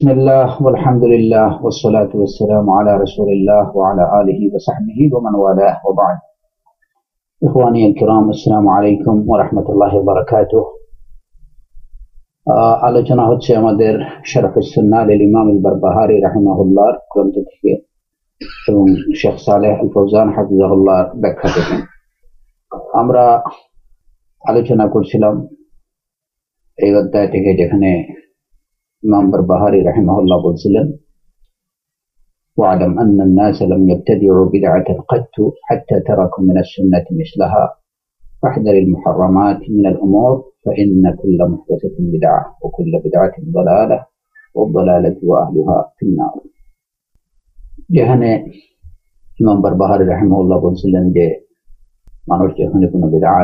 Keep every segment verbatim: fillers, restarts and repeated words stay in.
بسم الله والحمد لله والصلاة والسلام على رسول الله وعلى آله وصحبه ومن والاه وبعد. إخواني الكرام السلام عليكم ورحمة الله وبركاته. আলোচনা হচ্ছে আমাদের শরহুস সুন্নাহ লিল ইমাম আল বারবাহারি রাহিমাহুল্লাহর গ্রন্থ থেকে এবং শেখ সালেহ আল ফৌজান হাফিজাহুল্লাহর ব্যাখ্যা থেকে। আমরা আলোচনা করছিলাম এই অধ্যায় থেকে যেখানে ইমাম বারবাহারি রাহিমাহুল্লাহ বলছিলেন وَاعْلَمْ أَنَّ النَّاسَ لَمْ يَبْتَدِعُوا بِدْعَةً قَطُّ حَتَّى تَرَكُوا مِنَ السُّنَّةِ مِثْلَهَا فَاحْذَرِ الْمُحَرَّمَاتِ مِنَ الْأُمُورِ فَإِنَّ كُلَّ مُحْدَثَةٍ بِدْعَةٌ وَكُلَّ بِدْعَةٍ ضَلَالَةٌ وَالضَّلَالَةُ وَأَهْلُهَا فِي النَّارِ। যেখানে ইমাম বারবাহারি রাহিমাহুল্লাহ বলছিলেন যে মানুষ যখন কোনো বিদআত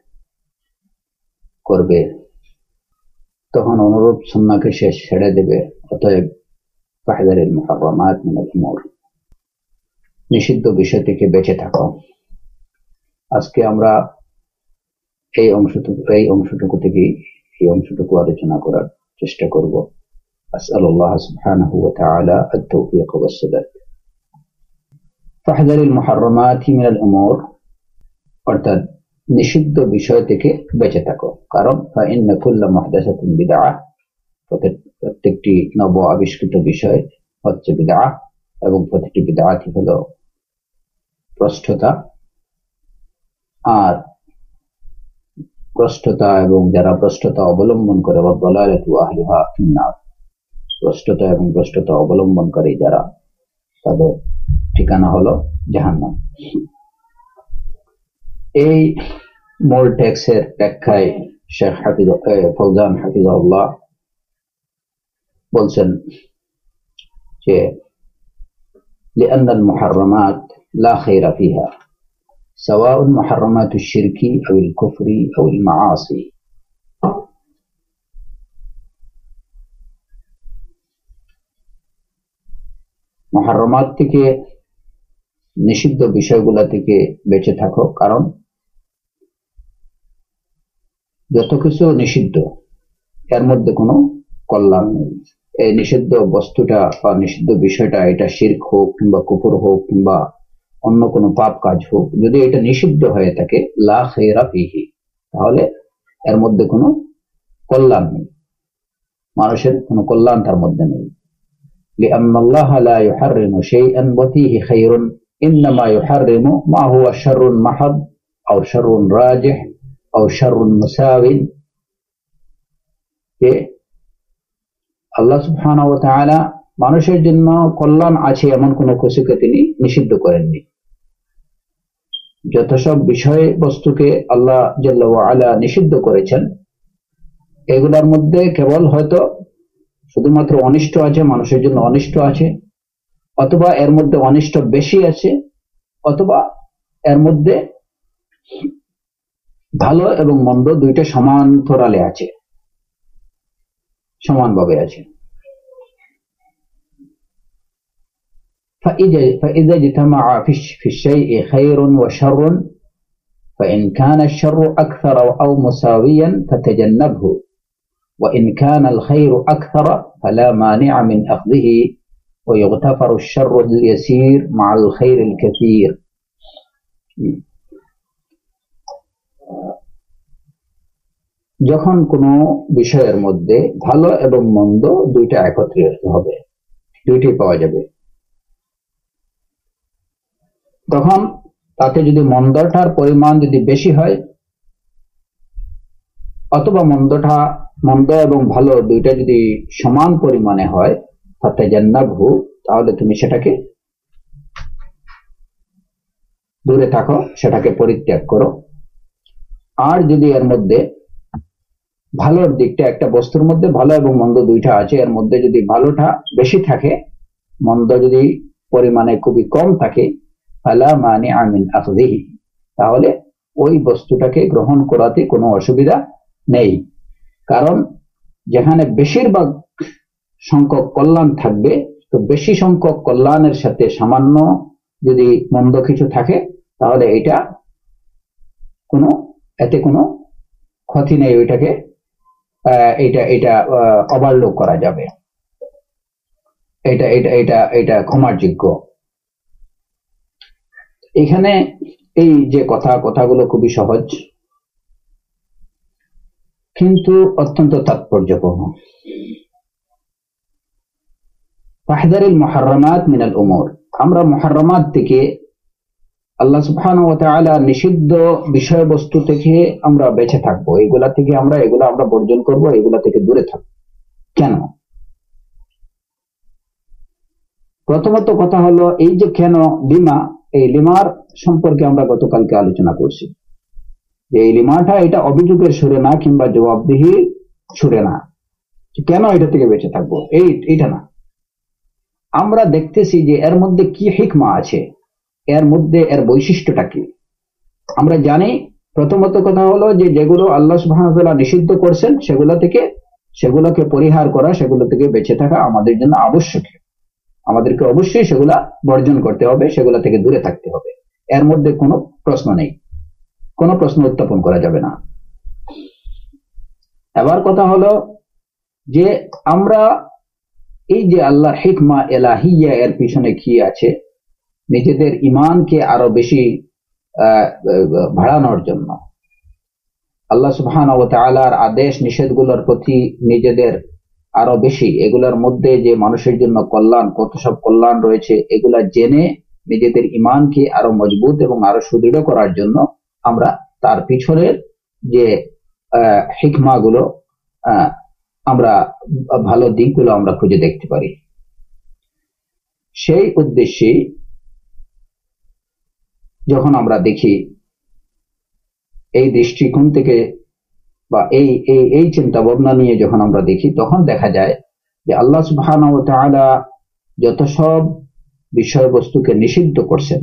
করবে তখন অনুরূপ সুন্নাহকে সে ছেড়ে দেবে। অতএব ফাহযারিল মুহাররামাত মিনাল উমুর, নিষিদ্ধ বিষয় থেকে বেঁচে থাকো। আজকে আমরা এই অংশটুকু এই অংশটুকু থেকে এই অংশটুকু আলোচনা করার চেষ্টা করব। আসআলুল্লাহ সুবহানাহু ওয়া তাআলা আত-তাওফীক ওয়াস সাদাদ। ফাহযারিল মুহাররামাত মিনাল উমুর অর্থাৎ নিষিদ্ধ বিষয় থেকে বেঁচে থাকো, কারণ ফাইন্না কুল্লা মুহদাসাতিন বিদআহ, প্রত্যেকটি নব আবিষ্কৃত বিষয় হচ্ছে বিদআহ এবং প্রত্যেকটি বিদআতই হলো ভ্রষ্টতা। আর ভ্রষ্টতা এবং যারা ভ্রষ্টতা অবলম্বন করে ওয়াদ-দালালাতু আহলুহা ফিন-নার, ভ্রষ্টতা এবং ভ্রষ্টতা অবলম্বনকারী যারা তাদের ঠিকানা হলো জাহান্নাম। এই মূল টেক্সটের ব্যাখ্যায় শেখ হাফিজ ফৌজান হাফিজাহুল্লাহ বলছেন যে لأن المحرمات لا خير فيها سواء محرمات الشرك أو الكفر أو المعاصي। মুহাররমাত থেকে নিষিদ্ধ বিষয়গুলা থেকে বেঁচে থাকো, কারণ যত কিছু নিষিদ্ধ এর মধ্যে কোনো কল্যাণ নেই। এই নিষিদ্ধ বস্তুটা বা নিষিদ্ধ বিষয়টা এটা শিরক হোক কিংবা কুফর হোক কিংবা অন্য কোনো পাপ কাজ হোক, যদি এটা নিষিদ্ধ হয়ে থাকে লা খায়রা ফিহি, তাহলে এর মধ্যে কোনো কল্যাণ নেই, মানুষের কোনো কল্যাণ তার মধ্যে নেই। লিআন্না আল্লাহ লা ইউহাররিমু শাইআন ওয়া ফীহি খায়রুন ইন্নামা ইউহাররিমু মা হুয়া শাররুন মাহাদ আও শাররুন রাজিহ আও শাররুন মুসাওয়িন। যে আল্লাহ সুবহানাহু ওয়া তাআলা মানুষের জন্য কল্যাণ আছে এমন কোন কিছুকে তিনি নিষিদ্ধ করেননি। যত সব বিষয় বস্তুকে আল্লাহ জাল্লা ওয়া আলা নিষিদ্ধ করেছেন, এগুলোর মধ্যে কেবল হয়তো শুধুমাত্র অনিষ্ট আছে, মানুষের জন্য অনিষ্ট আছে, অথবা এর মধ্যে অনিষ্ট বেশি আছে, অথবা এর মধ্যে ভালো এবং মন্দ দুইটা সমান্তরালে আছে, সমানভাবে আছে। فإذا اجتمع في الشيء خير وشر فإن كان الشر أكثر أو مساويا فتجنبه وإن كان الخير أكثر فلا مانع من أخذه ويغتفر الشر اليسير مع الخير الكثير। যখন কোনো বিষয়ের মধ্যে ভালো এবং মন্দ দুইটা একত্রিত হবে, দুইটাই পাওয়া যাবে, তখন তাতে যদি মন্দটার পরিমাণ যদি বেশি হয় অথবা মন্দটা মন্দ এবং ভালো দুইটা যদি সমান পরিমাণে হয় ফাতাজান্নাবহু, তাহলে তুমি সেটাকে দূরে থাকো, সেটাকে পরিত্যাগ করো। আর যদি এর মধ্যে ভালোর দিকটা, একটা বস্তুর মধ্যে ভালো এবং মন্দ দুইটা আছে, এর মধ্যে যদি ভালোটা বেশি থাকে, মন্দ যদি পরিমাণে খুবই কম থাকে, ফালা মানিআ মিন আখযিহি, তাহলে ওই বস্তুটাকে গ্রহণ করাতে কোনো অসুবিধা নেই। কারণ যেখানে বেশিরভাগ সংখ্যক কল্যাণ থাকবে, তো বেশি সংখ্যক কল্যাণের সাথে সামান্য যদি মন্দ কিছু থাকে, তাহলে এটা কোনো এতে কোনো ক্ষতি নেই, ওইটাকে এটা এটা ওভারলুক করা যাবে। এটা এটা এটা এটা ক্ষমার যোগ্য। এখানে এই যে কথা কথাগুলো খুবই সহজ কিন্তু অত্যন্ত তাৎপর্যপূর্ণ। ফাহদারিল মুহাররামাত মিনাল উমুর, আমরা মুহাররামাত থেকে আল্লাহ সুবহানাহু ওয়া তাআলা নিষিদ্ধ বিষয়বস্তু থেকে আমরা বেঁচে থাকবো, এগুলা থেকে আমরা এগুলা আমরা বর্জন করব, এগুলা থেকে দূরে থাকবো। কেন? প্রথমত কথা হলো এই যে কেন, লিমা, এই লিমার সম্পর্কে আমরা গতকালকে আলোচনা করছি যে এই লিমাটা এটা অভিযোগের সুরে না কিংবা জবাবদিহির সুরে না, কেন এটা থেকে বেঁচে থাকবো এই এটা না। আমরা দেখতেছি যে এর মধ্যে কি হিকমা আছে, এর মধ্যে এর বৈশিষ্ট্যটা কি। আমরা জানি প্রথমত কথা হলো যে যেগুলো আল্লাহ সুবহানাহু ওয়া তাআলা নিষিদ্ধ করছেন সেগুলো থেকে সেগুলোকে পরিহার করা, সেগুলো থেকে বেঁচে থাকা আমাদের জন্য আবশ্যক। আমাদেরকে অবশ্যই সেগুলা বর্জন করতে হবে, সেগুলা থেকে দূরে থাকতে হবে, এর মধ্যে কোনো প্রশ্ন নেই, কোনো প্রশ্ন উত্থাপন করা যাবে না। এবার কথা হলো যে আমরা এই যে আল্লাহর হিকমা এলাহিয়া এর পিছনে কি আছে, নিজেদের ঈমানকে আরো বেশি বাড়ানোর জন্য আল্লাহ সুবহানাহু ওয়া তাআলার আদেশ নিষেধগুলোর প্রতি নিজেদের আরো বেশি, এগুলোর মধ্যে যে মানুষের জন্য কল্যাণ, কত সব কল্যাণ রয়েছে, এগুলা জেনে নিজেদের ঈমানকে আরো মজবুত এবং আরো সুদৃঢ় করার জন্য আমরা তার পিছনের যে হিকমা গুলো, আমরা ভালো দিকগুলো আমরা খুঁজে দেখতে পারি। সেই উদ্দেশ্যে যখন আমরা দেখি এই দৃষ্টিকোণ থেকে বা এই এই এই চিন্তা ভাবনা নিয়ে যখন আমরা দেখি, তখন দেখা যায় যে আল্লাহ সুবহানাহু ওয়া তাআলা যত সব বিষয়বস্তুকে নিষিদ্ধ করছেন,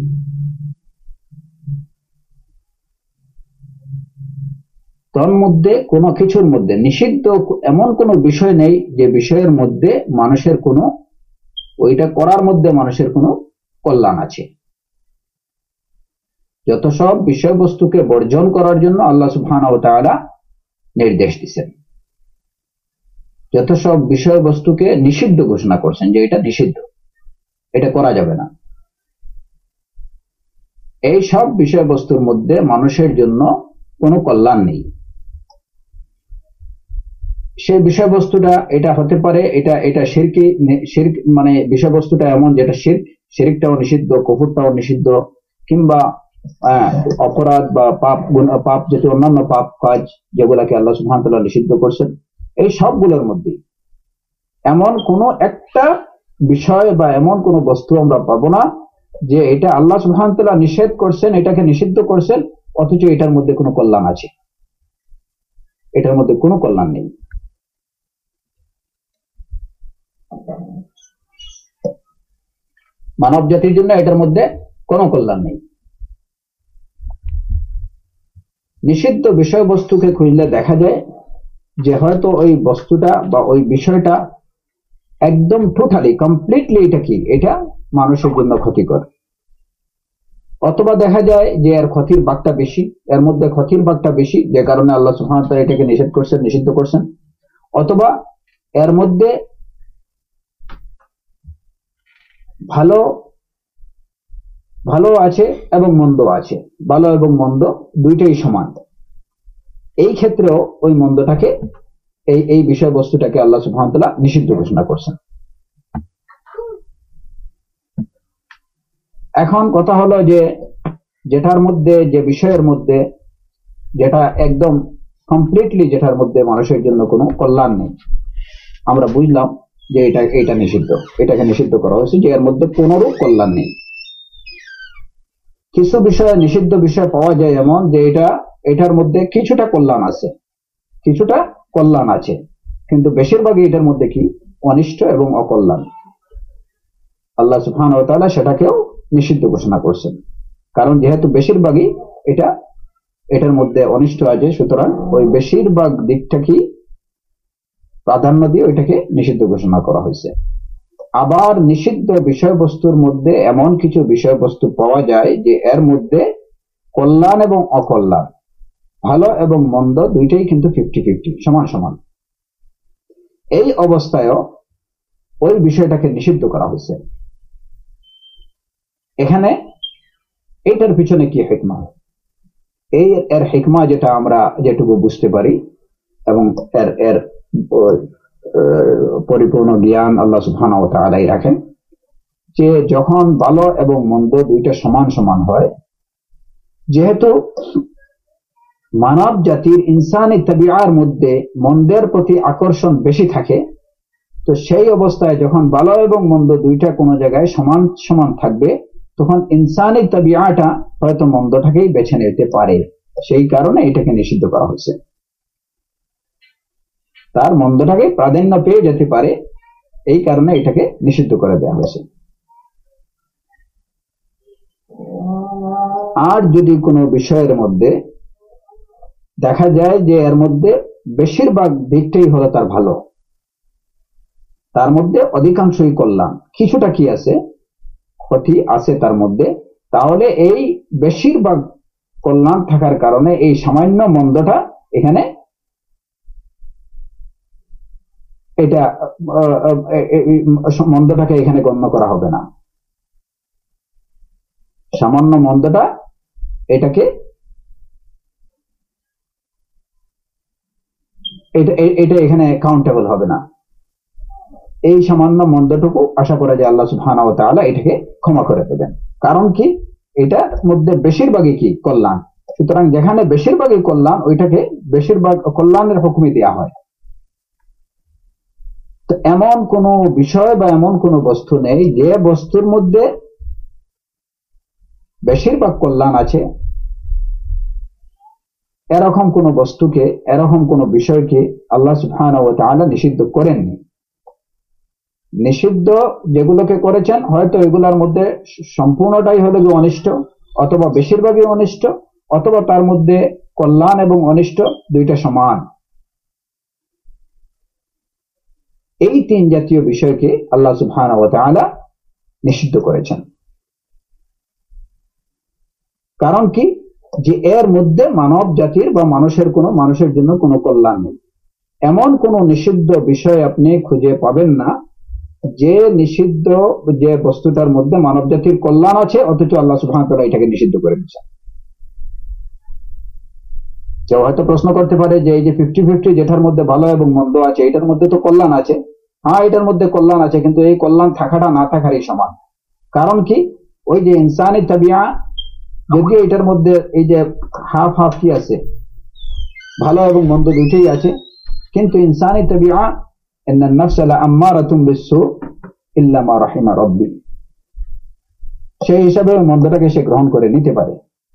তার মধ্যে কোনো কিছুর মধ্যে নিষিদ্ধ এমন কোনো বিষয় নেই যে বিষয়ের মধ্যে মানুষের কোনো, ওইটা করার মধ্যে মানুষের কোনো কল্যাণ আছে। যত সব বিষয়বস্তুকে বর্জন করার জন্য আল্লাহ সুবহানাহু ওয়া তাআলা নির্দেশ দিচ্ছেন, যত সব বিষয়বস্তুকে নিষিদ্ধ ঘোষণা করছেন যে এটা নিষিদ্ধ, এটা করা যাবে না। এই সব বিষয়বস্তুর মধ্যে মানুষের জন্য কোনো কল্যাণ নেই। সেই বিষয়বস্তুটা এটা হতে পারে, এটা এটা শিরকি, শিরক মানে বিষয়বস্তুটা এমন যেটা শিরক, শিরকটাও নিষিদ্ধ, কুফরটাও নিষিদ্ধ, কিংবা অপরাধ বা পাপ পাপ জাতীয় অন্যান্য পাপ কাজ যেগুলাকে আল্লাহ সুবহানাহু ওয়া তাআলা নিষিদ্ধ করছেন, এই সবগুলোর মধ্যে এমন কোনো একটা বিষয় বা এমন কোনো বস্তু আমরা পাবো না যে এটা আল্লাহ সুবহানাহু ওয়া তাআলা নিষেধ করছেন, এটাকে নিষিদ্ধ করছেন, অথচ এটার মধ্যে কোনো কল্যাণ আছে। এটার মধ্যে কোনো কল্যাণ নেই। মানব জাতির জন্য এটার মধ্যে কোনো কল্যাণ নেই। নিষিদ্ধ বিষয়বস্তুকে খুঁজলে দেখা যায় যে হয়তো ওই বস্তুটা বা ওই বিষয়টা একদম টোটালি কমপ্লিটলি এটা কি, এটা মানুষের জন্য ক্ষতিকর, অথবা দেখা যায় যে এর ক্ষতির ভাগটা বেশি, এর মধ্যে ক্ষতির ভাগটা বেশি, যে কারণে আল্লাহ সুবহানাহু ওয়া তাআলা এটাকে নিষেধ করছেন, নিষিদ্ধ করছেন, অথবা এর মধ্যে ভালো ভালো আছে এবং মন্দ আছে, ভালো এবং মন্দ দুইটাই সমান। এই ক্ষেত্রেও ওই মন্দটাকে, এই এই বিষয়বস্তুটাকে আল্লাহ সুবহানাহু ওয়া তাআলা নিষিদ্ধ ঘোষণা করছেন। এখন কথা হলো যে যেটার মধ্যে, যে বিষয়ের মধ্যে যেটা একদম কমপ্লিটলি, যেটার মধ্যে মানুষের জন্য কোনো কল্যাণ নেই, আমরা বুঝলাম যে এটা এটা নিষিদ্ধ, এটাকে নিষিদ্ধ করা হয়েছে যে এর মধ্যে কোনোরূপ কল্যাণ নেই। কিছু বিষয়, নিষিদ্ধ বিষয় পাওয়া যায় এমন যে এটা এটার মধ্যে কিছুটা কল্যাণ আছে, কিছুটা কল্যাণ আছে, কিন্তু বেশিরভাগই এটার মধ্যে কি অনিষ্ট এবং অকল্যাণ। আল্লাহ সুবহানাহু ওয়া তাআলা সেটাকেও নিষিদ্ধ ঘোষণা করছেন, কারণ যেহেতু বেশিরভাগই এটা এটার মধ্যে অনিষ্ট আছে, সুতরাং ওই বেশিরভাগ দিকটা কি প্রাধান্য দিয়ে ওইটাকে নিষিদ্ধ ঘোষণা করা হয়েছে। আবার নিষিদ্ধ বিষয়বস্তুর মধ্যে এমন কিছু বিষয়বস্তু পাওয়া যায় যে এর মধ্যে কল্যাণ এবং অকল্যাণ, ভালো এবং মন্দ দুইটাই কিন্তু ফিফটি ফিফটি, সমান সমান। এই অবস্থায়ও ওই বিষয়টাকে নিষিদ্ধ করা হয়েছে। এখানে এইটার পিছনে কি হিকমা, এই এর হিকমা যেটা আমরা যেটুকু বুঝতে পারি এবং এর এর পরিপূর্ণ জ্ঞান আল্লাহ সুবহানাহু ওয়া তাআলাই রাখেন, যে যখন ভালো এবং মন্দ দুইটা সমান সমান হয়, যেহেতু মানব জাতির ইনসানি তাবিআর মধ্যে মন্দের প্রতি আকর্ষণ বেশি থাকে, তো সেই অবস্থায় যখন ভালো এবং মন্দ দুইটা কোনো জায়গায় সমান সমান থাকবে, তখন ইনসানি তাবিআটা হয়তো মন্দটাকেই বেছে নিতে পারে। সেই কারণে এটাকে নিষিদ্ধ করা হয়েছে, তার মন্দটাকে প্রাধান্য পেয়ে যেতে পারে, এই কারণে এটাকে নিষিদ্ধ করে দেওয়া হয়েছে। আর যদি কোনো বিষয়ের মধ্যে দেখা যায় যে এর মধ্যে বেশিরভাগ দিকটাই হলো তার ভালো, তার মধ্যে অধিকাংশই কল্যাণ, কিছুটা কি আছে ক্ষতি আছে তার মধ্যে, তাহলে এই বেশিরভাগ কল্যাণ থাকার কারণে এই সামান্য মন্দটা এখানে এটা মন্দটাকে এখানে গণ্য করা হবে না। সামান্য মন্দটা এটাকে এটা এটা এখানে কাউন্টেবল হবে না। এই সামান্য মন্দটুকু আশা করা যায় আল্লাহ সুবহানাহু ওয়া তাআলা এটাকে ক্ষমা করে দেবেন। কারণ কি, এটার মধ্যে বেশিরভাগই কি কল্যাণ, সুতরাং যেখানে বেশিরভাগই কল্যাণ ওইটাকে বেশিরভাগ কল্যাণের হুকুমে দেওয়া হয়। তো এমন কোন বিষয় বা এমন কোন বস্তু নেই যে বস্তুর মধ্যে বেশিরভাগ কল্যাণ আছে, এরকম কোন বস্তুকে, এরকম কোন বিষয়কে আল্লাহ সুবহানাহু ওয়া তাআলা নিষিদ্ধ করেননি। নিষিদ্ধ যেগুলোকে করেছেন হয়তো এগুলোর মধ্যে সম্পূর্ণটাই হলো যে অনিষ্ট, অথবা বেশিরভাগই অনিষ্ট, অথবা তার মধ্যে কল্যাণ এবং অনিষ্ট দুইটা সমান। এই তিন জাতীয় বিষয়কে আল্লাহ সুবহানাহু ওয়া তাআলা নিষিদ্ধ করেছেন। কারণ কি, যে এর মধ্যে মানব জাতির বা মানুষের কোনো মানুষের জন্য কোনো কল্যাণ নেই। এমন কোন নিষিদ্ধ বিষয় আপনি খুঁজে পাবেন না যে নিষিদ্ধ যে বস্তুটার মধ্যে মানব জাতির কল্যাণ আছে, অথচ আল্লাহ সুবহানাহু ওয়া তাআলা এটাকে নিষিদ্ধ করে দিয়েছেন। কেউ হয়তো প্রশ্ন করতে পারে যে এই যে ফিফটি ফিফটি যেটার মধ্যে ভালো এবং মন্দ আছে, এটার মধ্যে তো কল্যাণ আছে। হ্যাঁ, এটার মধ্যে কল্যাণ আছে, কিন্তু এই কল্যাণ থাকাটা না থাকারই সমান। কারণ কি, ওই যে ইনসানি তাবিআ, যদিও এটার মধ্যে এই যে হাফ হাফ কি আছে, ভালো এবং মন্দ দুইটাই আছে, কিন্তু ইনসানি তাবিআ ইন্নান নাফসা লাআম্মারাতুম বিসসু ইল্লা মা রাহিমা রাব্বি, সেই হিসাবে মন্দটাকে সে গ্রহণ করে নিতে পারে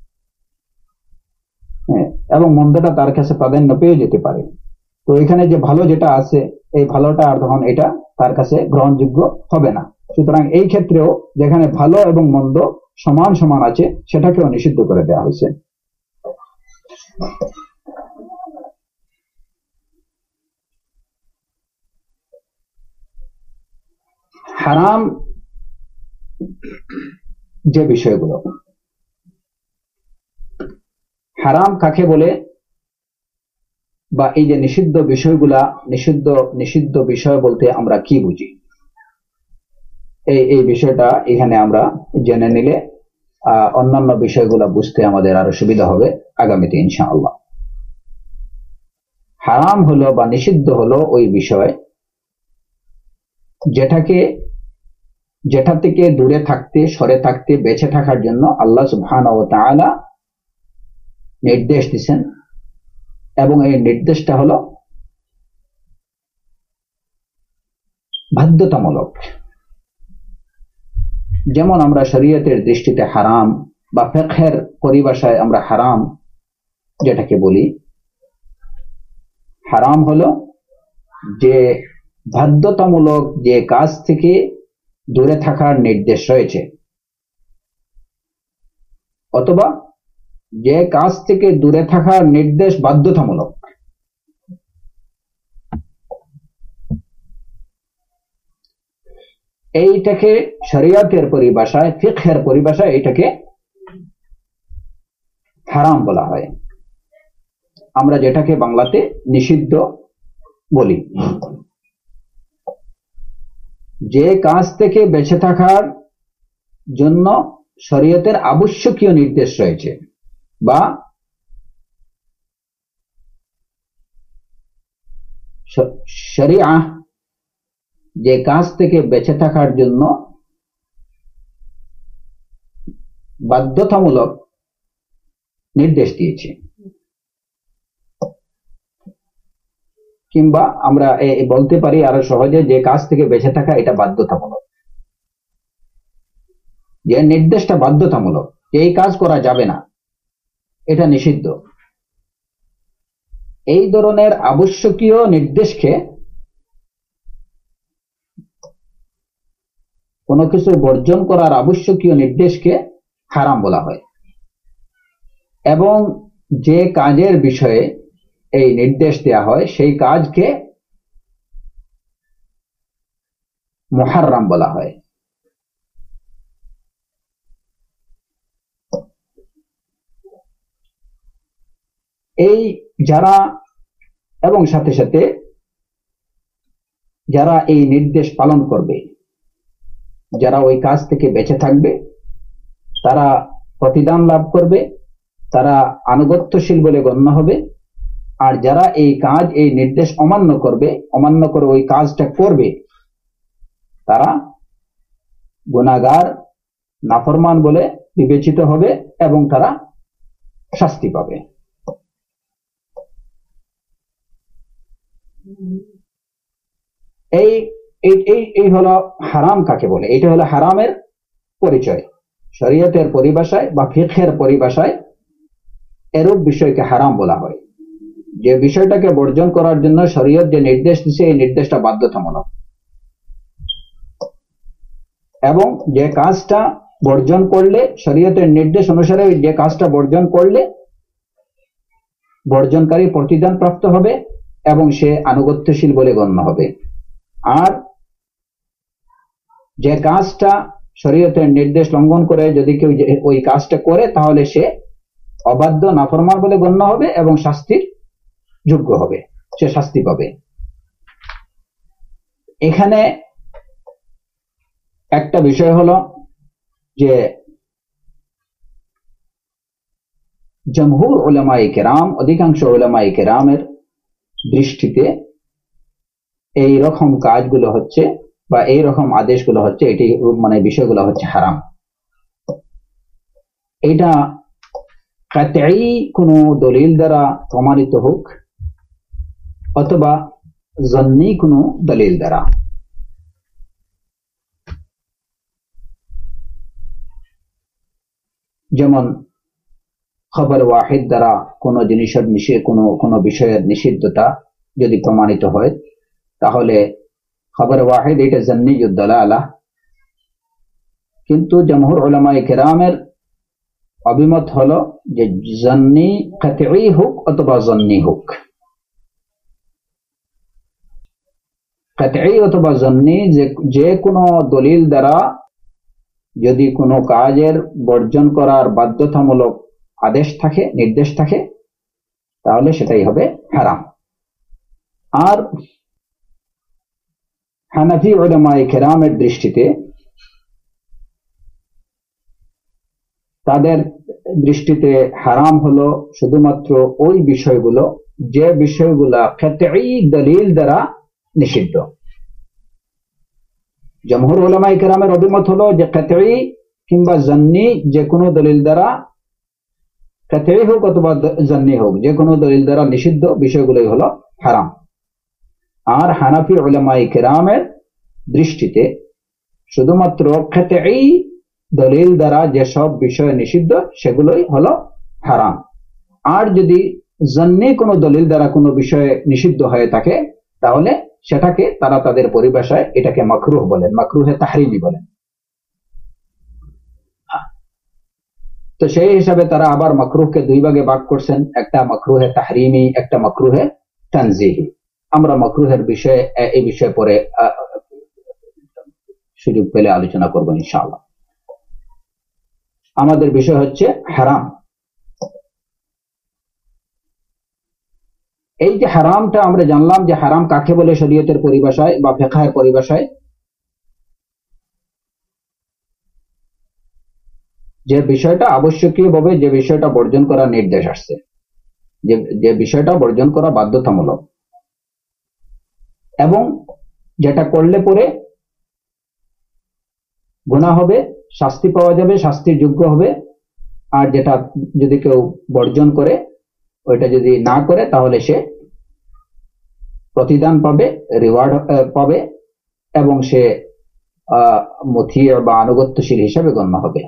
এবং মন্দটা তার কাছে প্রাধান্য পেয়ে যেতে পারে। তো এখানে যে ভালো যেটা আছে, এই ভালোটা আর তখন এটা তার কাছে গ্রহণযোগ্য হবে না। সুতরাং এই ক্ষেত্রেও যেখানে ভালো এবং মন্দ সমান সমান আছে, সেটাকেও নিষিদ্ধ করে দেওয়া হয়েছে। হারাম যে বিষয়গুলো, হারাম কাকে বলে, বা এই যে নিষিদ্ধ বিষয়গুলা, নিষিদ্ধ নিষিদ্ধ বিষয় বলতে আমরা কি বুঝি, এই এই বিষয়টা এখানে আমরা জেনে নিলে আহ অন্যান্য বিষয়গুলা বুঝতে আমাদের আরো সুবিধা হবে আগামীতে ইনশাআল্লাহ। হারাম হলো বা নিষিদ্ধ হলো ওই বিষয় যেটাকে যেটা থেকে দূরে থাকতে, সরে থাকতে, বেঁচে থাকার জন্য আল্লাহ সুবহানাহু ওয়া তাআলা নির্দেশ দিয়েছেন, এবং এই নির্দেশটা হলো বাধ্যতামূলক। যেমন আমরা শরীয়তের দৃষ্টিতে হারাম বা ফিকহের পরিভাষায় আমরা হারাম যেটাকে বলি, হারাম হলো যে বাধ্যতামূলক যে কাজ থেকে দূরে থাকার নির্দেশ রয়েছে, অথবা যে কাজ থেকে দূরে থাকার নির্দেশ বাধ্যতামূলক। এইটাকে শরীয়তের পরিভাষায়, ফিকহের পরিভাষায় এটাকে হারাম বলা হয়, আমরা যেটাকে বাংলাতে নিষিদ্ধ বলি। যে কাজ থেকে বেঁচে থাকার জন্য শরীয়তের আবশ্যকীয় নির্দেশ রয়েছে বা শরিয়া যে কাজ থেকে বেঁচে থাকার জন্য বাধ্যতামূলক নির্দেশ দিয়েছে, কিংবা আমরা বলতে পারি আরো সহজে যে কাজ থেকে বেঁচে থাকা এটা বাধ্যতামূলক, যে নির্দেশটা বাধ্যতামূলক, এই কাজ করা যাবে না, এটা নিষিদ্ধ। এই ধরনের আবশ্যকীয় নির্দেশকে, কোনো কিছু বর্জন করার আবশ্যকীয় নির্দেশকে হারাম বলা হয়। এবং যে কাজের বিষয়ে এই নির্দেশ দেয়া হয় সেই কাজকে মুহাররাম বলা হয়। এই যারা এবং সাথে সাথে যারা এই নির্দেশ পালন করবে, যারা ওই কাজ থেকে বেঁচে থাকবে, তারা প্রতিদান লাভ করবে, তারা আনুগত্যশীল বলে গণ্য হবে। আর যারা এই কাজ, এই নির্দেশ অমান্য করবে, অমান্য করে ওই কাজটা করবে, তারা গুনাহগার, নাফরমান বলে বিবেচিত হবে এবং তারা শাস্তি পাবে। এই এই এই হলো হারাম কাকে বলে, এটা হলো হারামের পরিচয়। শরীয়তের পরিভাষায় বা ফিকহের পরিভাষায় এরূপ বিষয়কে হারাম বলা হয়, যে বিষয়টাকে বর্জন করার জন্য শরীয়ত যে নির্দেশ দিচ্ছে এই নির্দেশটা বাধ্যতামূলক, এবং যে কাজটা বর্জন করলে, শরীয়তের নির্দেশ অনুসারে যে কাজটা বর্জন করলে বর্জনকারী প্রতিদান প্রাপ্ত হবে এবং সে আনুগত্যশীল বলে গণ্য হবে। আর যে কাজটা শরীয়তের নির্দেশ লঙ্ঘন করে যদি কেউ ওই কাজটা করে, তাহলে সে অবাধ্য, নাফরমান বলে গণ্য হবে এবং শাস্তির যোগ্য হবে, সে শাস্তি পাবে। এখানে একটা বিষয় হলো যে জমহুর উলামায়ে কেরাম, অধিকাংশ উলামায়ে কেরামের দৃষ্টিতে এই রকম কাজগুলো হচ্ছে বা এই রকম আদেশগুলো হচ্ছে, এটি মানে বিষয়গুলো হচ্ছে হারাম। এটা কাতঈ কোনো দলিল দ্বারা প্রমাণিত হোক অথবা জন্নী কোনো দলিল দ্বারা। যেমন খবর ওয়াহিদ দ্বারা কোনো জিনিসের নিষেধ, কোনো কোনো বিষয়ের নিষিদ্ধতা যদি প্রমাণিত হয়, তাহলে খবর ওয়াহিদ এটা জন্নিয়ুদ দালালা। কিন্তু জমহুর উলামায়ে কেরামের অভিমত হলো যে জন্নি কাতঈ হোক অথবা জন্নি হোক, কাতঈ অথবা জন্নি যে যে কোনো দলিল দ্বারা যদি কোনো কাজের বর্জন করার বাধ্যতামূলক আদেশ থাকে, নির্দেশ থাকে, তাহলে সেটাই হবে হারাম। আর হানাফি উলামায়ে কেরামের দৃষ্টিতে, তাদের দৃষ্টিতে হারাম হলো শুধুমাত্র ওই বিষয়গুলো যে বিষয়গুলা কাতঈ দলিল দ্বারা নিষিদ্ধ। জমহুর উলামায়ে কেরামের অভিমত হলো যে কাতঈ কিংবা জন্নি যে কোনো দলিল দ্বারা, কাতঈ হোক অথবা জন্নি হোক, যে কোনো দলিল দ্বারা নিষিদ্ধ বিষয়গুলোই হলো হারাম। আর হানাফি উলামায়ে কেরামের দৃষ্টিতে শুধুমাত্র কাতঈ দলিল দ্বারা যেসব বিষয় নিষিদ্ধ সেগুলোই হলো হারাম। আর যদি জন্নি কোনো দলিল দ্বারা কোনো বিষয়ে নিষিদ্ধ হয়ে থাকে, তাহলে সেটাকে তারা তাদের পরিভাষায় এটাকে মাকরুহ বলেন, মাকরুহে তাহরিমি বলেন। তো সেই হিসাবে তারা আবার মাকরুহকে দুই ভাগে ভাগ করছেন, একটা মাকরুহে তাহরিমি, একটা মাকরুহে তানজিহি। আমরা মাকরুহের বিষয়ে এই বিষয়ে পরে সুযোগ পেলে আলোচনা করব ইনশাআল্লাহ। আমাদের বিষয় হচ্ছে হারাম। এই যে হারামটা আমরা জানলাম যে হারাম কাকে বলে শরীয়তের পরিভাষায় বা ফিকহের পরিভাষায়, যে বিষয়টা আবশ্যকীয় ভাবে যে বিষয়টা বর্জন করার নির্দেশ আসছে, যে যে বিষয়টা বর্জন করা বাধ্যতামূলক, এবং যেটা করলে পরে গুনাহ হবে, শাস্তি পাওয়া যাবে, শাস্তির যোগ্য হবে। আর যেটা যদি কেউ বর্জন করে, ওইটা যদি না করে, তাহলে সে প্রতিদান পাবে, রিওয়ার্ড পাবে, এবং সে আহ মথিয়ে বা আনুগত্যশীল হিসাবে গণ্য হবে।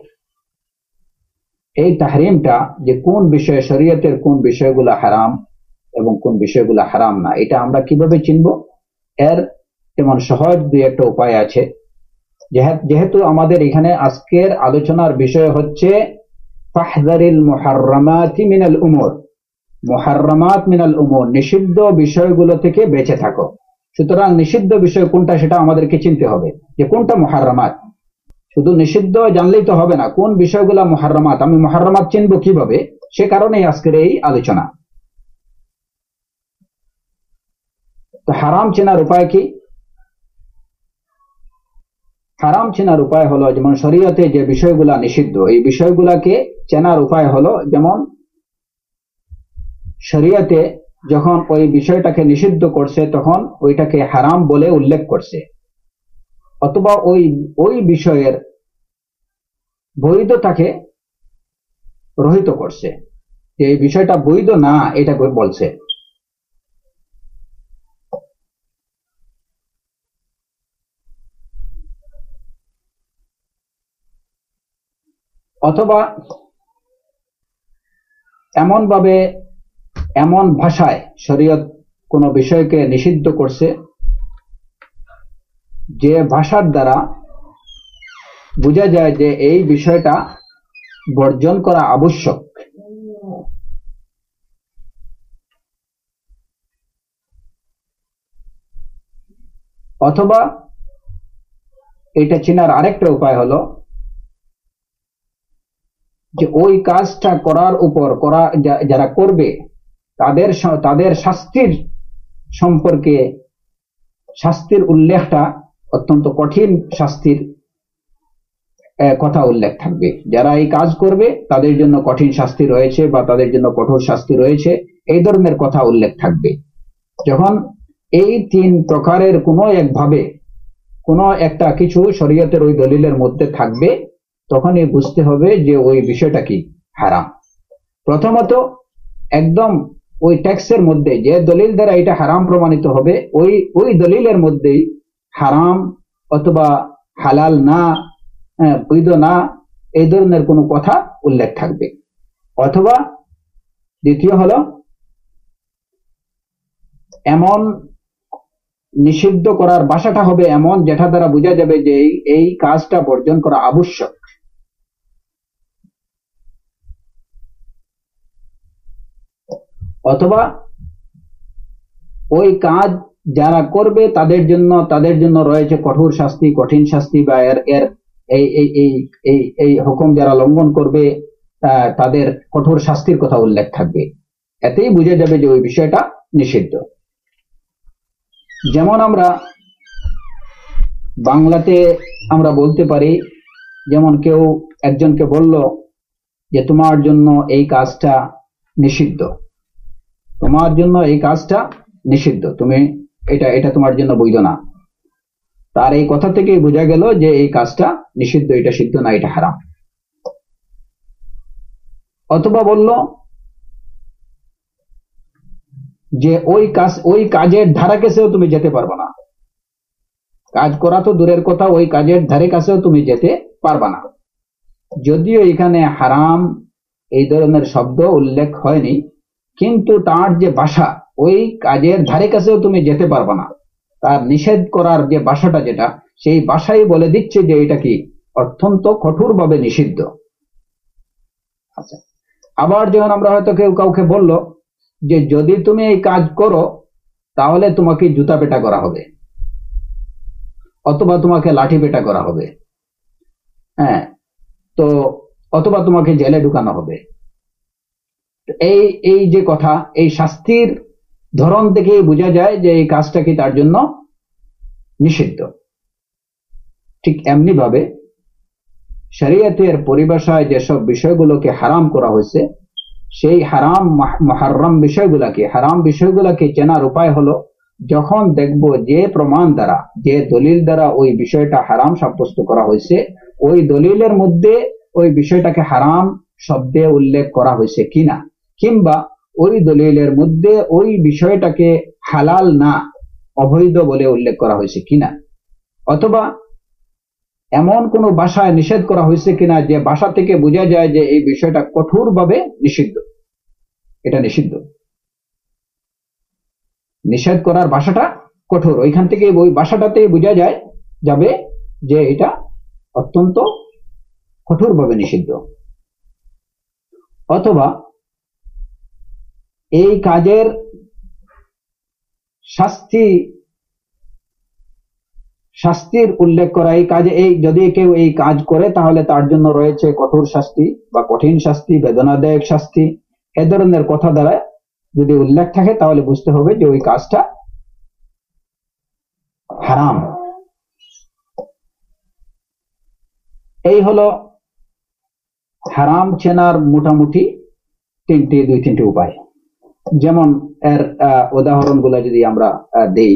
এই তাহরিমটা যে কোন বিষয়ে, শরীয়তের কোন বিষয়গুলো হারাম এবং কোন বিষয়গুলো হারাম না, এটা আমরা কিভাবে চিনব? এর যেমন সহজ দুই একটা উপায় আছে। যেহেতু আমাদের এখানে আজকের আলোচনার বিষয় হচ্ছে ফাহযারিল মুহাররামাতি মিনাল উমুর, মুহাররামাত মিনাল উমুর, নিষিদ্ধ বিষয়গুলো থেকে বেঁচে থাকো। সুতরাং নিষিদ্ধ বিষয় কোনটা সেটা আমাদেরকে চিনতে হবে, যে কোনটা মুহাররামাত। শুধু নিষিদ্ধ জানলেই তো হবে না, কোন বিষয়গুলো মুহাররামাত, আমি মুহাররামাত চিনব কিভাবে? সে কারণেই আজকের এই আলোচনা। তো হারাম চেনার উপায় কি? হারাম চেনার উপায় হলো, যেমন শরীয়তে যে বিষয়গুলা নিষিদ্ধ, এই বিষয়গুলাকে চেনার উপায় হলো, যেমন শরীয়তে যখন ওই বিষয়টাকে নিষিদ্ধ করছে তখন ওইটাকে হারাম বলে উল্লেখ করছে, অথবা ওই ওই বিষয়ের বৈধতাকে রহিত করছে, যে এই বিষয়টা বৈধ না এটা বলছে। অথবা এমন ভাবে, এমন ভাষায় শরীয়ত কোন বিষয়কে নিষিদ্ধ করছে যে ভাষার দ্বারা বোঝা যায় যে এই বিষয়টা বর্জন করা আবশ্যক। অথবা এটা চেনার আরেকটা উপায় হলো যে ওই কাজটা করার উপর করা যারা করবে তাদের তাদের শাস্তির সম্পর্কে শাস্তির উল্লেখটা অত্যন্ত কঠিন শাস্তির কথা উল্লেখ থাকবে। যারা এই কাজ করবে তাদের জন্য কঠিন শাস্তি রয়েছে বা তাদের জন্য কঠোর শাস্তি রয়েছে, এই ধরনের কথা উল্লেখ থাকবে। যখন এই তিন প্রকারের কোনো একভাবে কোনো একটা কিছু শরীয়তের ওই দলিলের মধ্যে থাকবে, তখনই বুঝতে হবে যে ওই বিষয়টা কি হারাম। প্রথমত একদম ওই ট্যাক্সের মধ্যে যে দলিল দ্বারা এটা হারাম প্রমাণিত হবে, ওই ওই দলিলের মধ্যেই হারাম অথবা হালাল না, বৈধ না, এই ধরনের কোনো কথা উল্লেখ থাকবে। অথবা দ্বিতীয় হলো এমন নিষিদ্ধ করার ভাষাটা হবে এমন যেটা দ্বারা বোঝা যাবে যে এই কাজটা বর্জন করা আবশ্যক। অথবা ওই কাজ যারা করবে তাদের জন্য তাদের জন্য রয়েছে কঠোর শাস্তি, কঠিন শাস্তি, বা এর এর এই এই এই এই হুকুম যারা লঙ্ঘন করবে তাদের কঠোর শাস্তির কথা উল্লেখ থাকবে। এতেই বোঝা যাবে যে ওই বিষয়টা নিষিদ্ধ। যেমন আমরা বাংলাতে আমরা বলতে পারি, যেমন কেউ একজনকে বলল যে তোমার জন্য এই কাজটা নিষিদ্ধ, তোমার জন্য এই কাজটা নিষিদ্ধ, তুমি এটা এটা তোমার জন্য বৈধ না। তার এই কথা থেকেই বোঝা গেল যে এই কাজটা নিষিদ্ধ, এটা সিদ্ধ না, এটা হারাম। অথবা বলল যে ওই কাজ ওই কাজের ধারে কাছেও তুমি যেতে পারবে না, কাজ করা তো দূরের কথা, ওই কাজের ধারে কাছেও তুমি যেতে পারবে না। যদিও এখানে হারাম এই ধরনের শব্দ উল্লেখ হয়নি, কিন্তু তার যে ভাষা, ওই কাজের ধারে কাছেও তুমি যেতে পারবে না, তার নিষেধ করার যে ভাষাটা যেটা, সেই ভাষাই বলে দিচ্ছে যে এটা কি অত্যন্ত কঠোরভাবে নিষিদ্ধ। আচ্ছা, আবার যখন আমরা হয়তো কেউ কাউকে বলল যে যদি তুমি এই কাজ করো তাহলে তোমাকে জুতা পেটা করা হবে, অথবা তোমাকে লাঠি পেটা করা হবে, হ্যাঁ, তো অথবা তোমাকে জেলে ঢুকানো হবে, এই এই যে কথা, এই শাস্তির ধরন থেকে বোঝা যায় যে এই কাজটা কি তার জন্য নিষিদ্ধ। ঠিক এমনি ভাবে শরীয়তের পরিভাষায় যেসব বিষয়গুলোকে হারাম করা হয়েছে সেই হারাম মুহাররম বিষয়গুলোকে হারাম বিষয়গুলোকে চেনার উপায় হলো যখন দেখব যে প্রমাণ দ্বারা যে দলিল দ্বারা ওই বিষয়টা হারাম সাব্যস্ত করা হয়েছে ওই দলিলের মধ্যে ওই বিষয়টাকে হারাম শব্দে উল্লেখ করা হয়েছে কিনা, কিংবা ওই দলিলের মধ্যে ওই বিষয়টাকে হালাল না অবৈধ বলে উল্লেখ করা হয়েছে কিনা, অথবা এমন কোন ভাষায় নিষেধ করা হয়েছে কিনা যে ভাষা থেকে বোঝা যায় যে এই বিষয়টা কঠোরভাবে নিষিদ্ধ। এটা নিষিদ্ধ, নিষেধ করার ভাষাটা কঠোর, ওইখান থেকে ওই ভাষাটাতে বোঝা যায় যাবে যে এটা অত্যন্ত কঠোরভাবে নিষিদ্ধ। অথবা এই কাজের শাস্তি শাস্তির উল্লেখ করা, এই কাজে এই যদি কেউ এই কাজ করে তাহলে তার জন্য রয়েছে কঠোর শাস্তি বা কঠিন শাস্তি, বেদনাদায়ক শাস্তি, এ ধরনের কথা দ্বারা যদি উল্লেখ থাকে তাহলে বুঝতে হবে যে ওই কাজটা হারাম। এই হলো হারাম চেনার মোটামুটি তিনটি দুই তিনটি উপায়। যেমন এর উদাহরণগুলো যদি আমরা দেই,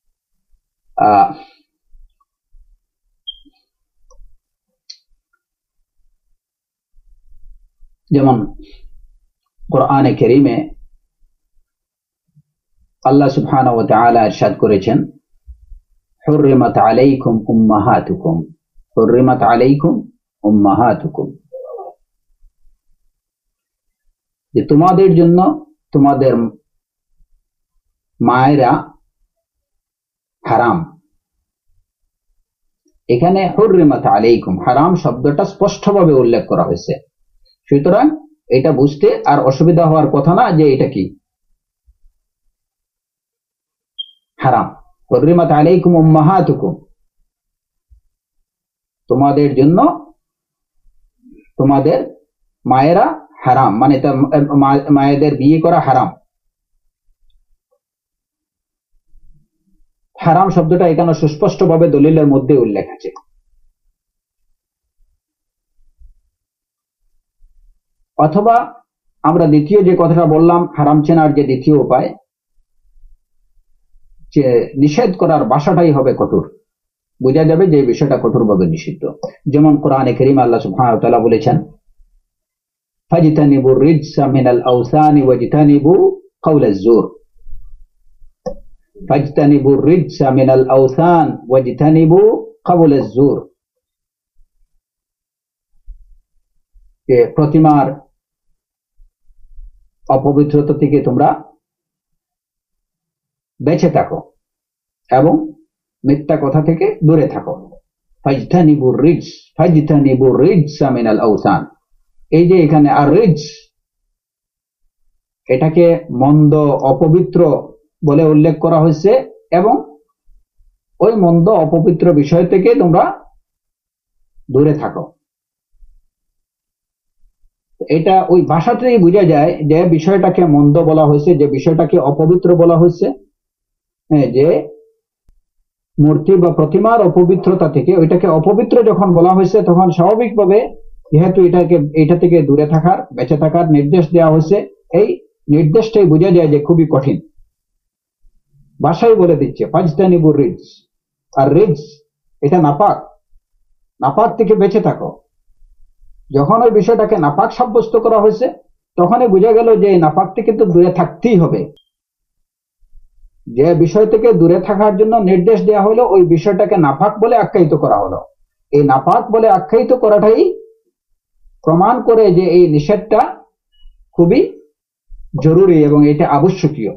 যেমন কোরআনে কারীমে আল্লাহ সুবহানাহু ওয়া তাআলা ইরশাদ করেছেন, হুররিমাত আলাইকুম উম্মাহাতুকুম, হুররিমাত আলাইকুম উম্মাহাতুকুম, যে তোমাদের জন্য তোমাদের মায়েরা হারাম। এখানে হুররিমাত আলাইকুম হারাম শব্দটা স্পষ্টভাবে উল্লেখ করা হয়েছে, সুতরাং এটা বুঝতে আর অসুবিধা হওয়ার কথা না যে এটা কি হারাম। হুররিমাত আলাইকুম উম্মাহাতুকুম, তোমাদের জন্য তোমাদের মায়েরা হারাম, মানে মায়েদের বিয়ে করা হারাম। হারাম শব্দটা এখানে সুস্পষ্টভাবে দলিলের মধ্যে উল্লেখ আছে। অথবা আমরা দ্বিতীয় যে কথাটা বললাম হারাম চেনার যে দ্বিতীয় উপায়, যে নিষেধ করার ভাষাটাই হবে কঠোর, বোঝা যাবে যে বিষয়টা কঠোরভাবে নিষিদ্ধ। যেমন কোরআনে কারীমে আল্লাহ সুবহানাহু ওয়া তাআলা বলেছেন, ফাজতানিবুর রিজসা মিনাল আওসানি ওয়াজতানিবু কাওলাজ জুর, ফাজতানিবুর রিজসা মিনাল আওসান ওয়াজতানিবু কাওলাজ জুর, যে প্রতিমার অপবিত্রতা থেকে তোমরা বেঁচে থাকো এবং মিথ্যা কথা থেকে দূরে থাকো। ফাজতানিবুর রিজ, ফাজতানিবুর রিজসা মিনাল আওসান, এই যে এখানে আর রিজ এটাকে মন্দ অপবিত্র বলে উল্লেখ করা হয়েছে এবং ওই মন্দ অপবিত্র বিষয় থেকে তোমরা দূরে থাকো। এটা ওই ভাষাতেই বোঝা যায় যে বিষয়টাকে মন্দ বলা হয়েছে, যে বিষয়টাকে অপবিত্র বলা হয়েছে, যে মূর্তি বা প্রতিমার অপবিত্রতা থেকে ওইটাকে অপবিত্র যখন বলা হয়েছে তখন স্বাভাবিকভাবে যেহেতু এটাকে এটা থেকে দূরে থাকার বেঁচে থাকার নির্দেশ দেওয়া হয়েছে, এই নির্দেশটাই বোঝা যায় যে খুবই কঠিন। ভাষাই বলে দিচ্ছে ফাজতানিবুর রিজ, আর রিজ এটা নাপাক, নাপাক থেকে বেঁচে থাকো। যখন ওই বিষয়টাকে নাপাক সাব্যস্ত করা হয়েছে তখনই বোঝা গেল যে নাপাক থেকে তো দূরে থাকতেই হবে। যে বিষয় থেকে দূরে থাকার জন্য নির্দেশ দেওয়া হলো ওই বিষয়টাকে নাপাক বলে আখ্যায়িত করা হলো। এই নাপাক বলে আখ্যায়িত করাটাই প্রমাণ করে যে এই নিষেধটা খুবই জরুরি এবং এটা আবশ্যকীয়।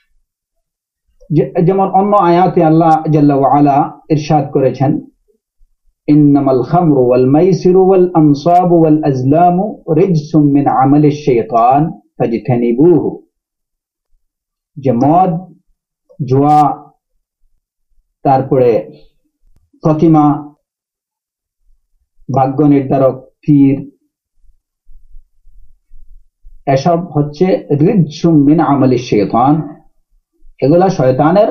যেমন অন্য আয়াতে আল্লাহ জাল্লা ওয়া আলা ইরশাদ করেছেন, ইন্নামাল খামরু ওয়াল মাইসিরু ওয়াল আনসাবু ওয়াল আজলামু রিজসুম মিন আমালিশ শাইতান ফাজতানিবুহু, যে মদ, জুয়া, তারপরে প্রতিমা, ভাগ্য নির্ধারক, তীর, এসব হচ্ছে রিজসুম মিন আমালিশ শাইতান, এগুলা শয়তানের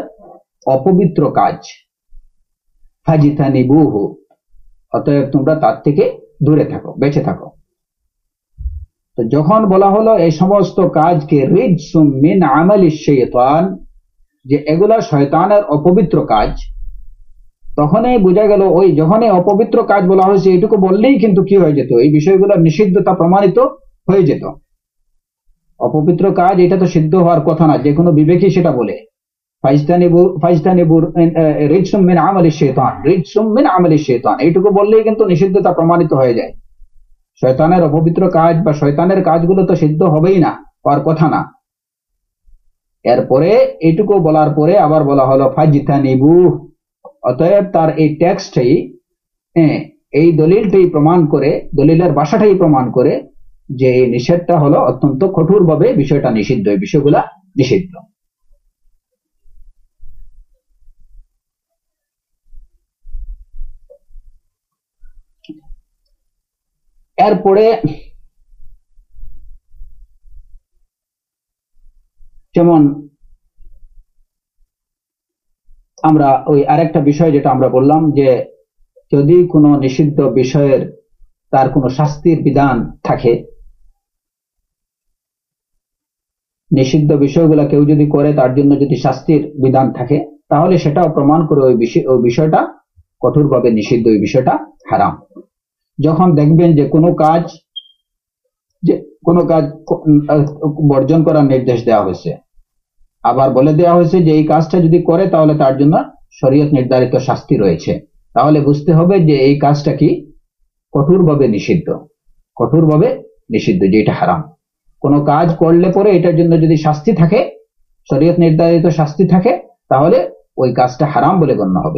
অপবিত্র কাজ। ফাজতানিবুহু, অতএব তোমরা তার থেকে দূরে থাকো, বেঁচে থাকো। তো যখন বলা হলো এই সমস্ত কাজকে রিজসুম মিন আমালিশ শাইতান, যে এগুলা শয়তানের অপবিত্র কাজ, তখনই বোঝা গেল ওই যখনই অপবিত্র কাজ বলা হয়েছে এইটুকু বললেই কিন্তু কি হয়ে যেত, এই বিষয়গুলোর নিষিদ্ধতা প্রমাণিত হয়ে যেত। অপবিত্র কাজ এটা তো সিদ্ধ হওয়ার কথা না, যে কোনো বিবেকী সেটা বলে ফাইজতানিবু ফাইজতানিবু রিজসুম মিন আমালিশ শাইতান, রিজসুম মিন আমালিশ শাইতান এইটুকু বললেই কিন্তু নিষিদ্ধতা প্রমাণিত হয়ে যায়। শয়তানের অপবিত্র কাজ বা শয়তানের কাজগুলো তো সিদ্ধ হবেই না, হওয়ার কথা না। এরপরে এইটুকু বলার পরে আবার বলা হলো ফাইজতানিবু, অতএব তার এই টেক্সটই এই দলিলটাই প্রমাণ করে, দলিলের ভাষাটাই প্রমাণ করে যে এই নিষেধটা হলো অত্যন্ত কঠোরভাবে বিষয়টা নিষিদ্ধ, এই বিষয়গুলা নিষিদ্ধ। এরপরে যেমন আমরা ওই আরেকটা বিষয় যেটা আমরা বললাম, যে যদি কোনো নিষিদ্ধ বিষয়ের তার কোনো শাস্তির বিধান থাকে, নিষিদ্ধ বিষয়গুলা কেউ যদি করে তার জন্য যদি শাস্তির বিধান থাকে, তাহলে সেটাও প্রমাণ করে ওই বিষয় ওই বিষয়টা কঠোরভাবে নিষিদ্ধ, ওই বিষয়টা হারাম। যখন দেখবেন যে কোনো কাজ যে কোনো কাজ বর্জন করার নির্দেশ দেওয়া হয়েছে, আবার বলে দেওয়া হয়েছে যে এই কাজটা যদি করে তাহলে তার জন্য শরীয়ত নির্ধারিত শাস্তি রয়েছে, তাহলে বুঝতে হবে যে এই কাজটা কি কঠোরভাবে নিষিদ্ধ, কঠোরভাবে নিষিদ্ধ, যে এটা হারাম। কোনো কাজ করলে পরে এটার জন্য যদি শাস্তি থাকে, শরীয়ত নির্ধারিত শাস্তি থাকে, তাহলে ওই কাজটা হারাম বলে গণ্য হবে।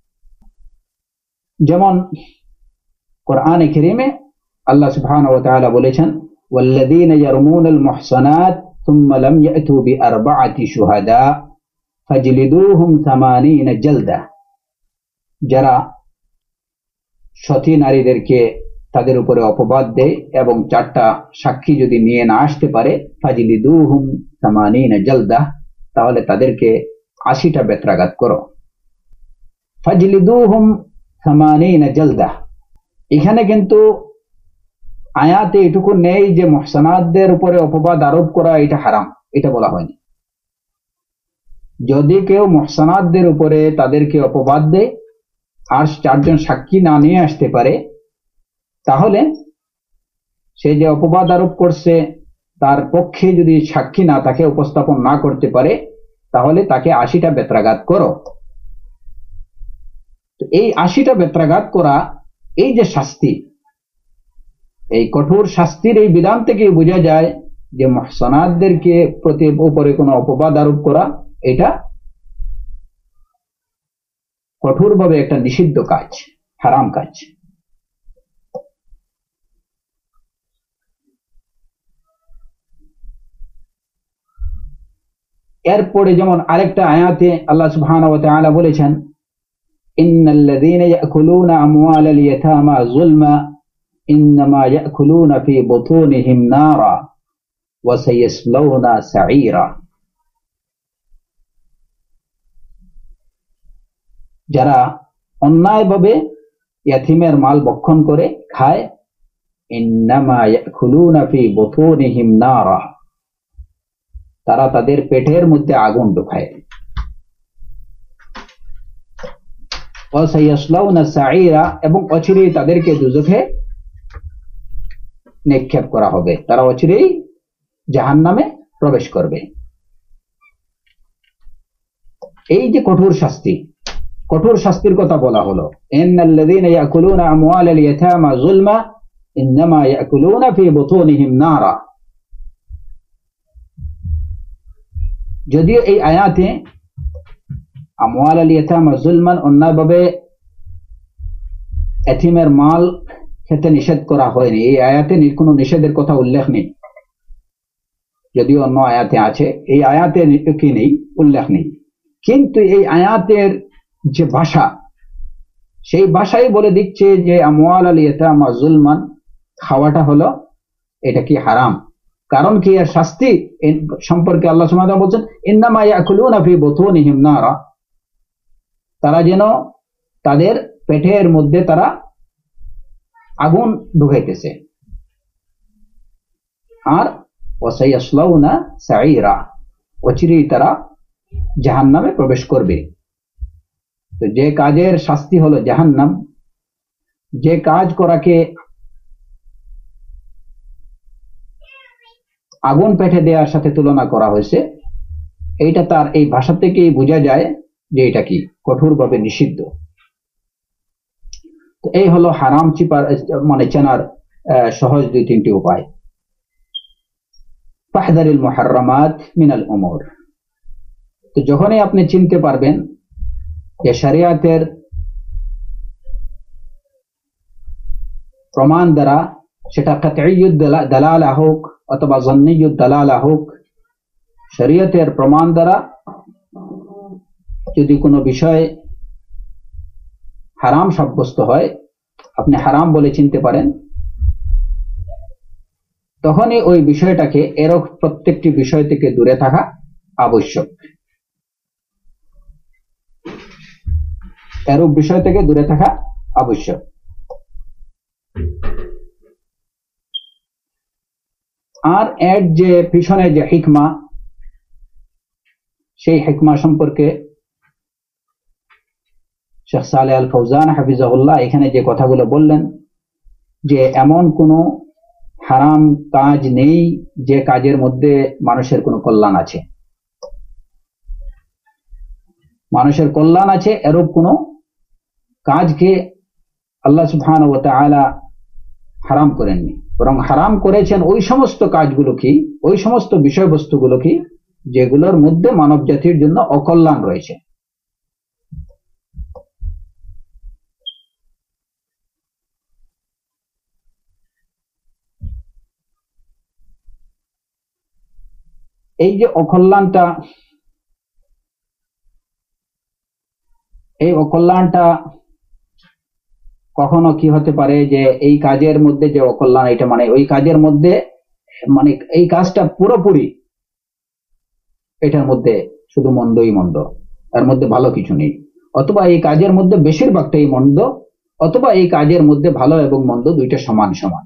যেমন কোরআনে কারীমে আল্লাহ সুবহানাহু ওয়া তাআলা বলেছেন, ওয়াল্লাযীনা ইয়ারমুনাল মুহসানাত সুম্মা লাম ইয়াতু বিআরবাআতি শুহাদা ফাজলিদুহুম সামানিনা জালদা, যারা সতী নারীদেরকে তাদের উপরে অপবাদ দেয় এবং চারটা সাক্ষী যদি নিয়ে না আসতে পারে, ফাজলিদুহুম সামানিনা জালদা, তাহলে তাদেরকে আশিটা বেত্রাঘাত করো। ফাজলিদুহুম সামানিনা জালদা, এখানে কিন্তু আয়াতে এটুকু নেই যে মুহসানাতদের উপরে অপবাদ আরোপ করা এটা হারাম, এটা বলা হয়নি। যদি কেউ মুহসানাতদের উপরে তাদেরকে অপবাদ দেয় আর চারজন সাক্ষী না নিয়ে আসতে পারে, তাহলে সে যে অপবাদ আরোপ করছে তার পক্ষে যদি সাক্ষী না তাকে উপস্থাপন না করতে পারে, তাহলে তাকে আশিটা বেত্রাঘাত করো। তো এই আশিটা বেত্রাঘাত করা, এই যে শাস্তি, এই কঠোর শাস্তির এই বিধান থেকে বোঝা যায় যে মুহসানাতদেরকে প্রতি উপরে কোনো অপবাদ আরোপ করা এটা কঠোরভাবে একটা নিষিদ্ধ কাজ, হারাম কাজ। এরপরে যেমন আরেকটা আয়াতে আল্লাহ সুবহানাহু ওয়া তাআলা বলেছেন, ইন্নাল্লাযীনা ইয়াকুলুনা আমওয়ালাল ইয়াতামা যুলমা ইন্নামা ইয়াকুলুনা ফি বুতুনিহিম নারা ওয়া সায়াসলাউনা সাঈরা, যারা অন্যায়ভাবে ইয়াতীমের মাল ভক্ষণ করে খায়, ইন্নামা ইয়াকুলুনা ফি বুতুনিহিম নারা, তারা তাদের পেটের মধ্যে আগুন ঢোকায়। ওয়া সায়াসলাউনা সাঈরা, এবং অচিরেই তাদেরকে দুজখে নিক্ষেপ করা হবে, তারা অচিরেই জাহান্নামে প্রবেশ করবে। এই যে কঠোর শাস্তি, কঠোর শাস্তির কথা বলা হলো, ইন্নাল্লাযীনা ইয়াকুলুনা আমওয়ালাল ইয়াতামা যুলমা ইন্নামা ইয়াকুলুনা ফি বুতুনিহিম নারা। যদিও এই আয়াতে আমওয়ালাল ইয়াতামা যুলমান অন্যায়ভাবে এতিমের মাল খেতে নিষেধ করা হয়নি, এই আয়াতে কোনো নিষেধের কথা উল্লেখ নেই। যদিও অন্য আয়াতে আছে, এই আয়াতে কি নেই, উল্লেখ নেই। কিন্তু এই আয়াতের যে ভাষা, সেই ভাষাই বলে দিচ্ছে যে আমওয়ালাল ইয়াতামা যুলমান খাওয়াটা হলো এটা কি হারাম। কারণ কি, এর শাস্তি সম্পর্কে আল্লাহ সুবহানাহু ওয়া তাআলা বলেন, ইন্নামা ইয়াকুলুনা ফি বুতুনিহিম নারা, তারা যেন তাদের পেটের মধ্যে তারা আগুন ঢুকাইতেছে। আর ওয়াসায়াসলাউনা সাঈরা, অচিরেই তারা জাহান্নামে প্রবেশ করবে। তো যে কাজের শাস্তি হলো জাহান্নাম, যে কাজ করাকে আগুন পেটে দেওয়ার সাথে তুলনা করা হয়েছে, এইটা তার এই ভাষা থেকেই বোঝা যায় যে এটা কি কঠোরভাবে নিষিদ্ধ। তো এই হলো হারাম চিপার মানে চেনার সহজ দুই তিনটি উপায়। ফাহদারিল মুহাররামাত মিনাল উমুর। তো যখনই আপনি চিনতে পারবেন যে শরিয়াতের প্রমাণ দ্বারা, সেটা কাতঈয়ুদ দালালা হোক অথবা যন্নিয়ুদ দালালা হোক, শরিয়তের প্রমাণ দ্বারা যদি কোনো বিষয় হারাম সাব্যস্ত হয়, আপনি হারাম বলে চিনতে পারেন, তখনই ওই বিষয়টাকে এরক প্রত্যেকটি বিষয় থেকে দূরে থাকা আবশ্যক। এরূপ বিষয় থেকে দূরে থাকা আবশ্যক। আর এর যে পিছনে যে হিকমা, সেই হিকমা সম্পর্কে শেখ সালেহ আল ফৌজান হাফিজাহুল্লাহ এখানে যে কথাগুলো বললেন, যে এমন কোনো হারাম কাজ নেই যে কাজের মধ্যে মানুষের কোনো কল্যাণ আছে। মানুষের কল্যাণ আছে এরূপ কোনো কাজকে আল্লাহ সুবহানাহু ওয়া তাআলা হারাম করেননি, বরং হারাম করেছেন ওই সমস্ত কাজগুলো কি, ওই সমস্ত বিষয়বস্তুগুলো কি যেগুলোর মধ্যে মানব জাতির জন্য অকল্যাণ রয়েছে। এই যে অকল্যাণটা, এই অকল্যাণটা কখনো কি হতে পারে যে এই কাজের মধ্যে যে অকল্যাণ, এটা মানে ওই কাজের মধ্যে মানে এই কাজটা পুরোপুরি এটার মধ্যে শুধু মন্দই মন্দ, এর মধ্যে ভালো কিছু নেই, অথবা এই কাজের মধ্যে বেশিরভাগটাই মন্দ, অথবা এই কাজের মধ্যে ভালো এবং মন্দ দুইটা সমান সমান।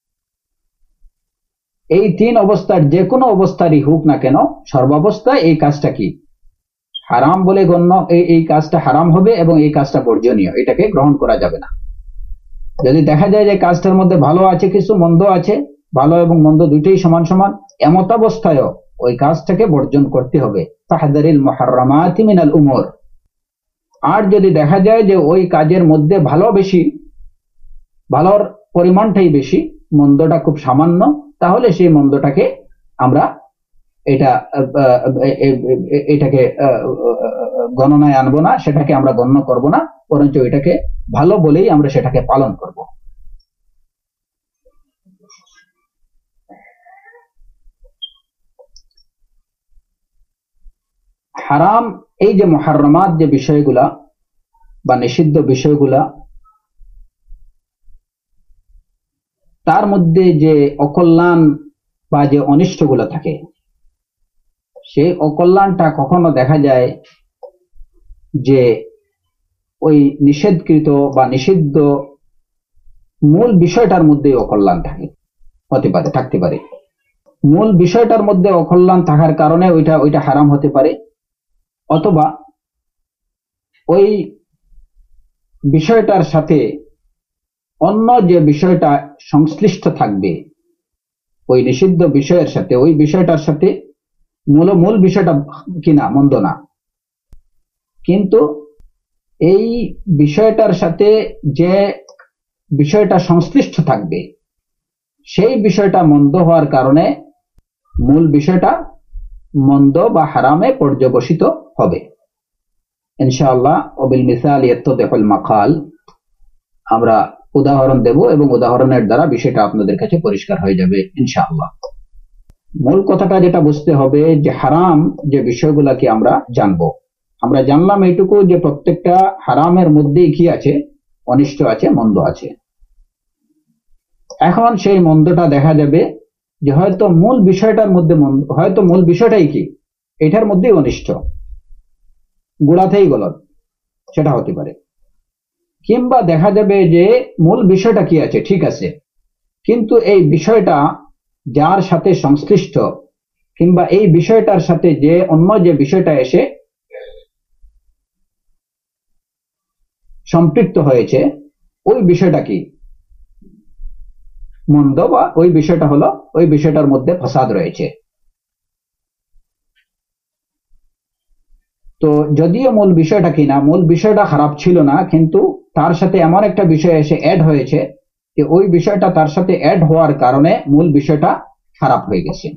এই তিন অবস্থার যে কোনো অবস্থারই হোক না কেন, সর্বাবস্থায় এই কাজটা কি হারাম বলে গণ্য, এই এই কাজটা হারাম হবে এবং এই কাজটা বর্জনীয়, এটাকে গ্রহণ করা যাবে না। যদি দেখা যায় যে কাজটার মধ্যে ভালো আছে কিছু, মন্দ আছে, ভালো এবং মন্দ দুইটাই সমান সমান, এমত অবস্থায়ও ওই কাজটাকে বর্জন করতে হবে। ফাহদারিল মুহাররামাতি মিনাল উমুর। আর যদি দেখা যায় যে ওই কাজের মধ্যে ভালো বেশি, ভালোর পরিমাণটাই বেশি, মন্দটা খুব সামান্য, তাহলে সেই মন্দটাকে আমরা এটা এটাকে গণনায় আনবো না, সেটাকে আমরা গণ্য করব না, বরঞ্চ এটাকে ভালো বলেই আমরা সেটাকে পালন করব। হারাম এই যে মুহাররামাত যে বিষয়গুলা বা নিষিদ্ধ বিষয়গুলা, তার মধ্যে যে অকল্যাণ বা যে অনিষ্টগুলো থাকে, সেই অকল্যাণটা কখনো দেখা যায় যে ওই নিষেধকৃত বা নিষিদ্ধ মূল বিষয়টার মধ্যে অকল্যাণ থাকে, হতে পারে, থাকতে পারে। মূল বিষয়টার মধ্যে অকল্যাণ থাকার কারণে ওইটা ওইটা হারাম হতে পারে, অথবা ওই বিষয়টার সাথে অন্য যে বিষয়টা সংশ্লিষ্ট থাকবে, ওই নিষিদ্ধ বিষয়ের সাথে, ওই বিষয়টার সাথে মূল মূল বিষয়টা কিনা মন্দ না, কিন্তু এই বিষয়টার সাথে যে বিষয়টা সংশ্লিষ্ট থাকবে, সেই বিষয়টা মন্দ হওয়ার কারণে মূল বিষয়টা মন্দ বা হারামে পর্যবসিত হবে। ইনশাআল্লাহ ওবিল মিসাল ইয়াত্তাদিহুল মাকাল, আমরা উদাহরণ দেব এবং উদাহরণের দ্বারা বিষয়টা আপনাদের কাছে পরিষ্কার হয়ে যাবে ইনশাআল্লাহ। মূল কথাটা যেটা বুঝতে হবে যে হারাম যে বিষয়গুলোকে আমরা জানবো, আমরা জানলাম এইটুকু যে প্রত্যেকটা হারামের মধ্যেই কি আছে, অনিষ্ট আছে, মন্দ আছে। এখন সেই মন্দটা দেখা যাবে যে হয়তো মূল বিষয়টার মধ্যে মন্দ, হয়তো মূল বিষয়টাই কি এটার মধ্যেই অনিষ্ট, গোড়াতেই গলত, সেটা হতে পারে, কিংবা দেখা যাবে যে মূল বিষয়টা কি আছে ঠিক আছে, কিন্তু এই বিষয়টা যার সাথে সংশ্লিষ্ট কিংবা এই বিষয়টার সাথে যে অন্য যে বিষয়টা এসে সম্পৃক্ত হয়েছে ওই বিষয়টা কি মন্দ, বা ওই বিষয়টা হলো ওই বিষয়টার মধ্যে ফাসাদ রয়েছে। তো যদিও মূল বিষয়টা কিনা মূল বিষয়টা খারাপ ছিল না, কিন্তু তার সাথে এমন একটা বিষয় এসে অ্যাড হয়েছে যে ওই বিষয়টা তার সাথে অ্যাড হওয়ার কারণে মূল বিষয়টা খারাপ হয়ে গেছে।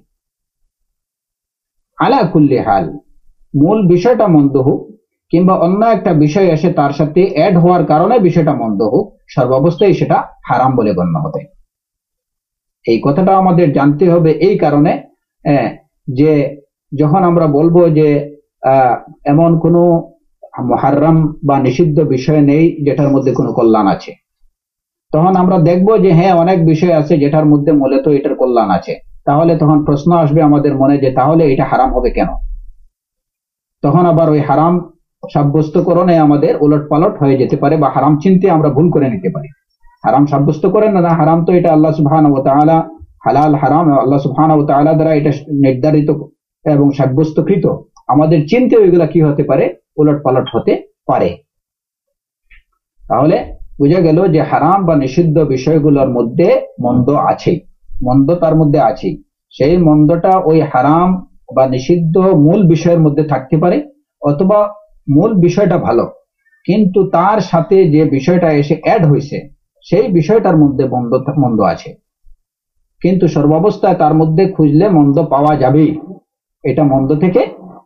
আলা কুল্লি হাল, মূল বিষয়টা মন্দ হোক কিংবা অন্য একটা বিষয় এসে তার সাথে অ্যাড হওয়ার কারণে বিষয়টা মন্দ হোক, সর্বাবস্থায় সেটা হারাম বলে গণ্য হবে। এই কথাটা আমাদের জানতে হবে এই কারণে যে যখন আমরা বলবো যে এমন কোনো মুহাররম বা নিষিদ্ধ বিষয় নেই যেটার মধ্যে কোনো কল্যাণ আছে, তখন আমরা দেখবো যে হ্যাঁ অনেক বিষয় আছে যেটার মধ্যে মূলত এটার কল্যাণ আছে। তাহলে তখন প্রশ্ন আসবে আমাদের মনে যে তাহলে এটা হারাম হবে কেন? তখন আবার ওই হারাম সাব্যস্তকরণে আমাদের উলট পালট হয়ে যেতে পারে, বা হারাম চিনতে আমরা ভুল করে নিতে পারি। হারাম সাব্যস্ত করেন না, হারাম তো এটা আল্লাহ সুবহানাহু ওয়া তাআলা, হালাল হারাম আল্লাহ সুবহানাহু ওয়া তাআলা দ্বারা এটা নির্ধারিত এবং সাব্যস্তকৃত। আমাদের চিনতে ওইগুলা কি হতে পারে, উলট পালট হতে পারে। তাহলে বোঝা গেল যে হারাম বা নিষিদ্ধ বিষয়গুলোর মধ্যে মন্দ আছে, মন্দ তার মধ্যে আছে। সেই মন্দটা ওই হারাম বা নিষিদ্ধ মূল বিষয়ের মধ্যে থাকতে পারে, অথবা মূল বিষয়টা ভালো কিন্তু তার সাথে যে বিষয়টা এসে অ্যাড হয়েছে সেই বিষয়টার মধ্যে মন্দ মন্দ আছে। কিন্তু সর্বাবস্থায় তার মধ্যে খুঁজলে মন্দ পাওয়া যাবেই। এটা মন্দ থেকে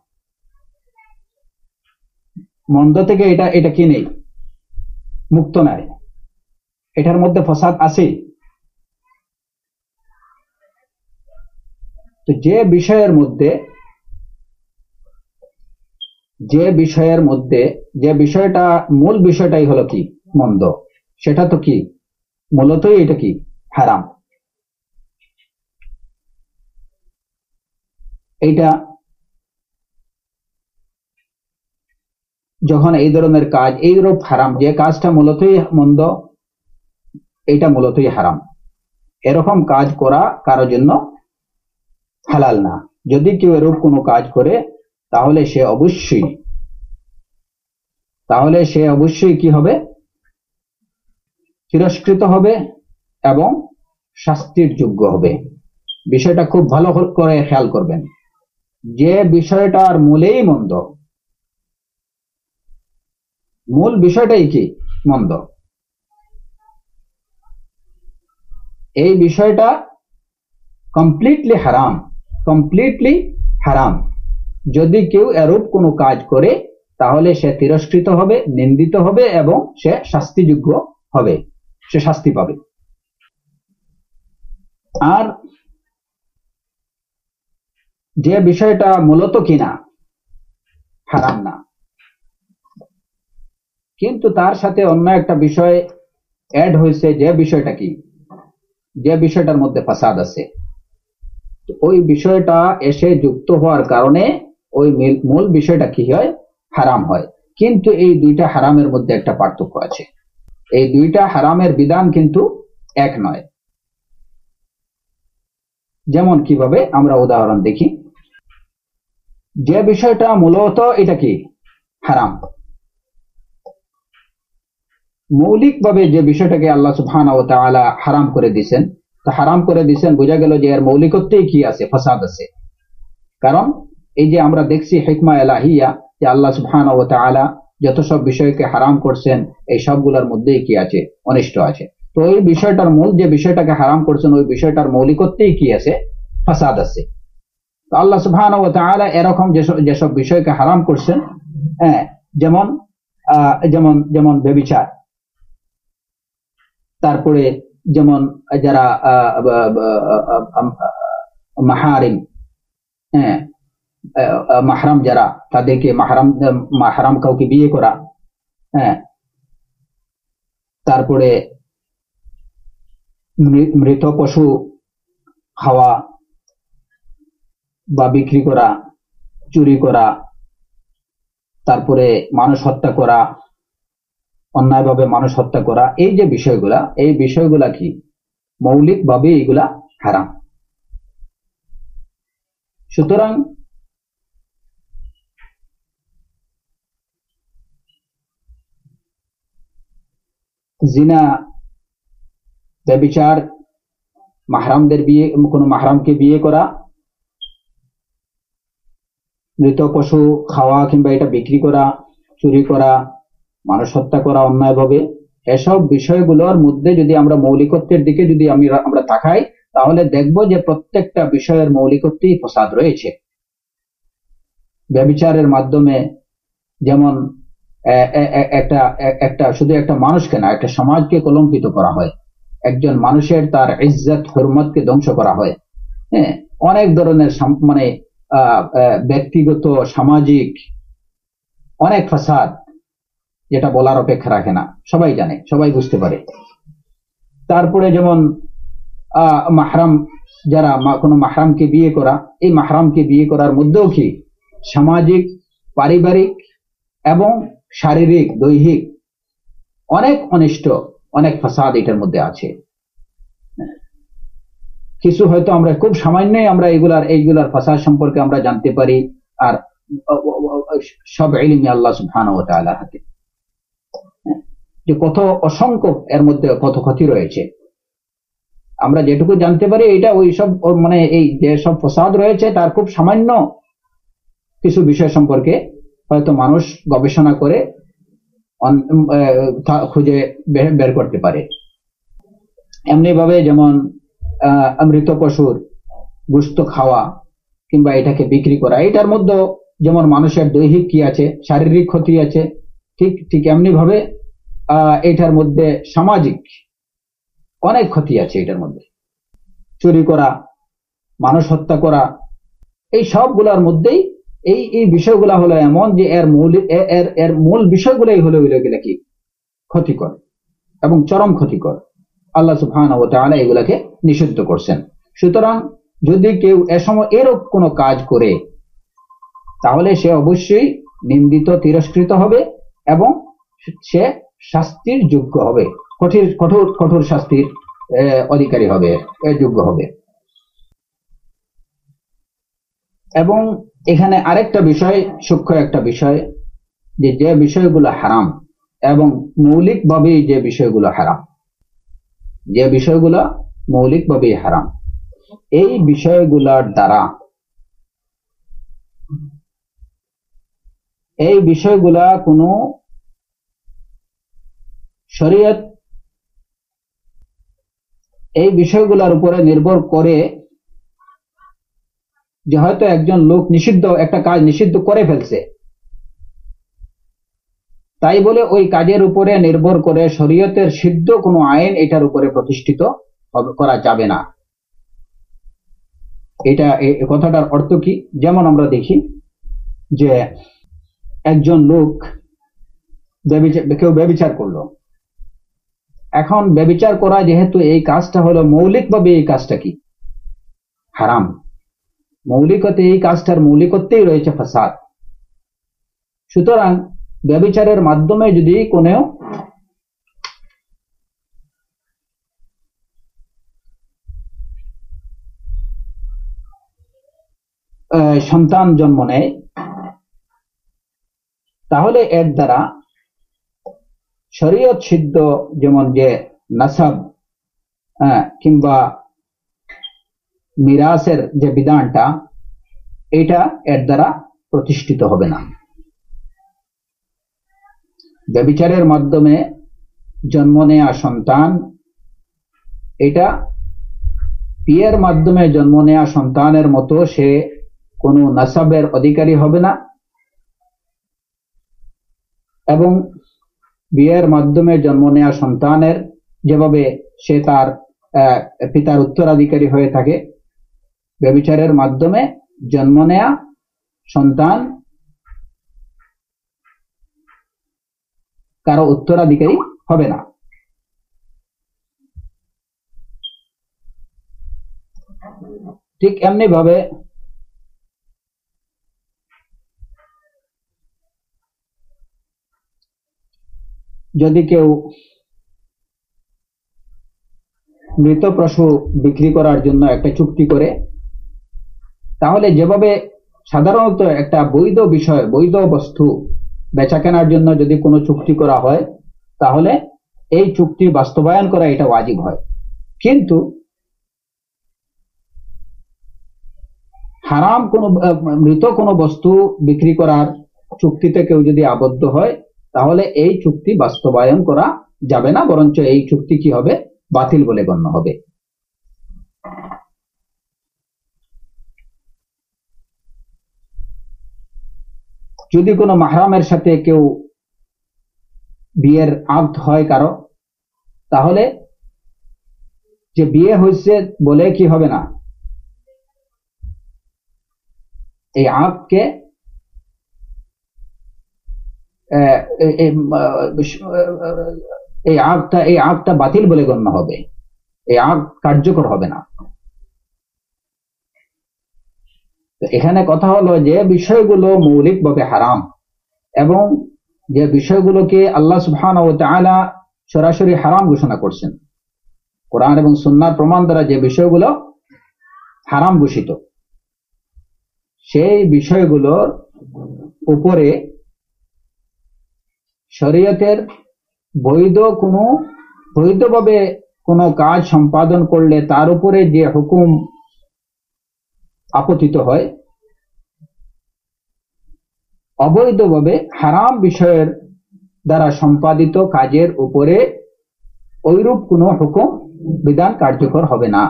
মন্দ থেকে এটা এটা কি নেই, মুক্ত নাই, এটার মধ্যে ফাসাদ আছে। তো যে বিষয়ের মধ্যে যে বিষয়ের মধ্যে যে বিষয়টা মূল বিষয়টাই হলো কি মন্দ, সেটা তো কি মূলতই এটা কি হারাম। এইটা যখন এই ধরনের কাজ এইরূপ হারাম, যে কাজটা মূলতই মন্দ এটা মূলতই হারাম, এরকম কাজ করা কারোর জন্য হালাল না। যদি কেউ এরূপ কোনো কাজ করে তাহলে সে অবশ্যই তাহলে সে অবশ্যই কি হবে, তিরস্কৃত হবে এবং শাস্তির যোগ্য হবে। বিষয়টা খুব ভালো করে খেয়াল করবেন, যে বিষয়টার মূলেই মন্দ, মূল বিষয়টাই কি মন্দ, এই বিষয়টা কমপ্লিটলি হারাম, কমপ্লিটলি হারাম। যদি কেউ এরূপ কোনো কাজ করে তাহলে সে তিরস্কৃত হবে, নিন্দিত হবে এবং সে শাস্তিযোগ্য হবে, সে শাস্তি পাবে। আর যে বিষয়টা মূলত কিনা হারাম না, কিন্তু তার সাথে অন্য একটা বিষয় অ্যাড হয়েছে, যে বিষয়টা কি যে বিষয়টার মধ্যে ফাসাদ আছে, ওই বিষয়টা এসে যুক্ত হওয়ার কারণে ওই মূল বিষয়টা কি হয়, হারাম হয়। কিন্তু এই দুইটা হারামের মধ্যে একটা পার্থক্য আছে, এই দুইটা হারামের বিধান কিন্তু এক নয়। যেমন কিভাবে আমরা উদাহরণ দেখি, যে বিষয়টা মূলত এটা কি হারাম, মৌলিকভাবে যে বিষয়টাকে আল্লাহ সুবহানাহু ওয়া তাআলা হারাম করে দিয়েছেন, তা হারাম করে দিয়েছেন, বোঝা গেল যে এর মৌলিকত্বেই কি আছে, ফাসাদ আছে। কারণ এই যে আমরা দেখছি হিকমা ইলাহিয়া, যে আল্লাহ সুবহানাহু ওয়া তাআলা যত সব বিষয়কে হারাম করছেন এই সবগুলোর মধ্যেই কি আছে, অনিষ্ট আছে। তো এই বিষয়টার মূল যে বিষয়টাকে হারাম করছেন ওই বিষয়টার মৌলিকত্বেই কি আছে, ফাসাদ আছে। তো আল্লাহ সুবহানাহু ওয়া তাআলা এরকম যেসব বিষয়কে হারাম করছেন, হ্যাঁ, যেমন যেমন যেমন ব্যভিচার, তারপরে যেমন যারা মাহারিম, হ্যাঁ, মাহরাম যারা, তাদেরকে মাহরাম মাহরাম কাউকে বিয়ে করা, হ্যাঁ, তারপরে মৃত পশু খাওয়া বা বিক্রি করা, চুরি করা, তারপরে মানুষ হত্যা করা, অন্যায়ভাবে মানুষ হত্যা করা, এই যে বিষয়গুলা, এই বিষয়গুলা কি মৌলিকভাবে এগুলা হারাম। সুতরাং জিনা, ব্যভিচার, মাহরামদের বিয়ে, কোনো মাহরামকে বিয়ে করা, মৃত পশু খাওয়া কিংবা এটা বিক্রি করা, চুরি করা, মানুষ হত্যা করা অন্যায়ভাবে, এসব বিষয়গুলোর মধ্যে যদি আমরা মৌলিকত্বের দিকে যদি আমরা তাকাই, তাহলে দেখব যে প্রত্যেকটা বিষয়ের মৌলিকত্বেই ফসাদ রয়েছে। ব্যভিচারের মাধ্যমে যেমন একটা একটা শুধু একটা মানুষকে না, একটা সমাজকে কলঙ্কিত করা হয়, একজন মানুষের তার ইজ্জত হুরমতকে ধ্বংস করা হয়। হ্যাঁ, অনেক ধরনের মানে ব্যক্তিগত সামাজিক অনেক ফাসাদ, যেটা বলার অপেক্ষা রাখে না, সবাই জানে, সবাই বুঝতে পারে। তারপরে যেমন আহ মাহরাম, যারা কোনো মাহরামকে বিয়ে করা, এই মাহরামকে বিয়ে করার মধ্যেও কি সামাজিক, পারিবারিক এবং শারীরিক, দৈহিক অনেক অনিষ্ট, অনেক ফাসাদ এটার মধ্যে আছে। কিছু হয়তো আমরা খুব সামান্যই আমরা এগুলার এইগুলার ফাসাদ সম্পর্কে আমরা জানতে পারি, আর সব ইলমে আল্লাহ সুবহানাহু ওয়া তাআলার হাতে, যে কত অসংখ্য এর মধ্যে কত ক্ষতি রয়েছে। আমরা যেটুকু জানতে পারি এটা ওই সব মানে এই যে সব ফাসাদ রয়েছে তার খুব সামান্য কিছু বিষয় সম্পর্কে হয়তো মানুষ গবেষণা করে খুঁজে বের করতে পারে। এমনি ভাবে যেমন মৃত পশুর গোশত খাওয়া কিংবা এটাকে বিক্রি করা, এটার মধ্যে যেমন মানুষের দৈহিক কি আছে, শারীরিক ক্ষতি আছে, ঠিক ঠিক এমনি ভাবে আহ এটার মধ্যে সামাজিক অনেক ক্ষতি আছে। এটার মধ্যে চুরি করা, মানুষ হত্যা করা, এই সবগুলোর মধ্যেই এই এই বিষয়গুলা হলো এমন যে এর মূল এর এর মূল বিষয়গুলোই হলো এগুলো কি ক্ষতিকর এবং চরম ক্ষতিকর। আল্লাহ সুবহানাহু ওয়া তাআলা এগুলাকে নিষিদ্ধ করছেন। সুতরাং যদি কেউ এ সময় এরূপ কোনো কাজ করে, তাহলে সে অবশ্যই নিন্দিত, তিরস্কৃত হবে এবং সে শাস্তির যোগ্য হবে, কঠিন কঠোর কঠোর শাস্তির অধিকারী হবে, যোগ্য হবে। এবং এখানে আরেকটা বিষয়, সূক্ষ্ম একটা বিষয়, যে যে বিষয়গুলো হারাম এবং মৌলিকভাবে যে বিষয়গুলো হারাম, যে বিষয়গুলো মৌলিকভাবে হারাম, এই বিষয়গুলোর দ্বারা এই বিষয়গুলা কোনো শরীয়ত এই বিষয়গুলোর উপরে নির্ভর করে যে হয়তো একজন লোক নিষিদ্ধ একটা কাজ নিষিদ্ধ করে ফেলছে, তাই বলে ওই কাজের উপরে নির্ভর করে শরীয়তের সিদ্ধ কোনো আইন এটার উপরে প্রতিষ্ঠিত করা যাবে না। এটা কথাটার অর্থ কি? যেমন আমরা দেখি যে একজন লোক কেউ ব্যভিচার করলো, এখন ব্যভিচার করা যেহেতু এই কাজটা হলো মৌলিকভাবে এই কাজটা কি হারাম, মৌলিকতে এই কাজটার মৌলিকত্বেই রয়েছে ফাসাদ। সুতরাং ব্যভিচারের মাধ্যমে যদি কোনো সন্তান জন্ম নেয়, তাহলে এর দ্বারা শরীয়ত সিদ্ধ যেমন যে নাসাব কিংবা মিরাসের যে বিধানটা, এটা এর দ্বারা প্রতিষ্ঠিত হবে না। ব্যভিচারের মাধ্যমে জন্ম নেয়া সন্তান, এটা বিয়ের মাধ্যমে জন্ম নেয়া সন্তানের মতো সে কোনো নাসাবের অধিকারী হবে না, এবং বিয়ের মাধ্যমে জন্ম নেয়া সন্তানের যেভাবে সে তার পিতার উত্তরাধিকারী হয়ে থাকে, ব্যভিচারের মাধ্যমে জন্ম নেয়া সন্তান কারো উত্তরাধিকারী হবে না। ঠিক এমনি ভাবে যদি কেউ মৃত পশু বিক্রি করার জন্য একটা চুক্তি করে, তাহলে যেভাবে সাধারণত একটা বৈধ বিষয়, বৈধ বস্তু বেচা কেনার জন্য যদি কোনো চুক্তি করা হয়, তাহলে এই চুক্তি বাস্তবায়ন করা এটা ওয়াজিব হয়। কিন্তু হারাম কোনো মৃত কোনো বস্তু বিক্রি করার চুক্তিতে কেউ যদি আবদ্ধ হয়, তাহলে এই চুক্তি বাস্তবায়ন করা যাবে না, বরঞ্চ এই চুক্তি কি হবে, বাতিল বলে গণ্য হবে। যদি কোনো মাহরামের সাথে কেউ বিয়ের আকদ হয় কারো, তাহলে যে বিয়ে হয়েছে বলে কি হবে না, এই আকদকে এই আকদটা এই আকদটা বাতিল বলে গণ্য হবে, এই আকদ কার্যকর হবে না। তো এখানে কথা হলো যে বিষয়গুলো মৌলিকভাবে হারাম এবং যে বিষয়গুলোকে আল্লাহ সুবহানাহু ওয়া তাআলা সরাসরি হারাম ঘোষণা করছেন, কোরআন এবং সুন্নাহর প্রমাণ দ্বারা যে বিষয়গুলো হারাম ঘোষিত, সেই বিষয়গুলোর উপরে শরীয়তের বৈধ কোনো বৈধভাবে কোনো কাজ সম্পাদন করলে তার উপরে যে হুকুম আপতিত হয়, অবৈধভাবে হারাম বিষয়ের দ্বারা সম্পাদিত কাজের উপরে ওইরূপ কোনো হুকুম বিধান কার্যকর হবে না।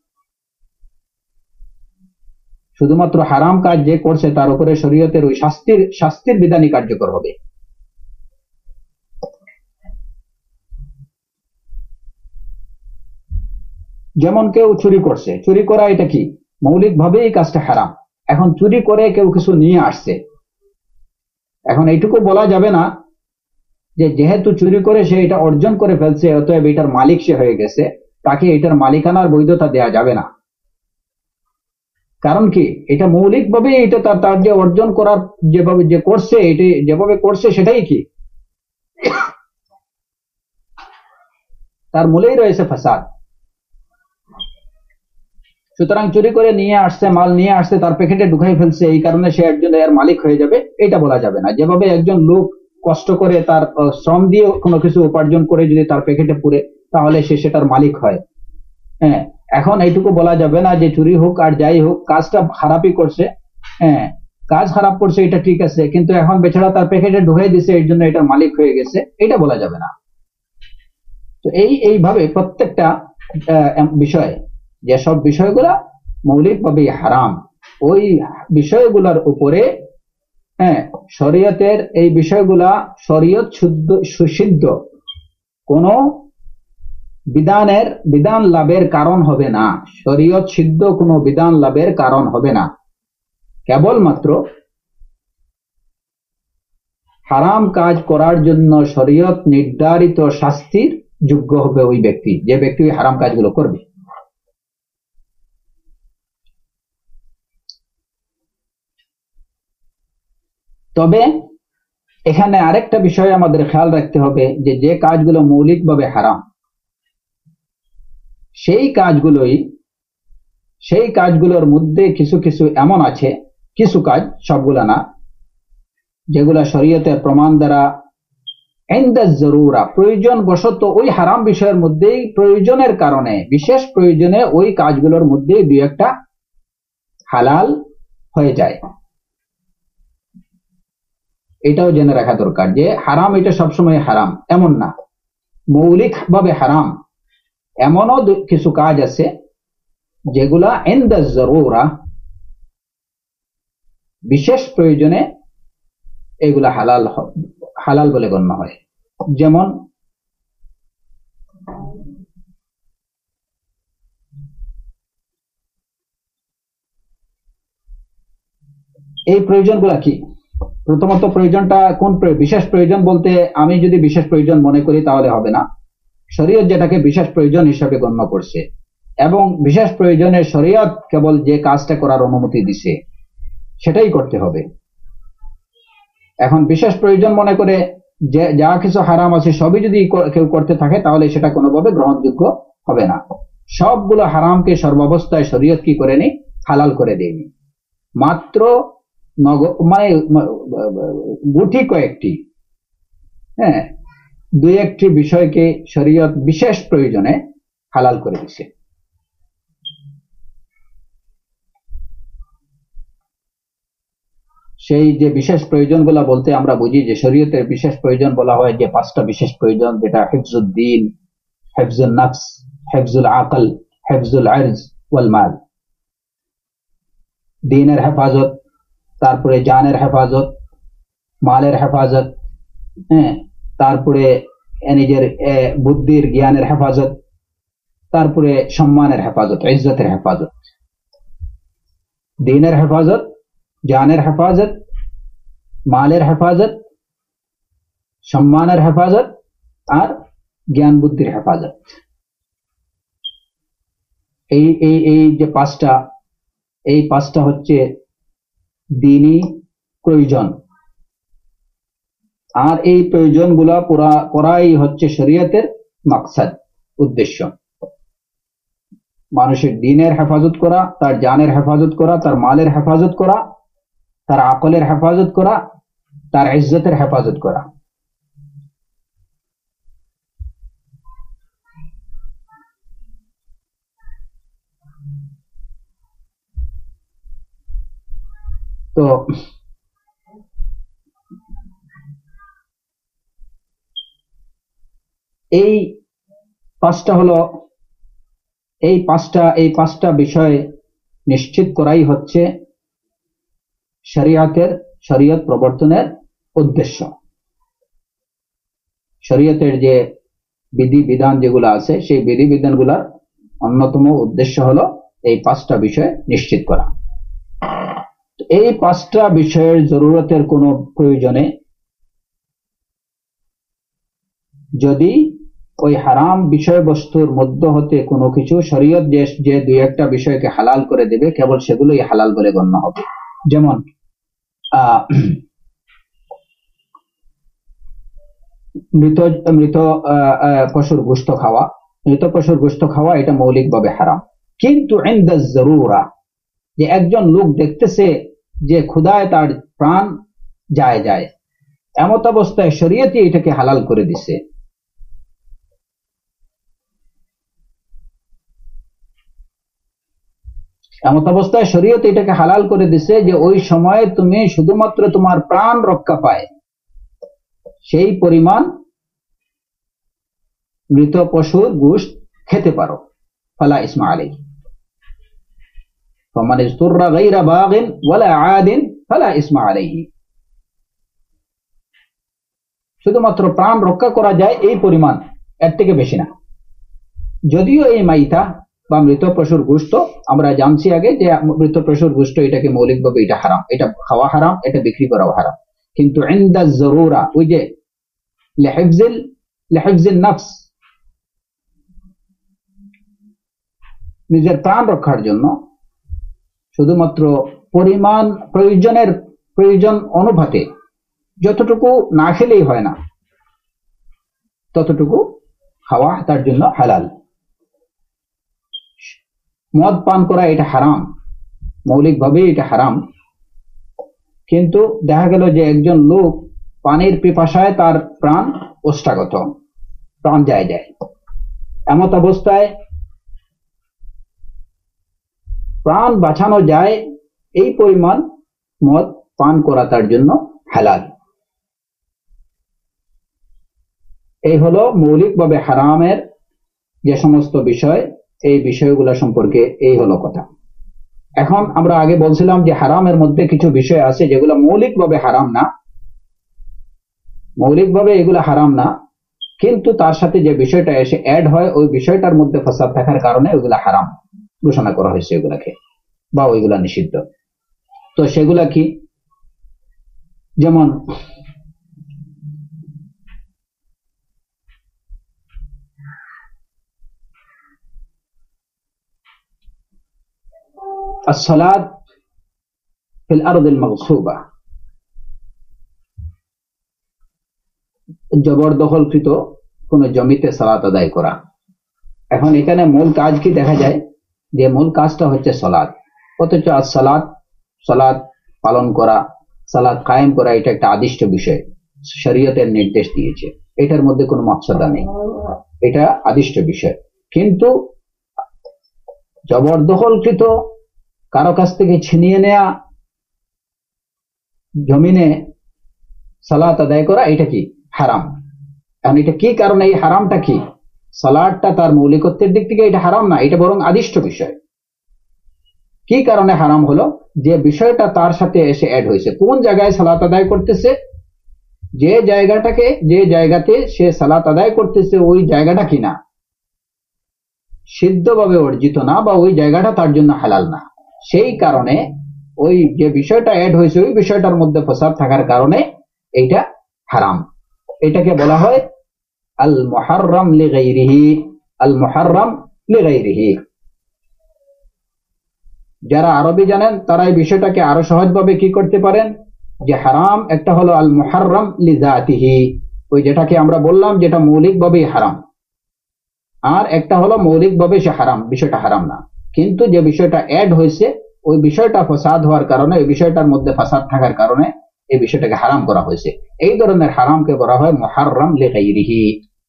শুধুমাত্র হারাম কাজ যে করছে তার উপরে শরীয়তের ওই শাস্তির শাস্তির বিধানই কার্যকর হবে। যেমন কেউ চুরি করছে, চুরি করা এটা কি মৌলিকভাবে এই কাজটা হারাম। এখন চুরি করে কেউ কিছু নিয়ে আসছে, এখন এইটুকু বলা যাবে না যে যেহেতু চুরি করে সে এটা অর্জন করে ফেলছে অতএব এটার মালিক সে হয়ে গেছে, তাকে এটার মালিকানার বৈধতা দেয়া যাবে না। কারণ কি, এটা মৌলিকভাবে এটা তার তার যে অর্জন করার যেভাবে যে করছে, এটি যেভাবে করছে সেটাই কি তার মূলেই রয়েছে ফাসাদ। সুতরাং চুরি করে নিয়ে আসছে, মাল নিয়ে আসছে, তার প্যাকেটে ঢুকাই ফেলছে, এই কারণে সে একজন এর মালিক হয়ে যাবে, এটা বলা যাবে না। যেভাবে একজন লোক কষ্ট করে তার শ্রম দিয়ে কোনো কিছু উপার্জন করে যদি তার প্যাকেটে পুরে, তাহলে সে সেটার মালিক হয়। হ্যাঁ, এখন এইটুকু বলা যাবে না যে চুরি হোক আর যাই হোক কাজটা খারাপই করছে, হ্যাঁ কাজ খারাপ করছে এটা ঠিক আছে, কিন্তু এখন বেচারা তার প্যাকেটে ঢুকাই দিছে এই জন্য এটার মালিক হয়ে গেছে, এটা বলা যাবে না। তো এই এইভাবে প্রত্যেকটা বিষয়, যেসব বিষয়গুলা মৌলিকভাবে হারাম, ওই বিষয়গুলোর উপরে হ্যাঁ শরীয়তের এই বিষয়গুলা শরীয়ত শুদ্ধ সুসিদ্ধ কোন বিধানের বিধান লাভের কারণ হবে না, শরীয়ত সিদ্ধ কোনো বিধান লাভের কারণ হবে না। কেবলমাত্র হারাম কাজ করার জন্য শরীয়ত নির্ধারিত শাস্তির যোগ্য হবে ওই ব্যক্তি, যে ব্যক্তি হারাম কাজগুলো করবে। তবে এখানে আরেকটা বিষয় আমাদের খেয়াল রাখতে হবে যে যে কাজগুলো মৌলিকভাবে হারাম, সেই কাজগুলোই সেই কাজগুলোর মধ্যে কিছু কিছু এমন আছে, কিছু কাজ, সবগুলা না, যেগুলা শরীয়তের প্রমাণ দ্বারা ইনদা জরুরা প্রয়োজন বশত ওই হারাম বিষয়ের মধ্যেই প্রয়োজনের কারণে, বিশেষ প্রয়োজনে ওই কাজগুলোর মধ্যে দুই একটা হালাল হয়ে যায়। এটাও জেনে রাখা দরকার যে হারাম এটা সবসময় হারাম এমন না, মৌলিক ভাবে হারাম এমনও কিছু কাজ আছে যেগুলা ইনদা জরুরা বিশেষ প্রয়োজনে এগুলা হালাল হালাল বলে গণ্য হয়। যেমন এই প্রয়োজনগুলা কি, প্রথমত প্রয়োজনটা কোন বিশেষ প্রয়োজন বলতে আমি যদি বিশেষ প্রয়োজন মনে করি তাহলে হবে না, শরীয়ত যেটাকে বিশেষ প্রয়োজন হিসাবে গণ্য করছে এবং বিশেষ প্রয়োজনে শরীয়ত কেবল যে কাজটা করার অনুমতি দিছে সেটাই করতে হবে। এখন বিশেষ প্রয়োজন মনে করে যে যা কিছু হারাম আছে সবই যদি কেউ করতে থাকে তাহলে সেটা কোনোভাবে গ্রহণযোগ্য হবে না। সবগুলো হারামকে সর্বাবস্থায় শরীয়ত কি করেনি, হালাল করে দেয়নি। মাত্র নগ মানে গুটি কয়েকটি, হ্যাঁ, দুই একটি বিষয়কে শরীয়ত বিশেষ প্রয়োজনে হালাল করে দিছে। সেই যে বিশেষ প্রয়োজনগুলা বলতে আমরা বুঝি যে শরীয়তের বিশেষ প্রয়োজন বলা হয় যে পাঁচটা বিশেষ প্রয়োজন, যেটা হিফজুদ্দিন, হিফজুল নফস, হিফজুল আকল, হিফজুল ইরজ ওয়াল মাল। দ্বীনের হেফাজত, তারপরে জানের হেফাজত, মালের হেফাজত, হ্যাঁ, তারপরে নিজের বুদ্ধির জ্ঞানের হেফাজত, তারপরে সম্মানের হেফাজত, ইজ্জতের হেফাজত। দ্বীনের হেফাজত, জানের হেফাজত, মালের হেফাজত, সম্মানের হেফাজত আর জ্ঞান বুদ্ধির হেফাজত। এই এই এই যে পাঁচটা, এই পাঁচটা হচ্ছে দ্বীনি প্রয়োজন। আর এই প্রয়োজনগুলা পুরা করাই হচ্ছে শরীয়তের মাকসাদ, উদ্দেশ্য। মানুষের দ্বীনের হেফাজত করা, তার জানের হেফাজত করা, তার মালের হেফাজত করা, তার আকলের হেফাজত করা, তার ইজ্জতের হেফাজত করা। তো এই পাঁচটা হলো, এই পাঁচটা এই পাঁচটা বিষয় নিশ্চিত করাই হচ্ছে শরীয়তের শরীয়ত প্রবর্তনের উদ্দেশ্য। শরীয়তের যে বিধি বিধান যেগুলো আছে সেই বিধি বিধানগুলোর অন্যতম উদ্দেশ্য হলো এই পাঁচটা বিষয় নিশ্চিত করা। এই পাঁচটা বিষয়ের জরুরতের কোনো প্রয়োজনে যদি ওই হারাম বিষয়বস্তুর মধ্য হতে কোনো কিছু শরীয়ত যে দুই একটা বিষয়কে হালাল করে দেবে, কেবল সেগুলোই হালাল বলে গণ্য হবে। যেমন আহ মৃত মৃত পশুর গোশত খাওয়া, মৃত পশুর গোশত খাওয়া এটা মৌলিকভাবে হারাম। কিন্তু ইনদা জরুরা, যে একজন লোক দেখতেছে যে ক্ষুধায় তার প্রাণ যায় যায়, এমত অবস্থায় শরীয়তই এটাকে হালাল করে দিছে। এমত অবস্থায় শরীয়ত এটাকে হালাল করে দিছে যে ওই সময়ে তুমি শুধুমাত্র তোমার প্রাণ রক্ষা পায় সেই পরিমাণ মৃত পশুর গোশত খেতে পারো। ফালা ইসমা আলাইহি ফামান ইসতুররা গায়রা বাগিন ওয়ালা আদিন ফালা ইসমা আলাইহি। শুধুমাত্র প্রাণ রক্ষা করা যায় এই পরিমাণ, এর থেকে বেশি না। যদিও এই মাইতা বা মৃত পশুর গোশত আমরা জানছি আগে যে মৃত পশুর গোশত এটাকে মৌলিকভাবে এটা হারাম, এটা খাওয়া হারাম, এটা বিক্রি করাও হারাম। কিন্তু ইনদা জরুরা, ওই যে লিহিফজিল লিহিফজিন নফস, নিজের প্রাণ রক্ষার জন্য শুধুমাত্র পরিমাণ প্রয়োজনের প্রয়োজন অনুপাতে যতটুকু না খেলেই হয় না ততটুকু খাওয়া তার জন্য হালাল। মদ পান করা এটা হারাম, মৌলিকভাবে এটা হারাম। কিন্তু দেখা গেল যে একজন লোক পানির পিপাসায় তার প্রাণ ওষ্ঠাগত, প্রাণ যায় যায়, এমত অবস্থায় প্রাণ বাঁচানো যায় এই পরিমাণ মদ পান করা তার জন্য হালাল। এই হলো মৌলিকভাবে হারামের যে সমস্ত বিষয়, এই বিষয়গুলো সম্পর্কে এই হলো কথা। এখন আমরা আগে বলছিলাম যে হারামের মধ্যে কিছু বিষয় আছে যেগুলো মৌলিকভাবে হারাম না, মৌলিকভাবে এগুলো হারাম না, কিন্তু তার সাথে যে বিষয়টা এসে অ্যাড হয় ওই বিষয়টার মধ্যে ফাসাদ থাকার কারণে ওইগুলা হারাম ঘোষণা করা হয়েছে ওইগুলাকে, বা ওইগুলা নিষিদ্ধ। তো সেগুলা কি? যেমন الصلاة في الأرض المغصوبة, জবরদখলকৃত কোন জমিতে সালাত আদায় করা। এখন এখানে মূল কাজ কি দেখা যায় যে মূল কাজটা হচ্ছে সালাত, অথচ আজ সালাত সালাত পালন করা, সালাত কায়েম করা এটা একটা আদিষ্ট বিষয়, শরীয়তের নির্দেশ দিয়েছে, এটার মধ্যে কোনো মাকসাদা নেই, এটা আদিষ্ট বিষয়। কিন্তু জবরদখলকৃত কারো কাছ থেকে ছিনিয়ে নেয়া জমিনে সালাত আদায় করা এটা কি হারাম। কারণ এটা কি কারণে, এই হারামটা কি, সালাতটা তার মৌলিকত্বের দিক থেকে এটা হারাম না, এটা বরং আদিষ্ট বিষয়। কি কারণে হারাম হলো, যে বিষয়টা তার সাথে এসে অ্যাড হয়েছে। কোন জায়গায় সালাত আদায় করতেছে, যে জায়গাটাকে যে জায়গাতে সে সালাত আদায় করতেছে ওই জায়গাটা কিনা সিদ্ধভাবে অর্জিত না, বা ওই জায়গাটা তার জন্য হালাল না, সেই কারণে ওই যে বিষয়টা অ্যাড হয়েছে ওই বিষয়টার মধ্যে ফাসাদ থাকার কারণে এইটা হারাম। এটাকে বলা হয় আল মুহাররাম লিগাইরিহি, আল মুহাররাম লিগাইরিহি। যারা আরবি জানেন তারা এই বিষয়টাকে আরো সহজভাবে কি করতে পারেন, যে হারাম একটা হলো আল মুহাররাম লিযাতিহি, ওই যেটাকে আমরা বললাম যেটা মৌলিকভাবেই হারাম, আর একটা হলো মৌলিকভাবে সে হারাম, বিষয়টা হারাম না, কিন্তু যে বিষয়টা অ্যাড হয়েছে ওই বিষয়টা ফাসাদ হওয়ার কারণে, ওই বিষয়টার মধ্যে ফাসাদ থাকার কারণে এই বিষয়টাকে হারাম করা হয়েছে। এই ধরনের হারামকে বলা হয় মুহাররাম লিগাইরিহি।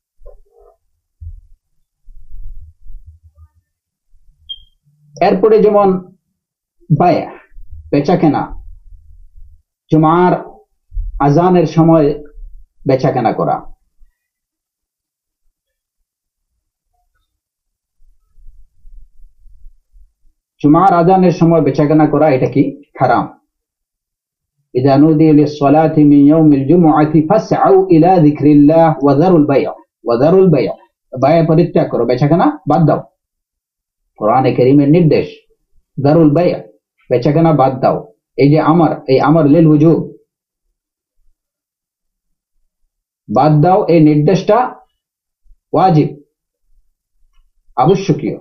এরপরে যেমন বায়া, বেচা কেনা, জুমার আজানের সময় বেচা কেনা করা, জুমার আজানের সময় বেচা কেনা করা এটা কি হারাম। ইযা নুদিয়া লিস-সালাতি মিন ইয়াউমিল জুমআতি ফাসআউ ইলা যিকরিল্লাহ ওয়া যারুল বায়' ওয়া যারুল বায়', বায়' পরিত্যাগ করো, বেচা কেনা বাদ দাও, কোরআনে কারীমের নির্দেশ যারুল বায়', বেচা কেনা বাদ দাও। এই যে আমর, এই আমর লিল ওয়াজুব, বাদ দাও, এই নির্দেশটা ওয়াজিব, আবশ্যকীয়।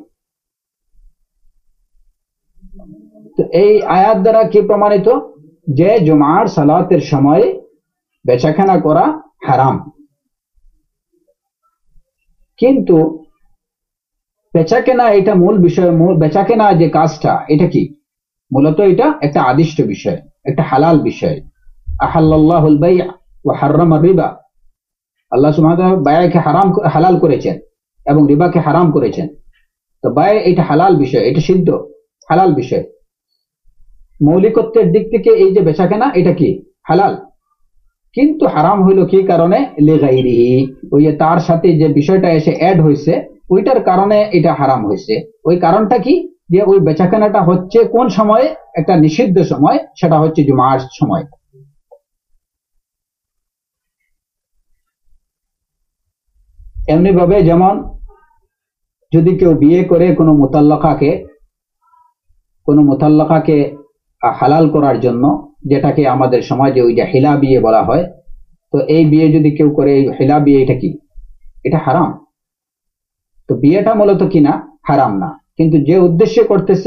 তো এই আয়াত দ্বারা কি প্রমাণিত, যে জুমার সালাতের সময় বেচাকেনা করা হারাম। কিন্তু বেচাকেনা এটা মূল বিষয়, মূল বেচাকেনা যে কাজটা এটা কি মূলত এটা একটা আদিষ্ট বিষয়, একটা হালাল বিষয়। আহাল্লাল্লাহুল বায়' ওয়া হাররামা রিবা, আল্লাহ সুবহানাহু ওয়া তাআলা বায়কে হারাম হালাল করেছেন এবং রিবাকে হারাম করেছেন। তো বায় এটা হালাল বিষয়, এটা সিদ্ধ হালাল বিষয়। মৌলিকত্বের দিক থেকে এই যে বেচাকেনা এটা কি হালাল, কিন্তু হারাম হইল কি কারণে, লিগাইরিহি, ওই যে তার সাথে যে বিষয়টা এসে অ্যাড হয়েছে ওইটার কারণে এটা হারাম হয়েছে। ওই কারণটা কি, যে ওই বেচাকেনাটা হচ্ছে কোন সময়ে, একটা নিষিদ্ধ সময়, সেটা হচ্ছে জুমার সময়। এমনি ভাবে যেমন যদি কেউ বিয়ে করে কোনো মুতাল্লাকাকে, কোনো মুতাল্লাকাকে হালাল করার জন্য, যেটাকে আমাদের সমাজে ওই যে হিলা বিয়ে বলা হয়, তো এই বিয়ে যদি কেউ করে, এই হিলা বিয়ে এটা কি, এটা হারাম। তো বিয়েটা মূলত কিনা হারাম না, কিন্তু যে উদ্দেশ্যে করতেছে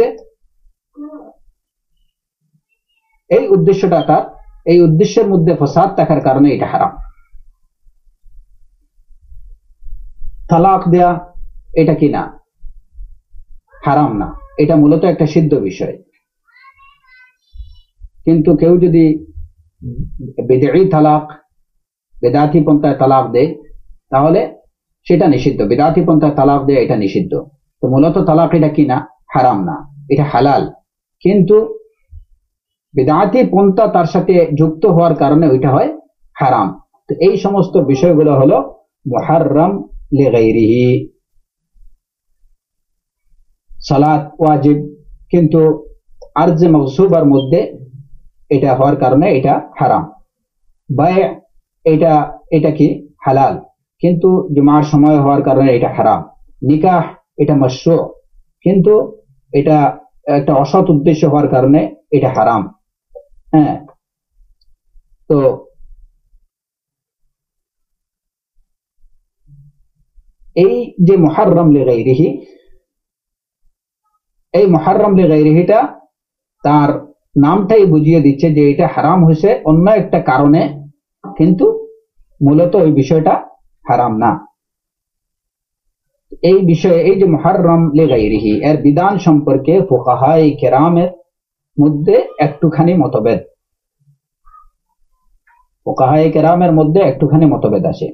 এই উদ্দেশ্যটা তার, এই উদ্দেশ্যের মধ্যে ফাসাদ থাকার কারণে এটা হারাম। তালাক দেয়া এটা কিনা হারাম না, এটা মূলত একটা সিদ্ধ বিষয়। কিন্তু কেউ যদি বিদঈ তালাক, বেদাতি পন্থায় তালাক দেয় তাহলে সেটা নিষিদ্ধ, বিদআতি পন্থায় তালাক দেয় এটা নিষিদ্ধ। তো মূলত তালাক এটা কিনা হারাম না, এটা হালাল, কিন্তু বিদআতি পন্থা তার সাথে যুক্ত হওয়ার কারণে ওইটা হয় হারাম। তো এই সমস্ত বিষয়গুলো হলো মুহাররাম লিগাইরিহি। সালাত ওয়াজিব, কিন্তু আরজে মাগসুবার মধ্যে এটা হওয়ার কারণে এটা হারাম। বায় এটা এটা কি হালাল, কিন্তু জুমার সময় হওয়ার কারণে এটা হারাম। নিকাহ এটা মাশরু', কিন্তু এটা একটা অসৎ উদ্দেশ্য হওয়ার কারণে এটা হারাম। হ্যাঁ, তো এই যে মুহাররাম লিগাইরিহি, এই মুহাররাম লিগাইরিহিটা তার নামটাই বুঝিয়ে দিচ্ছে যে এটা হারাম হয়েছে অন্য একটা কারণে, কিন্তু মূলত ওই বিষয়টা হারাম না। এই বিষয়ে এই যে মুহাররম লিগাইরিহি এর বিধান সম্পর্কে ফুকাহায়ে কেরামের মধ্যে একটুখানি মতভেদ ফুকাহায়ে কেরামের মধ্যে একটুখানি মতভেদ আছে।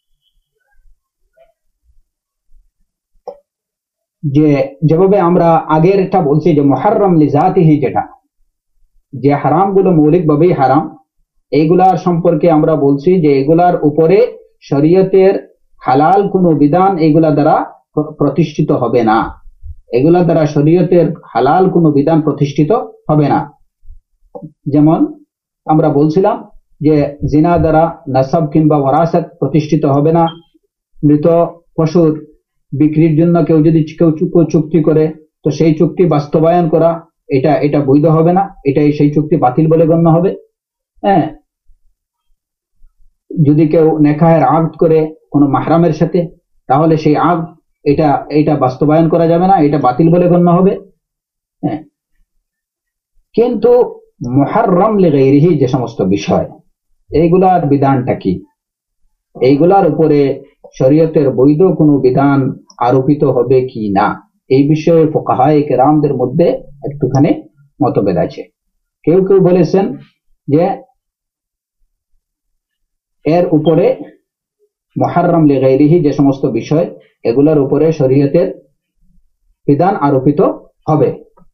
যে যেভাবে আমরা আগের এটা বলছি যে মুহাররম লিজাতিহি, যেটা যে হারামগুলো মৌলিকভাবেই হারাম, এইগুলার সম্পর্কে আমরা বলছি যে এগুলার উপরে শরীয়তের হালাল কোনো বিধান এগুলা দ্বারা প্রতিষ্ঠিত হবে না, এগুলা দ্বারা শরীয়তের হালাল কোনো বিধান প্রতিষ্ঠিত হবে না। যেমন আমরা বলছিলাম যে জিনা দ্বারা নাসাব কিংবা ওয়ারাসাত প্রতিষ্ঠিত হবে না, মৃত পশুর বিক্রির জন্য কেউ যদি কেউ চুক্তি করে তো সেই চুক্তি বাস্তবায়ন করা এটা এটা বৈধ হবে না, এটাই সেই চুক্তি বাতিল বলে গণ্য হবে। হ্যাঁ, যদি কেউ নেকাহের আকদ করে কোনো মাহরামের সাথে, তাহলে সেই আকদ এটা এটা বাস্তবায়ন করা যাবে না, এটা বাতিল বলে গণ্য হবে। হ্যাঁ, কিন্তু মুহাররম লিগাইরিহি যে সমস্ত বিষয়, এইগুলার বিধানটা কি, এইগুলার উপরে শরীয়তের বৈধ কোনো বিধান আরোপিত হবে কি না, এই বিষয়ে ফুকাহায়ে কেরামদের মধ্যে একটুখানি মতভেদ আছে। কেউ কেউ বলেছেন যে এর উপরে মুহাররম লিগাইরিহি যে সমস্ত বিষয়, এগুলার উপরে শরীয়তের বিধান আরোপিত হবে,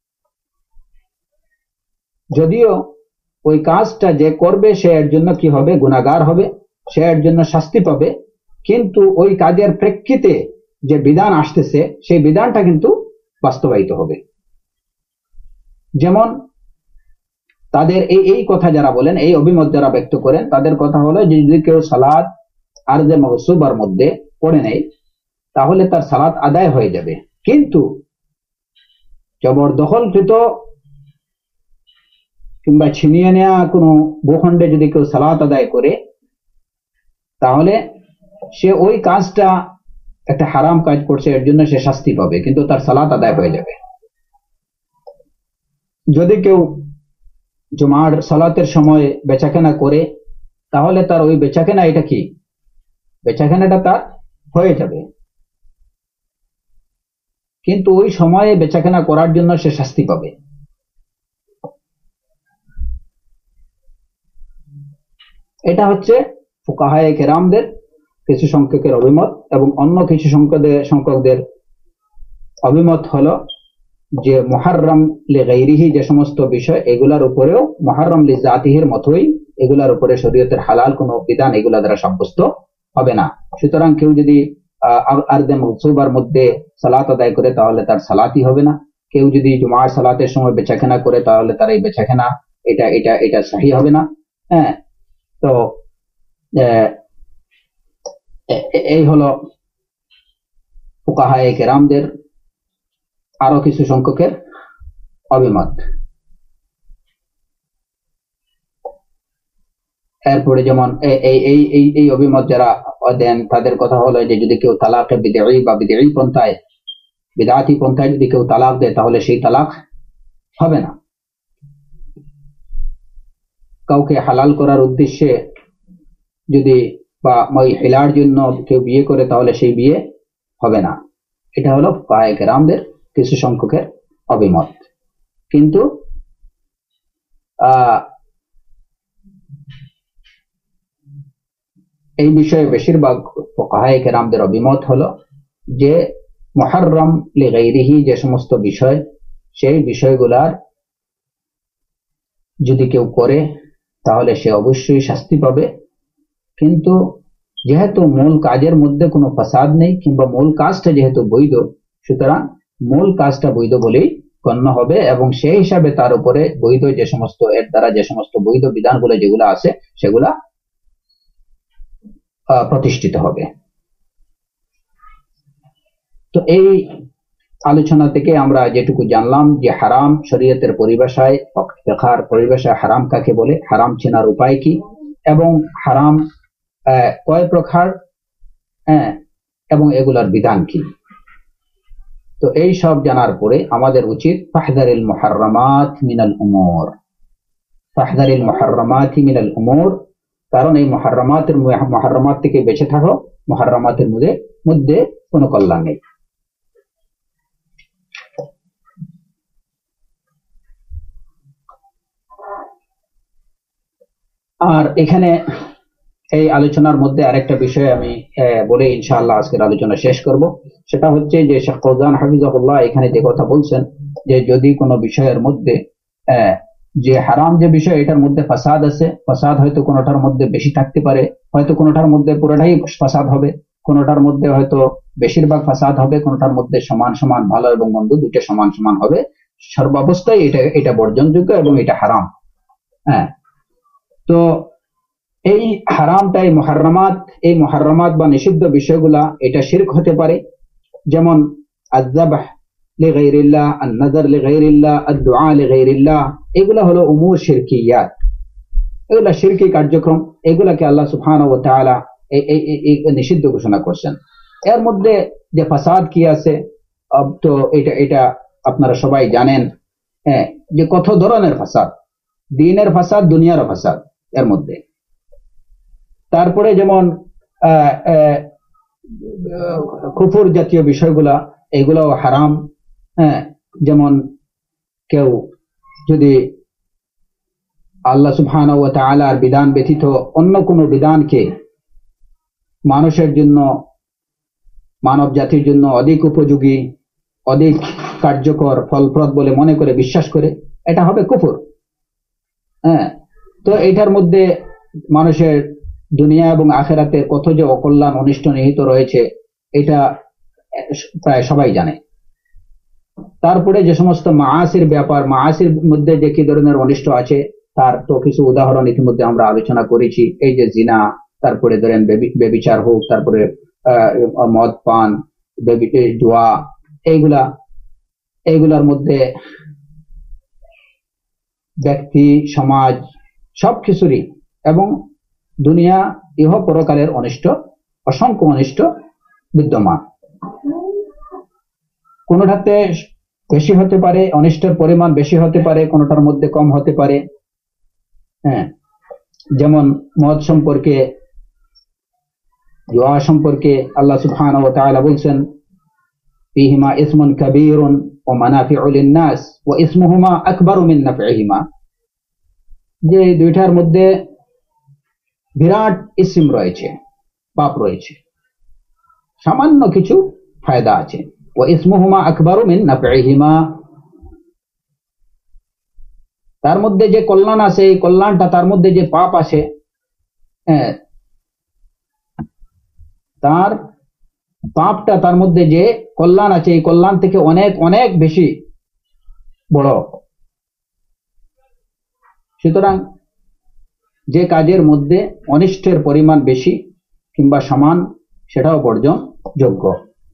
যদিও ওই কাজটা যে করবে সে এর জন্য কি হবে, গুনাহগার হবে, সে এর জন্য শাস্তি পাবে, কিন্তু ওই কাজের প্রেক্ষিতে যে বিধান আসতেছে সেই বিধানটা কিন্তু বাস্তবায়িত হবে। যেমন তাদের এই এই কথা যারা বলেন, এই অভিমত যারা ব্যক্ত করেন, তাদের কথা হলো যে যদি কেউ সালাত আরজে মাগসুবার মধ্যে পড়ে নেয় তাহলে তার সালাত আদায় হয়ে যাবে, কিন্তু জবরদখলকৃত কিংবা ছিনিয়ে নেওয়া কোনো ভূখণ্ডে যদি কেউ সালাত আদায় করে তাহলে সে ওই কাজটা একটা হারাম কাজ করছে, এর জন্য সে শাস্তি পাবে, কিন্তু তার সালাত আদায় হয়ে যাবে। যদি কেউ জুমার সালাতের সময় বেচাকেনা করে তাহলে তার ওই বেচাকেনা এটা কি, বেচাকেনাটা তার হয়ে যাবে, কিন্তু ওই সময়ে বেচাকেনা করার জন্য সে শাস্তি পাবে। এটা হচ্ছে ফুকাহায়ে কেরামদের কিছু সংখ্যকের অভিমত, এবং অন্য কিছু সংখ্যকদের অভিমত হলো যে মুহাররম লিগাইরিহি যে সমস্ত বিষয়, এগুলার উপরেও মুহাররম লিজাতিহির মতোই এগুলার উপরে শরীয়তের হালাল কোনো বিধান এগুলা দ্বারা সাব্যস্ত হবে না। সুতরাং কেউ যদি আরদে মাগসুবার মধ্যে সালাত আদায় করে তাহলে তার সালাতই হবে না, কেউ যদি জুমার সালাতের সময় বেচাকেনা করে তাহলে তার এই বেচাকেনা এটা এটা এটা সহি হবে না। হ্যাঁ, তো এই হলো ফুকাহায়ে কেরামদের আরো কিছু সংখ্যকের অভিমত। এরপরে যেমন এই এই এই এই অভিমত যারা দেন তাদের কথা হলো যে যদি কেউ তালাকে বিদঈ বা বিদঈ পন্থায় বিদআতি পন্থায় যদি কেউ তালাক দেয় তাহলে সেই তালাক হবে না। কাউকে হালাল করার উদ্দেশ্যে যদি বা ওই হিলার জন্য কেউ বিয়ে করে তাহলে সেই বিয়ে হবে না। এটা হলো ফুকাহায়ে কেরামদের কিছু সংখ্যকের অভিমত। কিন্তু আহ এই বিষয়ে বেশিরভাগ ফুকাহায়ে কেরামদের অভিমত হলো যে মুহাররম লিগাইরিহি যে সমস্ত বিষয়, সেই বিষয়গুলার যদি কেউ করে তাহলে সে অবশ্যই শাস্তি পাবে, কিন্তু যেহেতু মূল কাজের মধ্যে কোনো ফাসাদ নেই কিংবা মূল কাজটা যেহেতু বৈধ, সুতরাং মূল কাজটা বৈধ বলেই গণ্য হবে, এবং সেই হিসাবে তার উপরে বৈধ যে সমস্ত এর দ্বারা যে সমস্ত বৈধ বিধানগুলো যেগুলো আছে সেগুলা প্রতিষ্ঠিত হবে। তো এই আলোচনা থেকে আমরা যেটুকু জানলাম যে হারাম শরীয়তের পরিভাষায় ফিকহের পরিভাষায় হারাম কাকে বলে, হারাম চেনার উপায় কি, এবং হারাম কয় প্রকার এবং এগুলার বিধান কি। তো এই সব জানার পরে আমাদের উচিত ফাহদারিল মুহাররামাত মিনাল উমুর, ফাহদারিল মুহাররামাতি মিনাল উমুর, কারণ এই মুহাররামাতের মুহাররামাত থেকে বেঁচে থাকো, মুহাররামাতের মধ্যে মধ্যে কোনো কল্যাণ নেই। আর এখানে এই আলোচনার মধ্যে আরেকটা বিষয় আমি বলে ইনশাআল্লাহ আজকের আলোচনা শেষ করব। সেটা হচ্ছে যে শেখ ফৌজান হাফিজাহুল্লাহ এখানে যে কথা বলছেন যে যদি কোনো বিষয়ের মধ্যে যে হারাম যে বিষয় এটার মধ্যে ফাসাদ আছে, ফাসাদ হয়তো কোনোটার মধ্যে বেশি থাকতে পারে, হয়তো কোনোটার মধ্যে পুরোটাই ফাসাদ হবে, কোনোটার মধ্যে হয়তো বেশিরভাগ ফাসাদ হবে, কোনোটার মধ্যে সমান সমান ভালো এবং মন্দ দুইটা সমান সমান হবে। সর্বাবস্থায় এটা এটা বর্জনযোগ্য এবং এটা হারাম। হ্যাঁ, তো এই হারামটা এই মুহাররামাত এই মুহাররামাত বা নিষিদ্ধ বিষয়গুলা এটা শিরক হতে পারে, যেমন আয-যাবহ লিগাইরিল্লাহ, আন-নাযর লিগাইরিল্লাহ, আদ-দুআ লিগাইরিল্লাহ, এগুলা হলো উমুর শিরকিয়াত, এগুলা শিরকি কার্যক্রম, এগুলাকে আল্লাহ সুবহানাহু ওয়া তাআলা এই নিষিদ্ধ ঘোষণা করছেন। এর মধ্যে যে ফাসাদ কি আছে তো এটা এটা আপনারা সবাই জানেন, হ্যাঁ, যে কত ধরনের ফাসাদ, দ্বীনের ফাসাদ, দুনিয়ার ফাসাদ এর মধ্যে। তারপরে যেমন কুফর জাতীয় বিষয়গুলা এগুলাও হারাম। হ্যাঁ, যেমন কেউ যদি আল্লাহ সুবহানাহু ওয়া তাআলার বিধান ব্যতীত অন্য কোনো বিধানকে মানুষের জন্য, মানব জাতির জন্য অধিক উপযোগী, অধিক কার্যকর, ফলপ্রদ বলে মনে করে বিশ্বাস করে, এটা হবে কুফর। হ্যাঁ, তো এটার মধ্যে মানুষের দুনিয়া এবং আখিরাতের কত যে অকল্যাণ অনিষ্ট নিহিত রয়েছে এটা প্রায় সবাই জানে। তারপরে যে সমস্ত মাআসির ব্যাপার, মাআসির মধ্যে যে কি ধরনের অনিষ্ট আছে তার তো কিছু উদাহরণ ইতিমধ্যে আমরা আলোচনা করেছি। এই যে জিনা, তারপরে ধরেন ব্যভিচার হোক, তারপরে মদ পান, জুয়া, এইগুলা এইগুলার মধ্যে ব্যক্তি, সমাজ সবকিছুরই এবং দুনিয়া ইহ পরকালের অনিষ্ট, অসংখ্য অনিষ্ট বিদ্যমান। কোনোটাতে বেশি হতে পারে, অনিষ্টের পরিমাণ বেশি হতে পারে, কোনোটার মধ্যে কম হতে পারে। হ্যাঁ, যেমন মদ সম্পর্কে, জুয়া সম্পর্কে আল্লাহ সুবহানাহু ওয়া তাআলা বলছেন ফীহিমা ইসমুন কাবীরুন ওয়া মানাফিউ লিন-নাস ওয়া ইসমুহুমা আকবারু মিন নাফইহিমা, যে দুইটার মধ্যে বিরাট ইসম রয়েছে, পাপ রয়েছে, সামান্য কিছু ফায়দা আছে। ওয়া ইসমুহুমা আকবারু মিন নাফইহিমা, তার মধ্যে যে কল্যাণ আছে এই কল্যাণটা, তার মধ্যে যে পাপ আছে তার পাপটা, তার মধ্যে যে কল্যাণ আছে এই কল্যাণ থেকে অনেক অনেক বেশি বড়। সুতরাং যে কাজের মধ্যে অনিষ্টের পরিমাণ বেশি কিংবা সমান সেটাও বর্জন যোগ্য।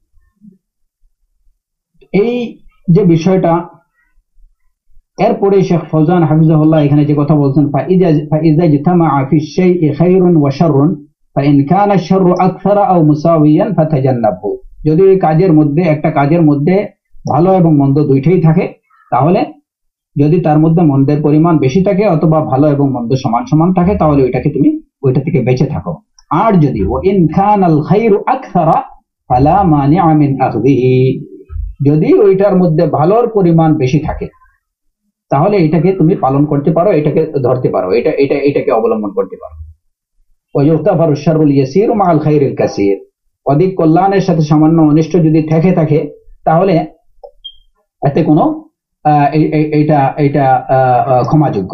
এই যে বিষয়টা, এরপরে শেখ ফৌজান হাফিজাহুল্লাহ এখানে যে কথা বলছেন, ফাইযা ইজতামাআ ফি শাইই খায়রুন ওয়া শাররুন ফাইন কানা আশ-শাররু আকসারা আও মুসাউইয়ান ফাতাজান্নাবহু, যদি এই কাজের মধ্যে, একটা কাজের মধ্যে ভালো এবং মন্দ দুইটাই থাকে, তাহলে যদি তার মধ্যে মন্দের পরিমাণ বেশি থাকে অথবা ভালো এবং মন্দ সমান সমান থাকে, তাহলে ওইটাকে তুমি ওইটা থেকে বেঁচে থাকো। আর যদি ওয়া ইন কানাল খায়রু আকসারা ফালা মানিআ মিন আখযিহি, যদি ওইটার মধ্যে ভালোর পরিমাণ বেশি থাকে তাহলে এটাকে তুমি পালন করতে পারো, এটাকে ধরতে পারো, এটা এটা এটাকে অবলম্বন করতে পারো। ওয়ায়ুগতাফারু শাররুল ইয়াসীর মাআল খায়রিল কাসীর, অধিক কল্যাণের সাথে সামান্য অনিষ্ট যদি থেকে থাকে তাহলে এতে কোনো এটা এটা ক্ষমাযোগ্য,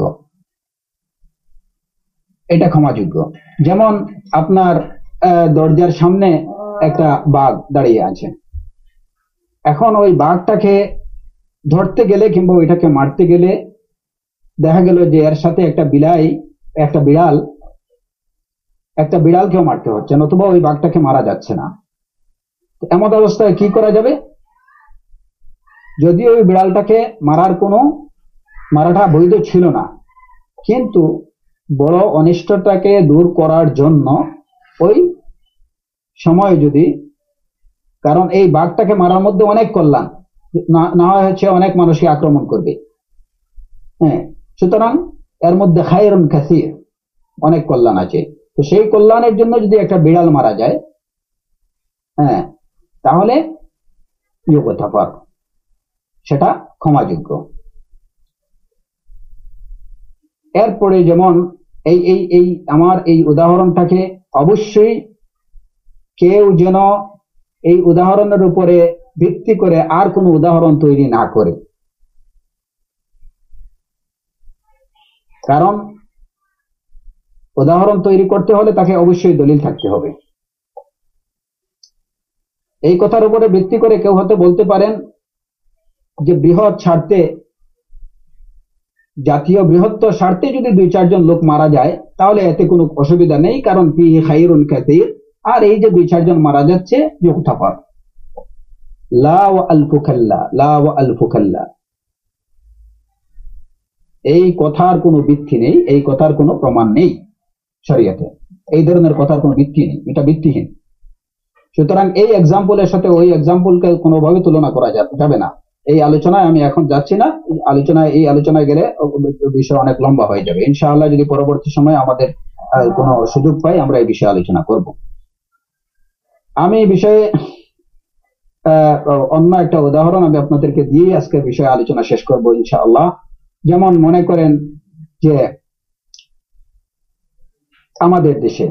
এটা ক্ষমাযোগ্য। যেমন আপনার দরজার সামনে একটা বাঘ দাঁড়িয়ে আছে, এখন ওই বাঘটাকে ধরতে গেলে কিংবা ওইটাকে মারতে গেলে দেখা গেল যে এর সাথে একটা বিলাই, একটা বিড়াল, একটা বিড়ালকেও মারতে হচ্ছে, নতুবা ওই বাঘটাকে মারা যাচ্ছে না। এমন অবস্থায় কি করা যাবে? যদি ওই বিড়ালটাকে মারার কোনো, মারাটা বৈধ ছিল না, কিন্তু বড় অনিষ্টটাকে দূর করার জন্য ওই সময় যদি, কারণ এই বাঘটাকে মারার মধ্যে অনেক কল্যাণ, না হয় হচ্ছে অনেক মানুষকে আক্রমণ করবে। হ্যাঁ, সুতরাং এর মধ্যে খায়রুন কাসীর, অনেক কল্যাণ আছে। তো সেই কল্যাণের জন্য যদি একটা বিড়াল মারা যায়, হ্যাঁ, তাহলে ইউগতাফার, সেটা ক্ষমাযোগ্য। এরপরে যেমন এই এই এই আমার এই উদাহরণটাকে অবশ্যই কেউ যেন এই উদাহরণের উপরে ভিত্তি করে আর কোনো উদাহরণ তৈরি না করে, কারণ উদাহরণ তৈরি করতে হলে তাকে অবশ্যই দলিল থাকতে হবে। এই কথার উপরে ভিত্তি করে কেউ হয়তো বলতে পারেন যে বৃহৎ স্বার্থে, জাতীয় বৃহত্তর স্বার্থে যদি দুই চারজন লোক মারা যায় তাহলে এতে কোনো অসুবিধা নেই, কারণ ফিহি খায়রুন কাসীর। আর এই যে দুই চারজন মারা যাচ্ছে, ইউগতাফার। লা ওয়া আলফু খাল্লা, লা ওয়া আলফু খাল্লা, এই কথার কোনো ভিত্তি নেই, এই কথার কোনো প্রমাণ নেই শরীয়তে, এই ধরনের কথার কোনো ভিত্তি নেই, এটা ভিত্তিহীন। সুতরাং এই এক্সাম্পলের সাথে ওই এক্সাম্পলকে কোনোভাবে তুলনা করা যাবে না। এই আলোচনায় আমি এখন যাচ্ছি না, আলোচনায় এই আলোচনায় গেলে বিষয় অনেক লম্বা হয়ে যাবে। ইনশাআল্লাহ যদি পরবর্তী সময়ে আমাদের কোনো সুযোগ পাই আমরা এই বিষয়ে আলোচনা করব। আমি এই বিষয়ে অন্য একটা উদাহরণ আমি আপনাদেরকে দিয়ে আজকের বিষয়ে আলোচনা শেষ করব ইনশাআল্লাহ। যেমন মনে করেন যে আমাদের দেশে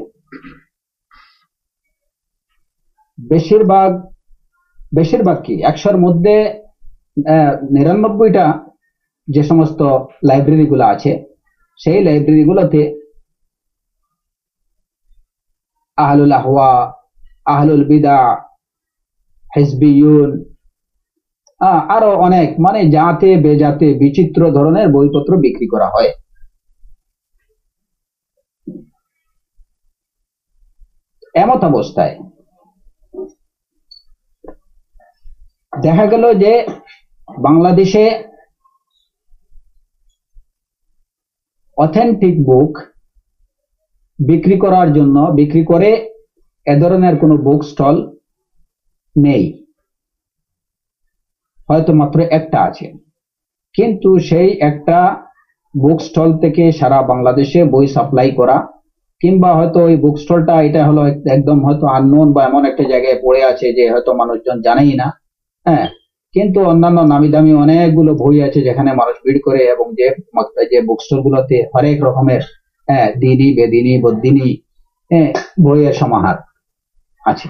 বেশিরভাগ বেশিরভাগ কি একশোর মধ্যে নিরানব্বইটা যে সমস্ত লাইব্রেরি গুলো আছে, সেই লাইব্রেরি গুলোতে আহলুল আহওয়া, আহলুল বিদা, হিজবিয়ুন, আরো অনেক, মানে জাতে বেজাতে বিচিত্র ধরনের বইপত্র বিক্রি করা হয়। এমত অবস্থায় দেখা গেল যে বাংলাদেশে অথেন্টিক বুক বিক্রি করার জন্য বিক্রি করে এ ধরনের কোনো বুক স্টল নেই, হয়তো মাত্র একটা আছে। কিন্তু সেই একটা বুক স্টল থেকে সারা বাংলাদেশে বই সাপ্লাই করা, কিংবা হয়তো ওই বুক স্টলটা এটা হলো একদম হয়তো আননোন বা এমন একটা জায়গায় পড়ে আছে যে হয়তো মানুষজন জানেই না, হ্যাঁ, কিন্তু অন্যান্য নামি দামি অনেকগুলো বই আছে যেখানে মানুষ ভিড় করে, এবং যে যে বুক স্টল গুলোতে হরেক রকমের হ্যাঁ দিনী বেদিনী বদ্দিনী হ্যাঁ বইয়ের সমাহার আছে।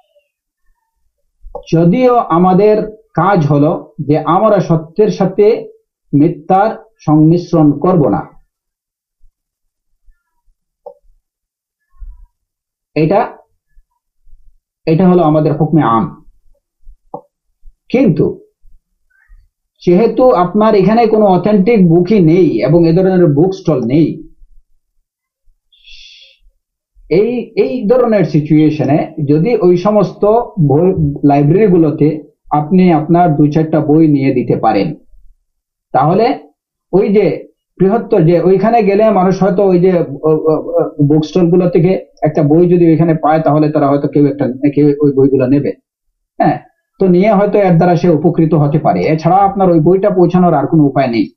যদিও আমাদের কাজ হলো যে আমরা সত্যের সাথে মিথ্যার সংমিশ্রণ করব না, এটা এটা হলো আমাদের হুকমে আম। কিন্তু যেহেতু আপনার এখানে কোনো অথেন্টিক বুকই নেই এবং এ ধরনের বুক স্টল নেই, এই এই ধরনের সিচুয়েশনে যদি ওই সমস্ত বই লাইব্রেরিগুলোতে আপনি আপনার দুই চারটা বই নিয়ে দিতে পারেন, তাহলে ওই যে বৃহত্তর যে ওইখানে গেলে মানুষ হয়তো ওই যে বুক স্টল গুলো থেকে একটা বই যদি ওইখানে পায়, তাহলে তারা হয়তো কেউ একটা কেউ ওই বইগুলো নেবে, হ্যাঁ, তো নিয়ে হয়তো এর দ্বারা সে উপকৃত হতে পারে। এছাড়া আপনার ওই বইটা পৌঁছানোর আর কোনো উপায় নেই।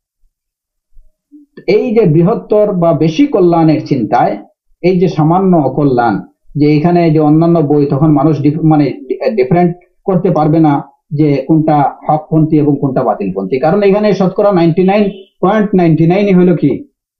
এই যে বৃহত্তর বা বেশি কল্যাণের চিন্তায় এই যে সামান্য কল্যাণ, যে এখানে যে অন্যান্য বই, তখন মানুষ মানে ডিফারেন্ট করতে পারবে না যে কোনটা হকপন্থী এবং কোনটা বাতিলপন্থী, কারণ এখানে শতকরা নাইনটি নাইন পয়েন্ট নাইনটি নাইনই হলো কি,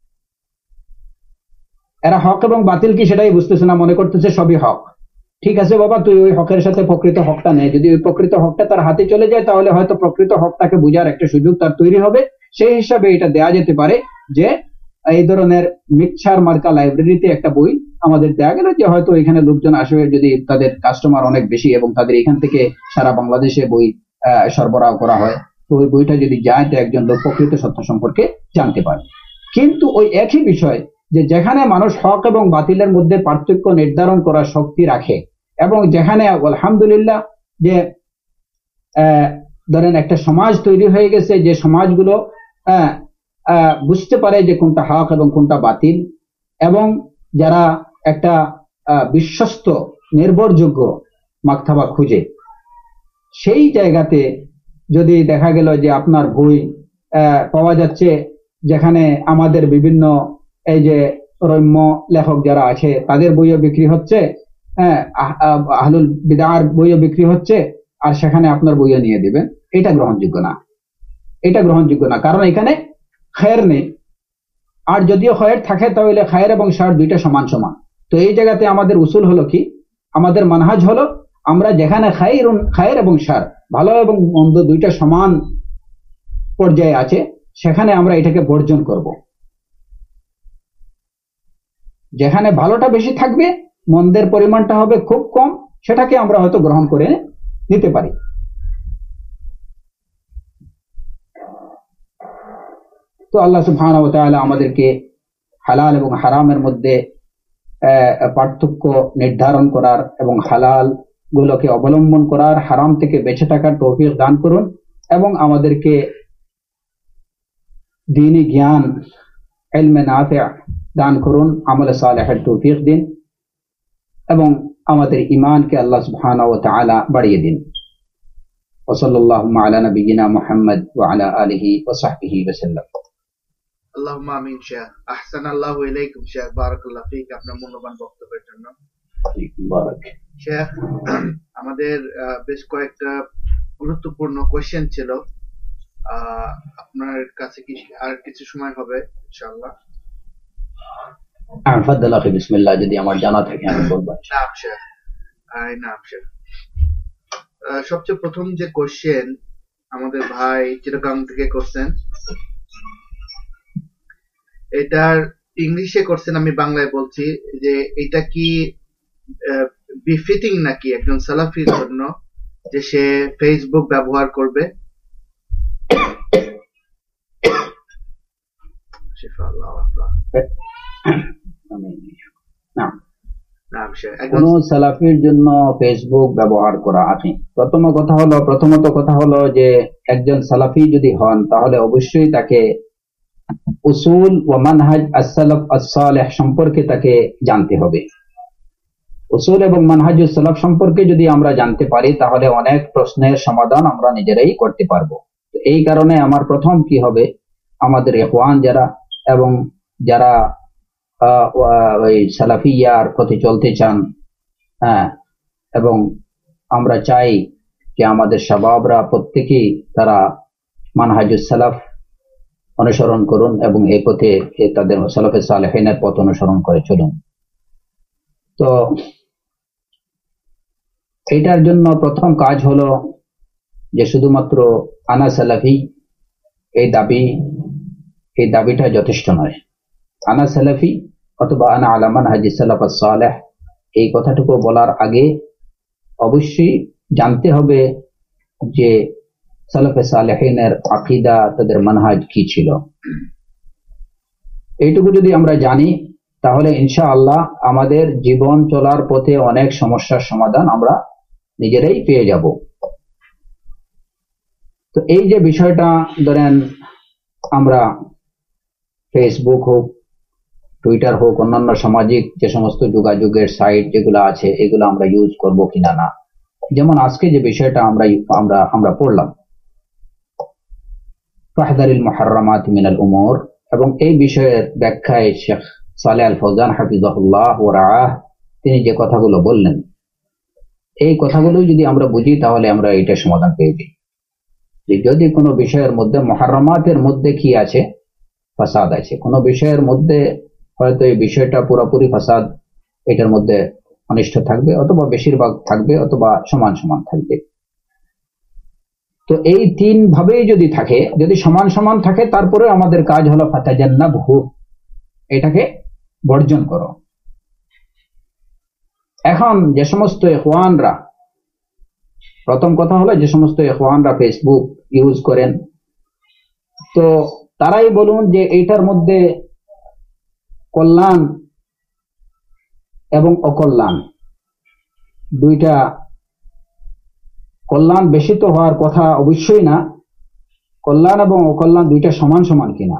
এরা হক এবং বাতিল কি সেটাই বুঝতেছে না, মনে করতেছে সবই হক। ঠিক আছে বাবা, তুই ওই হকের সাথে প্রকৃত হকটা নে, যদি ওই প্রকৃত হকটা তার হাতে চলে যায় তাহলে হয়তো প্রকৃত হকটাকে বোঝার একটা সুযোগ তার তৈরি হবে। সেই হিসাবে এটা দেয়া যেতে পারে যে এই ধরনের মিক্সার মার্কা লাইব্রেরিতে একটা বই আমাদের দেয়া গেল, যে হয়তো এখানে লোকজন আসবে, যদি তাদের কাস্টমার অনেক বেশি এবং তাদের এখান থেকে সারা বাংলাদেশে বই সরবরাহ করা হয়, তো ওই বইটা যদি যায় তো একজন লোক প্রকৃত সত্য সম্পর্কে জানতে পারে। কিন্তু ওই একই বিষয় যে যেখানে মানুষ হক এবং বাতিলের মধ্যে পার্থক্য নির্ধারণ করার শক্তি রাখে, এবং যেখানে আলহামদুলিল্লাহ যে ধরেন একটা সমাজ তৈরি হয়ে গেছে, যে সমাজগুলো বুঝতে পারে যে কোনটা হক এবং কোনটা বাতিল, এবং যারা একটা বিশ্বস্ত নির্ভরযোগ্য মাকতাবা খুঁজে, সেই জায়গাতে যদি দেখা গেল যে আপনার বই পাওয়া যাচ্ছে যেখানে আমাদের বিভিন্ন এই যে রম্য লেখক যারা আছে তাদের বইও বিক্রি হচ্ছে, হ্যাঁ, আহলুল বিদআর বইও বিক্রি হচ্ছে, আর সেখানে আপনার বইও নিয়ে দিবেন, এটা গ্রহণযোগ্য না। এটা গ্রহণযোগ্য না, কারণ এখানে খায়ের নেই। আর যদিও খায়ের থাকে তাহলে খায়ের এবং শার দুইটা সমান সমান। তো এই জায়গাতে আমাদের উসুল হলো কি, আমাদের মানহাজ হলো, আমরা যেখানে খায়ের খায়ের এবং শার, ভালো এবং মন্দ দুইটা সমান পর্যায়ে আছে, সেখানে আমরা এটাকে বর্জন করব। যেখানে ভালোটা বেশি থাকবে, মন্দের পরিমাণটা হবে খুব কম, সেটাকে আমরা হয়তো গ্রহণ করে নিতে পারি। তো আল্লাহ সুবহানাহু ওয়া তাআলা আমাদেরকে হালাল এবং হারামের মধ্যে পার্থক্য নির্ধারণ করার এবং হালাল গুলোকে অবলম্বন করার, হারাম থেকে বেঁচে থাকার তৌফিক দান করুন, এবং আমাদেরকে দ্বীনি জ্ঞান, ইলমে নাফিআ দান করুন, আমলে সালেহের তৌফিক দিন, এবং আমাদের ঈমানকে আল্লাহ সুবহানাহু ওয়া তাআলা বাড়িয়ে দিন। ওয়া সাল্লাল্লাহু আলা নবিয়িনা মুহাম্মদ ওয়া আলা আলিহি ওয়া সাহবিহি ওয়া সাল্লাম। আল্লাহুম্মা আমিন। শেখ আহসানাল্লাহু ইলাইকুম। শেখ বারাকাল্লাহু ফিক, আপনার মূল্যবান বক্তব্যের জন্য। শেখ, আমাদের বেশ কয়েকটা গুরুত্বপূর্ণ কোশ্চেন ছিল, আপনার কাছে কি আর কিছু সময় হবে ইনশাআল্লাহ? আফাদাল আখি বিসমিল্লাহ, যদি আমার জানা থাকে আমি বলবো। নাম শেখ, আই নাম শেখ। সবচেয়ে প্রথম যে কোশ্চেন আমাদের ভাই চিরকাম থেকে করছেন, এটার ইংলিশে করছেন, আমি বাংলায় বলছি, যে এটা কি বিফিটিং নাকি একজন সালাফির জন্য যে সে ফেসবুক ব্যবহার করবে? কোন সালাফির জন্য ফেসবুক ব্যবহার করা আছে? প্রথম কথা হলো প্রথমত কথা হলো যে একজন সালাফি যদি হন, তাহলে অবশ্যই তাকে উসুল ওয়া মানহাজ as-সালাফ as-সালেহ সম্পর্কে তাকে জানতে হবে। উসুল এবং মানহাজুস সালাফ সম্পর্কে যদি আমরা জানতে পারি, তাহলে অনেক প্রশ্নের সমাধান আমরা নিজেরাই করতে পারবো। এই কারণে আমার প্রথম কি হবে, আমাদের ইখওয়ান যারা এবং যারা ওই সালাফিয়ার পথে চলতে চান, হ্যাঁ, এবং আমরা চাই যে আমাদের শাবাবরা প্রত্যেকেই তারা মানহাজুস সালাফ অনুসরণ করুন এবং এই পথে তাদের সালাফে সালেহিনের পথ অনুসরণ করে চলুন। তো এটার জন্য প্রথম কাজ হলো যে শুধুমাত্র আনা সালাফি এই দাবি এই দাবিটা যথেষ্ট নয়। আনা সালাফি অথবা আনা আলা মানহাজি সালাফ as-সালেহ এই কথাটুকু বলার আগে অবশ্যই জানতে হবে যে সালাফে সালেহিনের আকীদা, তাদের মানহাজ কি ছিল। এইটুকু যদি আমরা জানি, তাহলে ইনশাআল্লাহ আমাদের জীবন চলার পথে অনেক সমস্যার সমাধান আমরা নিজেরাই পেয়ে যাব। তো এই যে বিষয়টা, ধরেন আমরা ফেসবুক হোক, টুইটার হোক, অন্যান্য সামাজিক যে সমস্ত যোগাযোগের সাইট যেগুলো আছে, এগুলো আমরা ইউজ করব কিনা না। যেমন আজকে যে বিষয়টা আমরা আমরা আমরা পড়লাম, ফাহদারিল মুহাররামাত মিনাল উমুর, এবং এই বিষয়ের ব্যাখ্যায় শেখ সালেহ আল ফৌজান হাফিজাহুল্লাহ ওয়া রাআহ তিনি যে কথাগুলো বললেন, এই কথাগুলো যদি আমরা বুঝি, তাহলে আমরা এটা সমাধান পেয়ে যাই। যে যদি কোনো বিষয়ের মধ্যে মুহাররামাতের মধ্যে কি আছে, ফাসাদ আছে, কোনো বিষয়ের মধ্যে হয়তো এই বিষয়টা পুরোপুরি ফাসাদ, এটার মধ্যে অনিষ্ট থাকবে, অথবা বেশিরভাগ থাকবে, অথবা সমান সমান থাকবে। তো এই তিন ভাবেই যদি থাকে, যদি সমান সমান থাকে, তারপরে আমাদের কাজ হলো ফাতাজান্নাবহু, এটাকে বর্জন করো। এখন যে সমস্ত ইখওয়ানরা, প্রথম কথা হলো যে সমস্ত ইখওয়ানরা ফেসবুক ইউজ করেন, তো তারাই বলুন যে এইটার মধ্যে কল্যাণ এবং অকল্যাণ দুইটা, কল্যাণ বেশি তো হওয়ার কথা অবশ্যই না, কল্যাণ এবং অকল্যাণ দুইটা সমান সমান কিনা।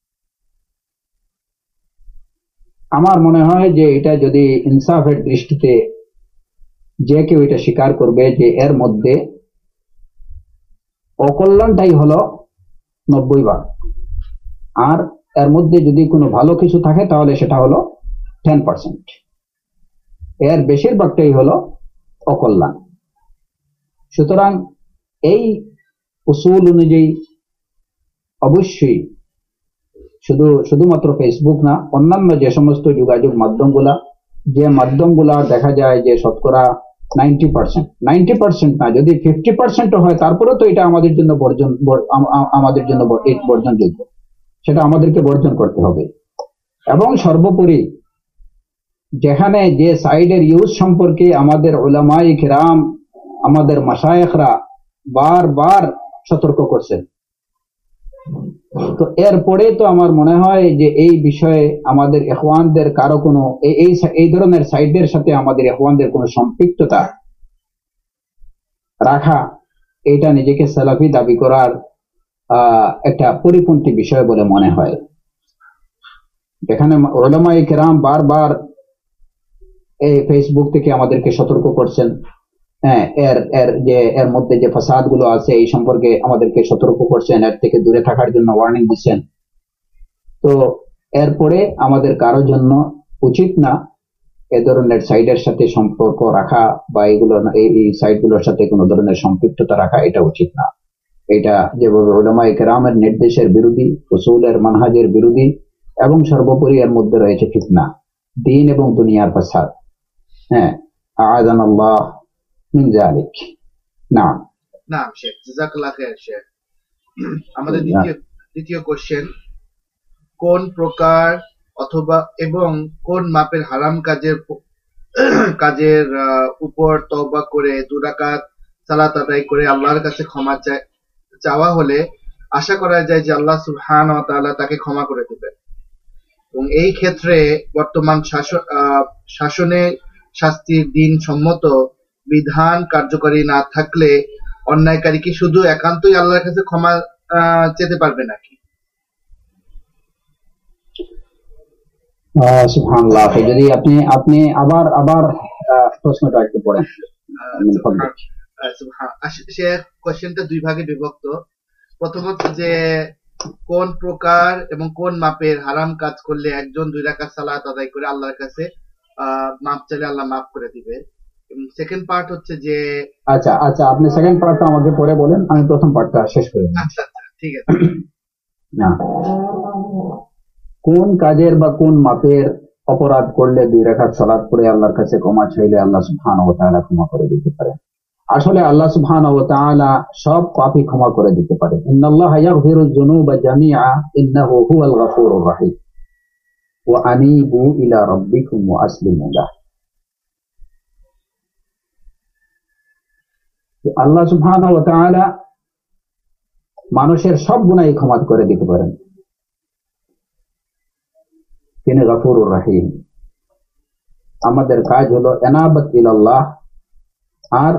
আমার মনে হয় যে এটা যদি ইনসাফের দৃষ্টিতে যে কেউ এটা স্বীকার করবে যে এর মধ্যে অকল্যাণটাই হলো নব্বই ভাগ, আর এর মধ্যে যদি কোনো ভালো কিছু থাকে তাহলে সেটা হলো টেন পার্সেন্ট, এর বেশিরভাগটাই হলো অকল্যাণ। সুতরাং এই উসুল অনুযায়ী অবশ্যই শুধু শুধুমাত্র ফেসবুক না, অন্যান্য যে সমস্ত যোগাযোগ মাধ্যমগুলা, যে মাধ্যমগুলা দেখা যায় যে শতকরা নাইনটি পার্সেন্ট নাইনটি পার্সেন্ট না, যদি ফিফটি পার্সেন্টও হয় তারপরে তো এটা আমাদের জন্য বর্জন আমাদের জন্য বর্জনযোগ্য, সেটা আমাদেরকে বর্জন করতে হবে। এবং সর্বোপরি যেখানে যে সাইডের ইউজ সম্পর্কে আমাদের উলামায়ে কিরাম, আমাদের মাশায়েখরা বারবার সতর্ক করছেন, তো এরপরে তো আমার মনে হয় যে এই বিষয়ে আমাদের ইখওয়ানদের কারো কোনো এই এই ধরনের সাইডের সাথে আমাদের ইখওয়ানদের কোনো সম্পৃক্ততা রাখা, এটা নিজেকে সালাফি দাবি করার আহ একটা পরিপন্থী বিষয় বলে মনে হয়। যেখানে উলামায়ে কিরাম বারবার এই ফেসবুক থেকে আমাদেরকে সতর্ক করছেন, হ্যাঁ, এর এর যে এর মধ্যে যে ফাসাদ গুলো আছে এই সম্পর্কে আমাদেরকে সতর্ক করছেন, এর থেকে দূরে থাকার জন্য ওয়ার্নিং দিচ্ছেন। তো এরপরে আমাদের কারো জন্য উচিত না এ ধরনের সাইডের সাথে সম্পর্ক রাখা বা এগুলো এই সাইটগুলোর সাথে কোনো ধরনের সম্পৃক্ততা রাখা, এটা উচিত না। এটা যেভাবে উলামায়ে কেরামের নির্দেশের বিরোধী, উসুলের মানহাজের বিরোধী, এবং সর্বোপরি এর মধ্যে রয়েছে ফিতনা, দ্বীন এবং দুনিয়ার ফাসাদ। হ্যাঁ, আ'আযানাল্লাহ মিন যালিক। নাম নাম শেখ, জাযাকাল্লাহ খাইর শেখ। আমাদের দ্বিতীয় দ্বিতীয় কোশ্চেন, কোন প্রকার অথবা এবং কোন মাপের হারাম কাজের কাজের উপর তওবা করে দুই রাকাত সালাত আদায় করে আল্লাহর কাছে ক্ষমা চাওয়া হলে আশা করা যায় যে আল্লাহ সুবহানাহু ওয়া তাআলা তাকে ক্ষমা করে দিবেন? এবং এই ক্ষেত্রে বর্তমান শাসন শাসনে শাস্তির দিন সম্মত বিধান কার্যকরী না থাকলে অন্যায়কারী কি শুধু একান্তই আল্লাহর কাছে ক্ষমা চেতে পারবে নাকি? সুবহানাল্লাহ, যদি আপনি আপনি আবার আবার প্রশ্নটা একটু পড়েন। শেখ, কোশ্চেনটা দুই ভাগে বিভক্ত। প্রথমত যে কোন প্রকার এবং কোন মাপের হারাম কাজ করলে একজন দুই রাকাত সালাত আদায় করে আল্লাহর কাছে আহ মাপ চাইলে আল্লাহ মাফ করে দিবে। এবং সেকেন্ড পার্ট হচ্ছে যে, আচ্ছা আচ্ছা আপনি সেকেন্ড পার্টটা আমাকে পরে বলেন, আমি প্রথম পার্টটা শেষ করে দিই। আচ্ছা আচ্ছা ঠিক আছে। না, কোন কাজের বা কোন মাপের অপরাধ করলে দুই রাকাত সালাত পড়ে আল্লাহর কাছে ক্ষমা চাইলে আল্লাহ সুবহানাহু ওয়া তাআলা ক্ষমা করে দিতে পারেন? আসলে আল্লাহ সুবহানাহু ওয়া তাআলা সব পাপই ক্ষমা করে দিতে পারেন। ইন্নাল্লাহা ইয়াগফিরুয যুনুবা জামিআ ইন্নাহু হুয়াল গফুরুর রাহিম ওয়া আনিবু ইলা রাব্বিকুম ওয়া আসলিমু লাহ। আল্লাহ সুবহানাহু ওয়া তাআলা মানুষের সব গুনাহ ক্ষমা করে দিতে পারেন, তিনি গফুরুর রহিম। আমাদের কাজ হলো ইনাবাত ইলাল্লাহ আর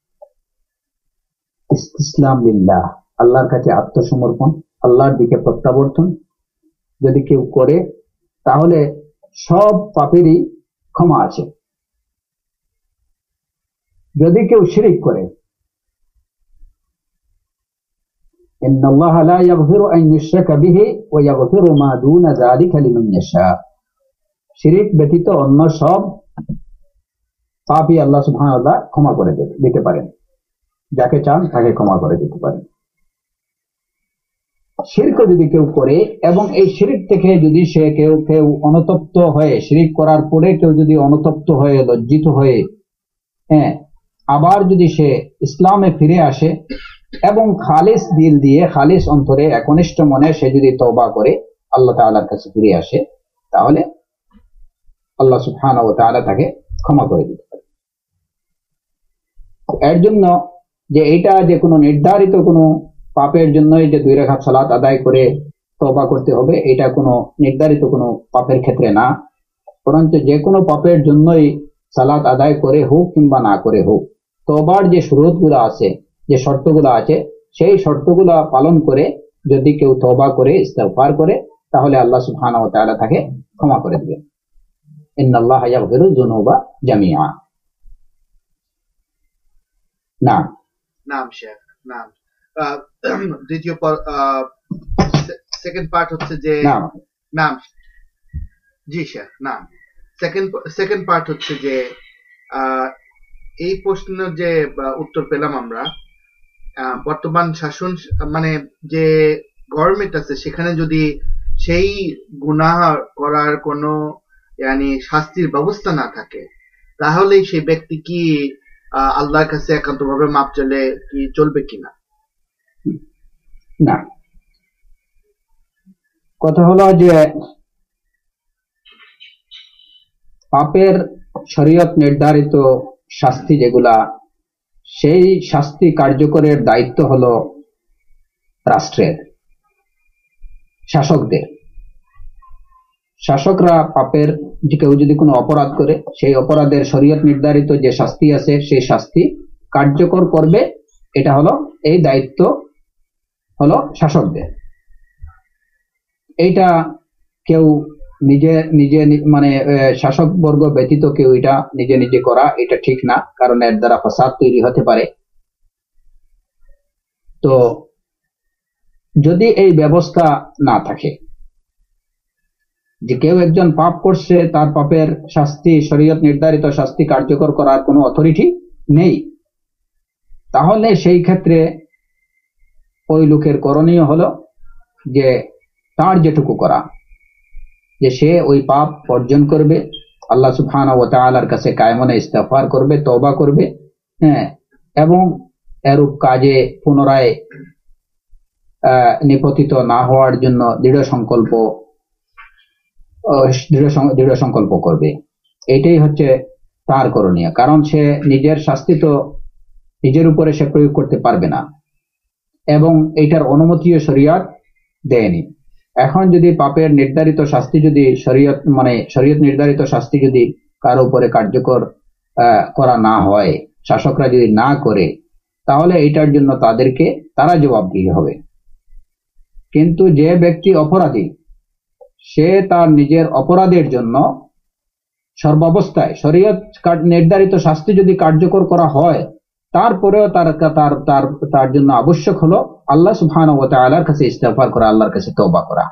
ইসতিসলাম লিল্লাহ, আল্লাহর কাছে আত্মসমর্পণ, আল্লাহর দিকে প্রত্যাবর্তন যদি কেউ করে তাহলে সব পাপেরই ক্ষমা আছে। যদি কেউ শিরক করে, ইন্নাল্লাহা লা ইয়াগফিরু আন ইউশরাকা বিহি ওয়া ইয়াগফিরু মা দুনা যালিকা লিমান ইয়াশা, শিরক ব্যতীত অন্য সব পাপই আল্লাহ সুবহানাহু ওয়া তাআলা ক্ষমা করে দিতে পারেন, যাকে চান তাকে ক্ষমা করে দিতে পারেন। শিরক যদি কেউ করে এবং এই শিরক থেকে যদি সে কেউ কেউ অনুতপ্ত হয়ে, শিরক করার পরে কেউ যদি অনুতপ্ত হয়ে লজ্জিত হয়ে হ্যাঁ আবার যদি সে ইসলামে ফিরে আসে এবং খালিস দিল দিয়ে খালিস অন্তরে একনিষ্ঠ মনে সে যদি তওবা করে আল্লাহ তাআলার কাছে ফিরে আসে, তাহলে আল্লাহ সুবহানাহু ওয়া তাআলা তাকে ক্ষমা করে দিতে পারে। এর জন্য যে এটা যে কোনো নির্ধারিত কোনো পাপের জন্যই যে দুই রাকাত সালাত আদায় করে তওবা করতে হবে, এটা কোনো নির্ধারিত কোনো পাপের ক্ষেত্রে না, বরঞ্চ যে কোনো পাপের জন্যই সালাত আদায় করে হোক কিংবা না করে হোক, তওবার যে শুরুতগুলো আছে, যে শর্তগুলো আছে, সেই শর্তগুলো পালন করে যদি কেউ তওবা করে ইস্তিগফার করে তাহলে আল্লাহ সুবহানাহু ওয়া তাআলা তাকে ক্ষমা করে দিবেন। ইন্নাল্লাহা ইয়াগফিরু যুনুবা জামিআ। নাম নাম শেখ, নাম দ্বিতীয় সেকেন্ড পার্ট হচ্ছে যে নাম, জি শেখ, নাম সেকেন্ড সেকেন্ড পার্ট হচ্ছে যে আহ, এই প্রশ্নের যে আহ, উত্তর পেলাম আমরা, আহ, বর্তমান শাসন মানে যে গভর্নমেন্ট আছে সেখানে যদি সেই গুনাহ করার কোনো ইয়ানি শাস্তির ব্যবস্থা না থাকে, তাহলে সেই ব্যক্তি কি আহ, আল্লাহর কাছে একান্তভাবে মাপ চলে কি চলবে কিনা? না, কথা হলো যে পাপের শরীয়ত নির্ধারিত শাস্তি যেগুলা, সেই শাস্তি কার্যকরের দায়িত্ব হলো রাষ্ট্রের, শাসকদের। শাসকরা পাপের যে কেউ যদি কোনো অপরাধ করে, সেই অপরাধের শরীয়ত নির্ধারিত যে শাস্তি আছে সেই শাস্তি কার্যকর করবে, এটা হলো এই দায়িত্ব হলো শাসকদের। এইটা কেউ নিজে নিজে মানে শাসক বর্গ ব্যতীত কেউ এটা নিজে নিজে করা এটা ঠিক না, কারণ এর দ্বারা ফাসাদ তৈরি হতে পারে। তো যদি এই ব্যবস্থা না থাকে যে কেউ একজন পাপ করছে, তার পাপের শাস্তি শরীয়ত নির্ধারিত শাস্তি কার্যকর করার কোনো অথরিটি নেই, তাহলে সেই ক্ষেত্রে ওই লোকের করণীয় হলো যে তার যেটুকু করা, যে সে ওই পাপ বর্জন করবে, আল্লাহ সুবহানাহু ওয়া তাআলার কাছে কায়মনে ইস্তিগফার করবে, তওবা করবে, হ্যাঁ, এবং এরূপ কাজে পুনরায় নিপতিত না হওয়ার জন্য দৃঢ় সংকল্প দৃঢ় সংকল্প করবে। এটাই হচ্ছে তার করণীয়, কারণ সে নিজের শাস্তি তো নিজের উপরে সে প্রয়োগ করতে পারবে না, এবং এটার অনুমতিও শরীয়ত দেয়নি। এখন যদি পাপের নির্ধারিত শাস্তি যদি শরীয়ত মানে শরীয়ত নির্ধারিত শাস্তি যদি কারো উপরে কার্যকর করা না হয়, শাসকরা যদি না করে, তাহলে এটার জন্য তাদেরকে তারা জবাবদিহি হবে। কিন্তু যে ব্যক্তি অপরাধী, সে তার নিজের অপরাধের জন্য সর্বাবস্থায় শরীয়ত নির্ধারিত শাস্তি যদি কার্যকর করা হয়, তারপরেও তার তার তার তার জন্য আবশ্যক হলো আল্লাহ সুবহানাহু ওয়া তাআলার কাছে ইস্তিগফার করা, আল্লাহর কাছে তওবা করা।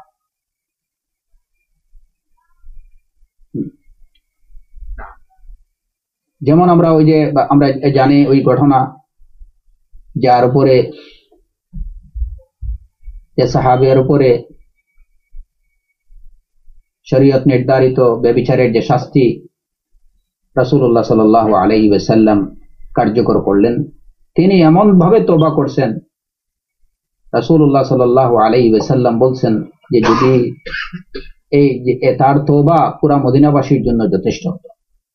যেমন আমরা ওই যে আমরা জানি ওই ঘটনা, যার উপরে যে সাহাবীর উপরে শরীয়ত নির্ধারিত ব্যভিচারের যে শাস্তি রাসূলুল্লাহ সাল্লাল্লাহু আলাইহি ওয়াসাল্লাম কার্যকর করলেন, তিনি এমন ভাবে তওবা করছেন, রাসূলুল্লাহ সাল্লাল্লাহু আলাইহি ওয়াসাল্লাম বলছেন যে যদি এই যে তার তওবা পুরা মদিনাবাসীর জন্য যথেষ্ট হতো।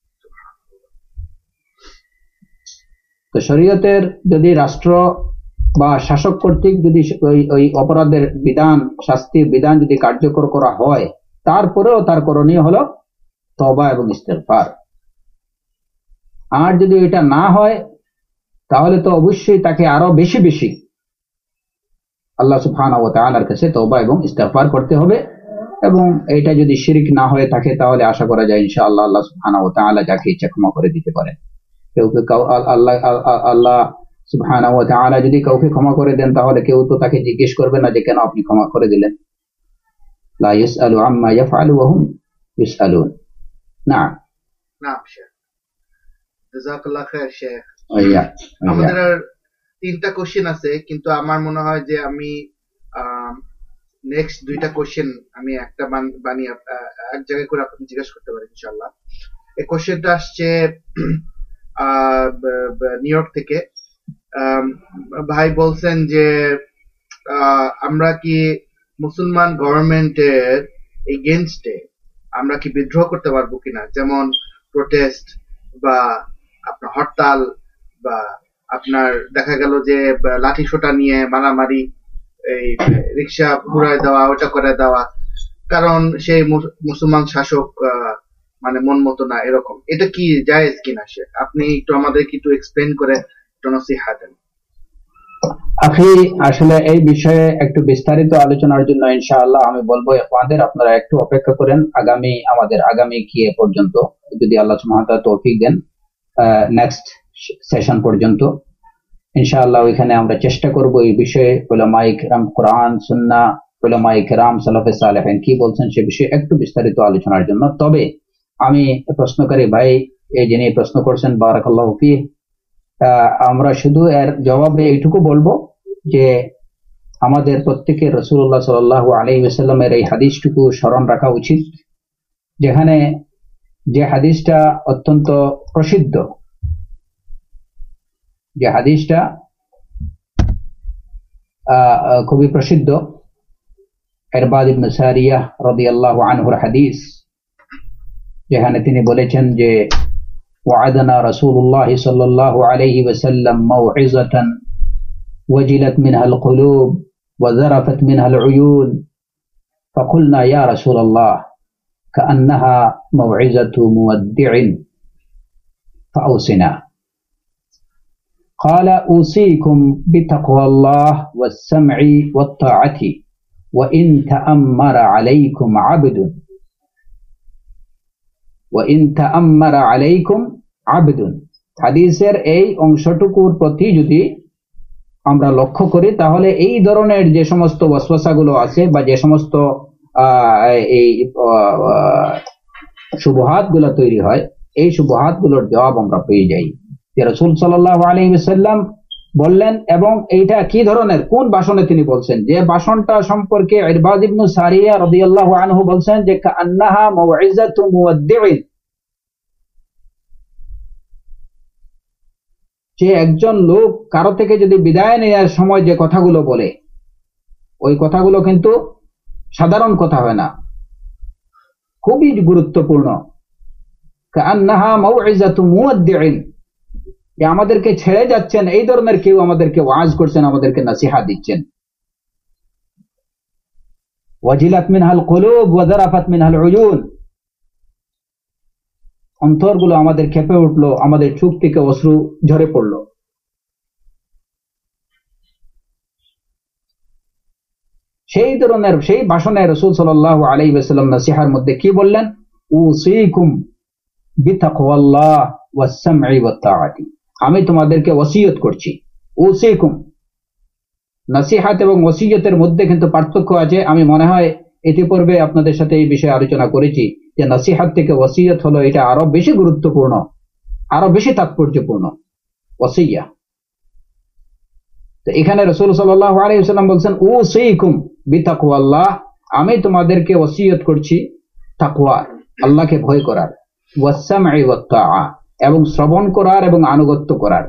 তো শরীয়তের যদি রাষ্ট্র বা শাসক কর্তৃক যদি ওই ওই অপরাধের বিধান শাস্তির বিধান যদি কার্যকর করা হয়, তারপরেও তার করণীয় হলো তওবা এবং ইস্তিগফার। আর যদি এটা না হয়, তাহলে তো অবশ্যই তাকে আরো বেশি বেশি আল্লাহ সুবহানাহু ওয়া তাআলার কাছে তওবা এবং ইস্তিগফার করতে হবে। এবং এটা যদি শিরক না হয়ে থাকে, তাহলে আশা করা যায় ইনশাআল্লাহ আল্লাহ সুবহানাহু ওয়া তাআলা যাকে ইচ্ছা ক্ষমা করে দিতে পারেন। কেউ কেউ আল্লাহ আল্লাহ সুবহানাহু ওয়া তাআলা যদি কাউকে ক্ষমা করে দেন, তাহলে কেউ তো তাকে জিজ্ঞেস করবে না যে কেন আপনি ক্ষমা করে দিলেন। লা ইসআলু আম্মা ইয়াফআলু ওয়া হুম ইসআলুন। না না শেখ, জাযাকাল্লাহ খায়ের শেখ। আইয়া আমাদের আর তিনটা কোশ্চেন আছে, কিন্তু আমার মনে হয় যে আমি নেক্সট দুইটা কোশ্চেন আমি একটা বানিয়ে এক জায়গায় করে আপনি জিজ্ঞেস করতে পারেন ইনশাআল্লাহ। এই কোশ্চেনটা আসছে নিউ ইয়র্ক থেকে। ভাই বলছেন যে আমরা কি মুসলমান গভর্নমেন্টের এগেইনস্টে আমরা কি বিদ্রোহ করতে পারবো কিনা, যেমন প্রোটেস্ট বা আপনার হরতাল, বা আপনার দেখা গেল যে লাঠি সোটা নিয়ে মারামারি, এই রিক্সা ঘুরায় দেওয়া, ওটা করে দেওয়া, কারণ সেই মুসলমান শাসক মানে মন মতো না, এরকম। এটা কি জায়েজ কিনা শেখ? আপনি একটু আমাদের একটু এক্সপ্লেইন করে একটু নসিহত দেন। আখি, আসলে এই বিষয়ে একটু বিস্তারিত আলোচনার জন্য ইনশাআল্লাহ আমি বলবো আপনাদের আপনারা একটু অপেক্ষা করেন আগামী আমাদের আগামী কি পর্যন্ত, যদি আল্লাহ সুবহানাহু ওয়া তাআলা তৌফিক দেন, নেক্সট সেশন পর্যন্ত ইনশাআল্লাহ ওইখানে আমরা চেষ্টা করব এই বিষয়ে উলামায়ে কিরাম, কোরআন সুন্নাহ, উলামায়ে কিরাম সালাফে সালেহিন কি বলছেন সে বিষয়ে একটু বিস্তারিত আলোচনার জন্য। তবে আমি প্রশ্নকারী ভাই এই যিনি প্রশ্ন করছেন বারাকাল্লাহু ফিহ, আমরা শুধু এর জবাবে এইটুকু বলবো যে আমাদের প্রত্যেকের রাসূলুল্লাহ সাল্লাল্লাহু আলাইহি ওয়াসাল্লামের এই হাদিসটুকু স্মরণ রাখা উচিত, যেখানে যে হাদিসটা অত্যন্ত প্রসিদ্ধ, যে হাদিসটা খুবই প্রসিদ্ধ, ইরবাদ ইবনে সারিয়াহ রাদিয়াল্লাহু আনহুর হাদিস, যেখানে তিনি বলেছেন যে ওয়া'আদানা রাসূলুল্লাহ সাল্লাল্লাহু আলাইহি ওয়াসাল্লাম মাউইযাতান ওয়াজিলাত মিনহাল কুলুব ওয়া যারাফাত মিনহাল উয়ুন ফাকুলনা ইয়া রাসূলাল্লাহ কাআন্নাহা মাউইযাতু মুওয়াদ্দি'in ফাআউসিনা قال أوصيكم بتقوى الله والسمع والطاعة وإن تأمر عليكم عبد وإن تأمر عليكم عبد হাদিসের এই অংশটুকুর প্রতি যদি আমরা লক্ষ্য করি তাহলে এই ধরনের যে সমস্ত ওয়াসওয়াসাগুলো আছে বা যে সমস্ত এই শুবহাতগুলো তৈরি হয়, এই শুবহাতগুলোর জবাব আমরা পেয়ে যাই। যে রাসূল সাল্লাল্লাহু আলাইহি ওয়াসাল্লাম বললেন, এবং এইটা কি ধরনের, কোন ভাষণে তিনি বলছেন, যে ভাষণটা সম্পর্কে ইরবাদ ইবনে সারিয়া রাদিয়াল্লাহু আনহু বলছেন যে কাআন্নাহা মাউইযাতু মুওয়াদ্দি'in, যে একজন লোক কারো থেকে যদি বিদায় নেওয়ার সময় যে কথাগুলো বলে, ওই কথাগুলো কিন্তু সাধারণ কথা হয় না, খুবই গুরুত্বপূর্ণ। কাআন্নাহা মাউইযাতু মুওয়াদ্দি'in, যে আমাদেরকে ছেড়ে যাচ্ছেন এই ধরনের কেউ আমাদেরকে ওয়াজ করছেন, আমাদেরকে নসিহত দিচ্ছেন। ওয়াজিলাত মিনহাল কুলুব ওয়া যারাফাত মিনহাল উয়ুন, অন্তরগুলো আমাদের কেঁপে উঠলো, আমাদের চোখ থেকে অশ্রু ঝরে পড়লো। সেই ধরনের সেই ভাষণে রাসূল সাল্লাল্লাহু আলাইহি ওয়াসাল্লাম নসিহতের মধ্যে কি বললেন? উসীকুম বিতাকওয়াল্লাহ ওয়াস সামঈ ওয়াত তাআতি, আমি তোমাদেরকে ওসিয়ত করছি। উসীকুম, নসিহত এবং ওসিয়তের মধ্যে কিন্তু পার্থক্য আছে। আমি মনে হয় ইতিপূর্বে আপনাদের সাথে এই বিষয়ে আলোচনা করেছি যে নসিহত থেকে ওসিয়ত হলো এটা আরো বেশি গুরুত্বপূর্ণ, আরো বেশি তাৎপর্যপূর্ণ ওসিয়া। তো এখানে রাসূল সাল্লাল্লাহু আলাইহি ওয়াসাল্লাম বলছেন উসীকুম বিতাকওয়াল্লাহ, আমি তোমাদেরকে ওসিয়ত করছি তাকওয়ার, আল্লাহকে ভয় করার, ওয়াস সামঈ ওয়াত তাআ, এবং শ্রবণ করার এবং আনুগত্য করার।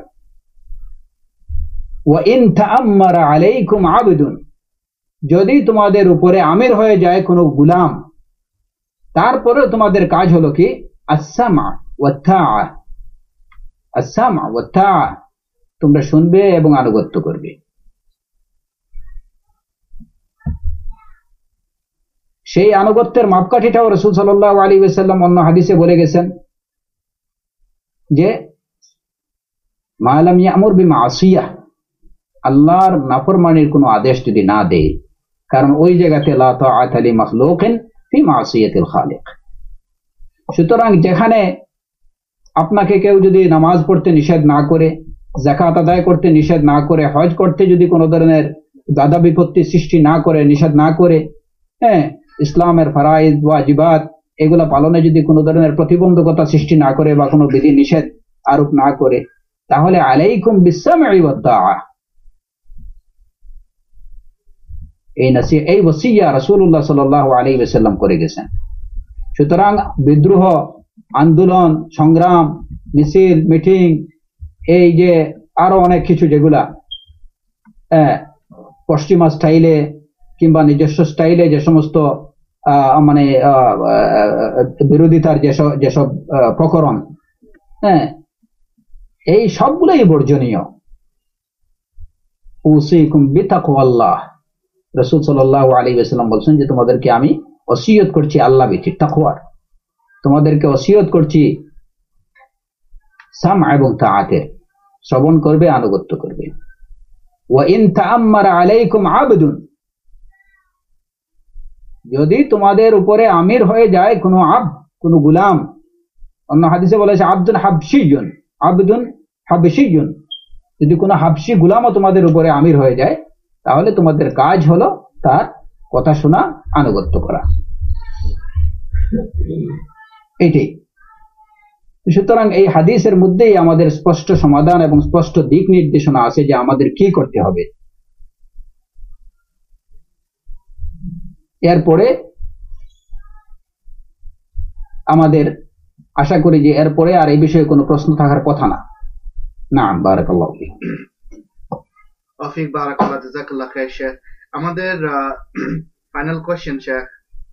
ওয়া ইন তাআম্মারা আলাইকুম আবদুন, যদি তোমাদের উপরে আমির হয়ে যায় কোনো গোলাম, তারপরে তোমাদের কাজ হলো কি আস-সামআ ওয়াত তাআ, আস-সামআ ওয়াত তাআ, তোমরা শুনবে এবং আনুগত্য করবে। সেই আনুগত্যের মাপকাঠিটাও রাসূল সাল্লাল্লাহু আলাইহি ওয়াসাল্লাম অন্য হাদিসে বলে গেছেন যে মা লাম ইয়ামুর বিমাসিয়াহ, আল্লাহর নাফরমানির কোনো আদেশ যদি না দেয়, কারণ ওই জায়গাতে লা তাআতা লি মাখলুকিন ফি মাসিয়াতিল খালিক। সুতরাং যেখানে আপনাকে কেউ যদি নামাজ পড়তে নিষেধ না করে, যাকাত আদায় করতে নিষেধ না করে, হজ করতে যদি কোনো ধরনের বাধা বিপত্তি সৃষ্টি না করে, নিষেধ না করে, হ্যাঁ, ইসলামের ফরাইজ ওয়াজিবাত এগুলো পালনে যদি কোনো ধরনের প্রতিবন্ধকতা সৃষ্টি না করে বা কোনো বিধি নিষেধ আরোপ না করে, তাহলে আলাইকুম বিস-সামঈ ওয়াত তাআ, এই নসিহত এই ওসিয়া রাসূলুল্লাহ সাল্লাল্লাহু আলাইহি ওয়াসাল্লাম করে গেছেন। সুতরাং বিদ্রোহ, আন্দোলন, সংগ্রাম, মিছিল, মিটিং, এই যে আরো অনেক কিছু যেগুলা পশ্চিমা স্টাইলে কিংবা নিজস্ব স্টাইলে যে সমস্ত মানে বিরোধিতার যেসব যেসব প্রকরণ, হ্যাঁ, এই সবগুলোই বর্জনীয়। উসীকুম বিতাকওয়াল্লাহ, রাসূল সাল্লাল্লাহু আলাইহি ওয়াসাল্লাম বলছেন যে তোমাদেরকে আমি ওসিয়ত করছি আল্লাহ ভিত্তিক তাকওয়ার, তোমাদেরকে ওসিয়ত করছি সাম এবং তাআতের, শ্রবণ করবে, আনুগত্য করবে। ওয়া ইন তাআম্মারা আলাইকুম আবদুন, যদি তোমাদের উপরে আমির হয়ে যায় কোনো আবদ, কোনো গোলাম, অন্য হাদিসে বলেছে আব্দুন হাবশিয়ুন, আব্দুন হাবশিয়ুন, যদি কোনো হাবশি গোলামও তোমাদের উপরে আমির হয়ে যায়, তাহলে তোমাদের কাজ হলো তার কথা শোনা, আনুগত্য করা, এইটাই। সুতরাং এই হাদিসের মধ্যেই আমাদের স্পষ্ট সমাধান এবং স্পষ্ট দিক নির্দেশনা আছে যে আমাদের কি করতে হবে। এরপরে আমাদের আশা করি যে এরপরে আর এই বিষয়ে কোনো প্রশ্ন থাকার কথা না। না, বারাকাল্লাহু ফিক। ওয়াফিক বারাকাল্লাহ, জাযাকাল্লাহ খাইর শেখ। আমাদের ফাইনাল কোশ্চেন শেখ,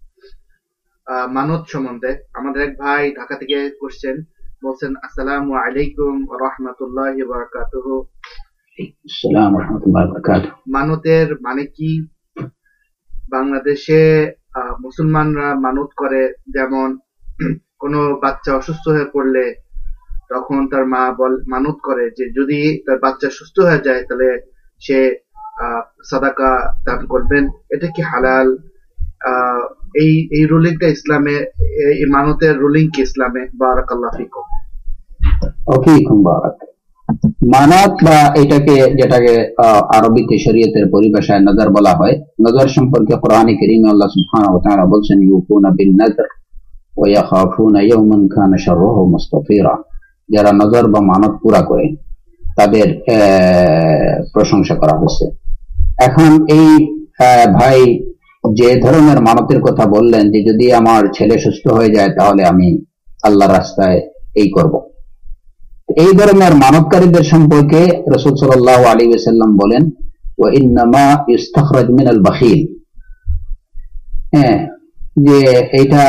মানত সম্বন্ধে। আমাদের এক ভাই ঢাকা থেকে কোশ্চেন বলছেন, আসসালামু আলাইকুম ওয়া রাহমাতুল্লাহি ওয়া বারাকাতুহু। আসসালামু আলাইকুম ওয়া রাহমাতুল্লাহি ওয়া বারাকাতুহু। মানতের মানে কি? বাংলাদেশে মুসলমানরা মানত করে, যেমন কোনো বাচ্চা অসুস্থ হয়ে পড়লে তখন তার মা বল মানত করে যে যদি তার বাচ্চা সুস্থ হয়ে যায় তাহলে সে সাদাকা দান করবেন। এটা কি হালাল? এই এই রুলিংটা ইসলামে, এই মানতের রুলিং কি ইসলামে? বারাকাল্লাহু ফিকুম। ওয়াফিকুম বারাক। মানত বা এটাকে যেটাকে আরবিতে শরীয়তের পরিভাষায় নজর বলা হয়, নজর সম্পর্কে কোরআনে কারীমে আল্লাহ সুবহানাহু ওয়া তাআলা বলেন, ইউফুনা বিন নজর ওয়া ইয়াখাফুনা ইয়াওমান কানা শাররুহু মুস্তাতিরা। যারা নজর বা মানত পুরা করে তাদের প্রশংসা করা হয়েছে। এখন এই ভাই যে ধরনের মানতের কথা বললেন যে যদি আমার ছেলে সুস্থ হয়ে যায় তাহলে আমি আল্লাহর রাস্তায় এই করব, এই ধরনের মানবকারীদের সম্পর্কে রাসূল সাল্লাল্লাহু আলাইহি ওয়াসাল্লাম বলেন, ওয়া ইন্নামা ইস্তাখরাজ মিনাল বাখিল। হ্যাঁ, যে এটা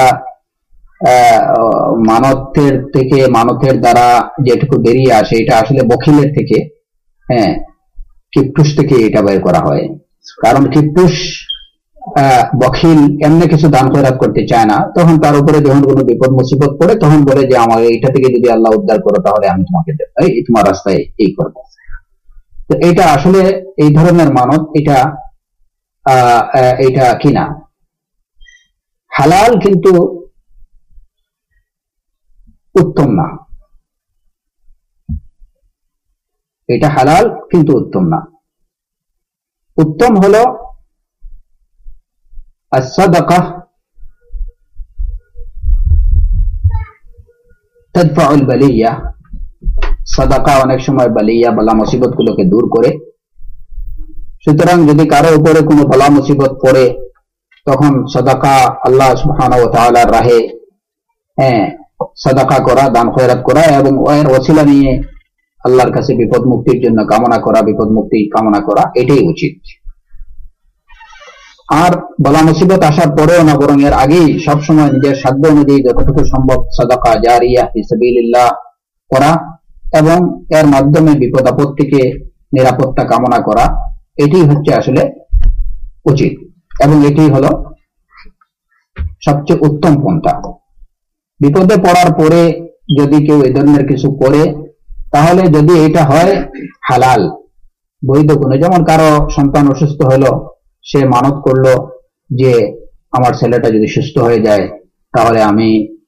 মানতের থেকে, মানতের দ্বারা যেটুকু বেরিয়ে আসে এটা আসলে বখিলের থেকে, হ্যাঁ, কিপ্টুস থেকে এটা বের করা হয়। কারণ কিপ্টুস বখিল এমনি কিছু দান খয়রাত করতে চায় না, তখন তার উপরে যখন কোনো বিপদ মুসিবত পড়ে তখন বলে যে আমার এইটা থেকে যদি আল্লাহ উদ্ধার করো তাহলে আমি তোমাকে এই তোমার রাস্তায় এই করবো। তো এটা আসলে এই ধরনের মানত এটা এটা কিনা হালাল কিন্তু উত্তম না। এটা হালাল কিন্তু উত্তম না। উত্তম হলো as-sadaqa tadfa'u al-baliyya। সাদাকা অনেক সময় বালিয়া, বালা মুসিবত গুলোকে দূর করে। সুতরাং যদি কারো উপরে কোনো বালা মুসিবত পড়ে তখন সাদাকা, আল্লাহ সুবহানাহু ওয়া তাআলার রাহে হ্যাঁ সাদাকা করা, দান খয়রাত করা এবং এর ওসিলা নিয়ে আল্লাহর কাছে বিপদ মুক্তির জন্য কামনা করা, বিপদ মুক্তি কামনা করা, এটাই উচিত। আর বালা মুসিবত আসার পরেও না, বরং এর আগেই সবসময় নিজের সাধ্য অনুযায়ী যতটুকু সম্ভব সাদাকা জারিয়া ফি সাবিলিল্লাহ করা এবং এর মাধ্যমে বিপদ আপদ থেকে নিরাপত্তা কামনা করা, এটি হচ্ছে আসলে উচিত এবং এটি হলো সবচেয়ে উত্তম পন্থা। বিপদে পড়ার পরে যদি কেউ এই ধরনের কিছু করে তাহলে যদি এটা হয় হালাল বৈধ কোনো, যেমন কারো সন্তান অসুস্থ হলো, সে মানত করলো যে আমার ছেলেটা যদি সুস্থ হয়ে যায় তাহলে আমি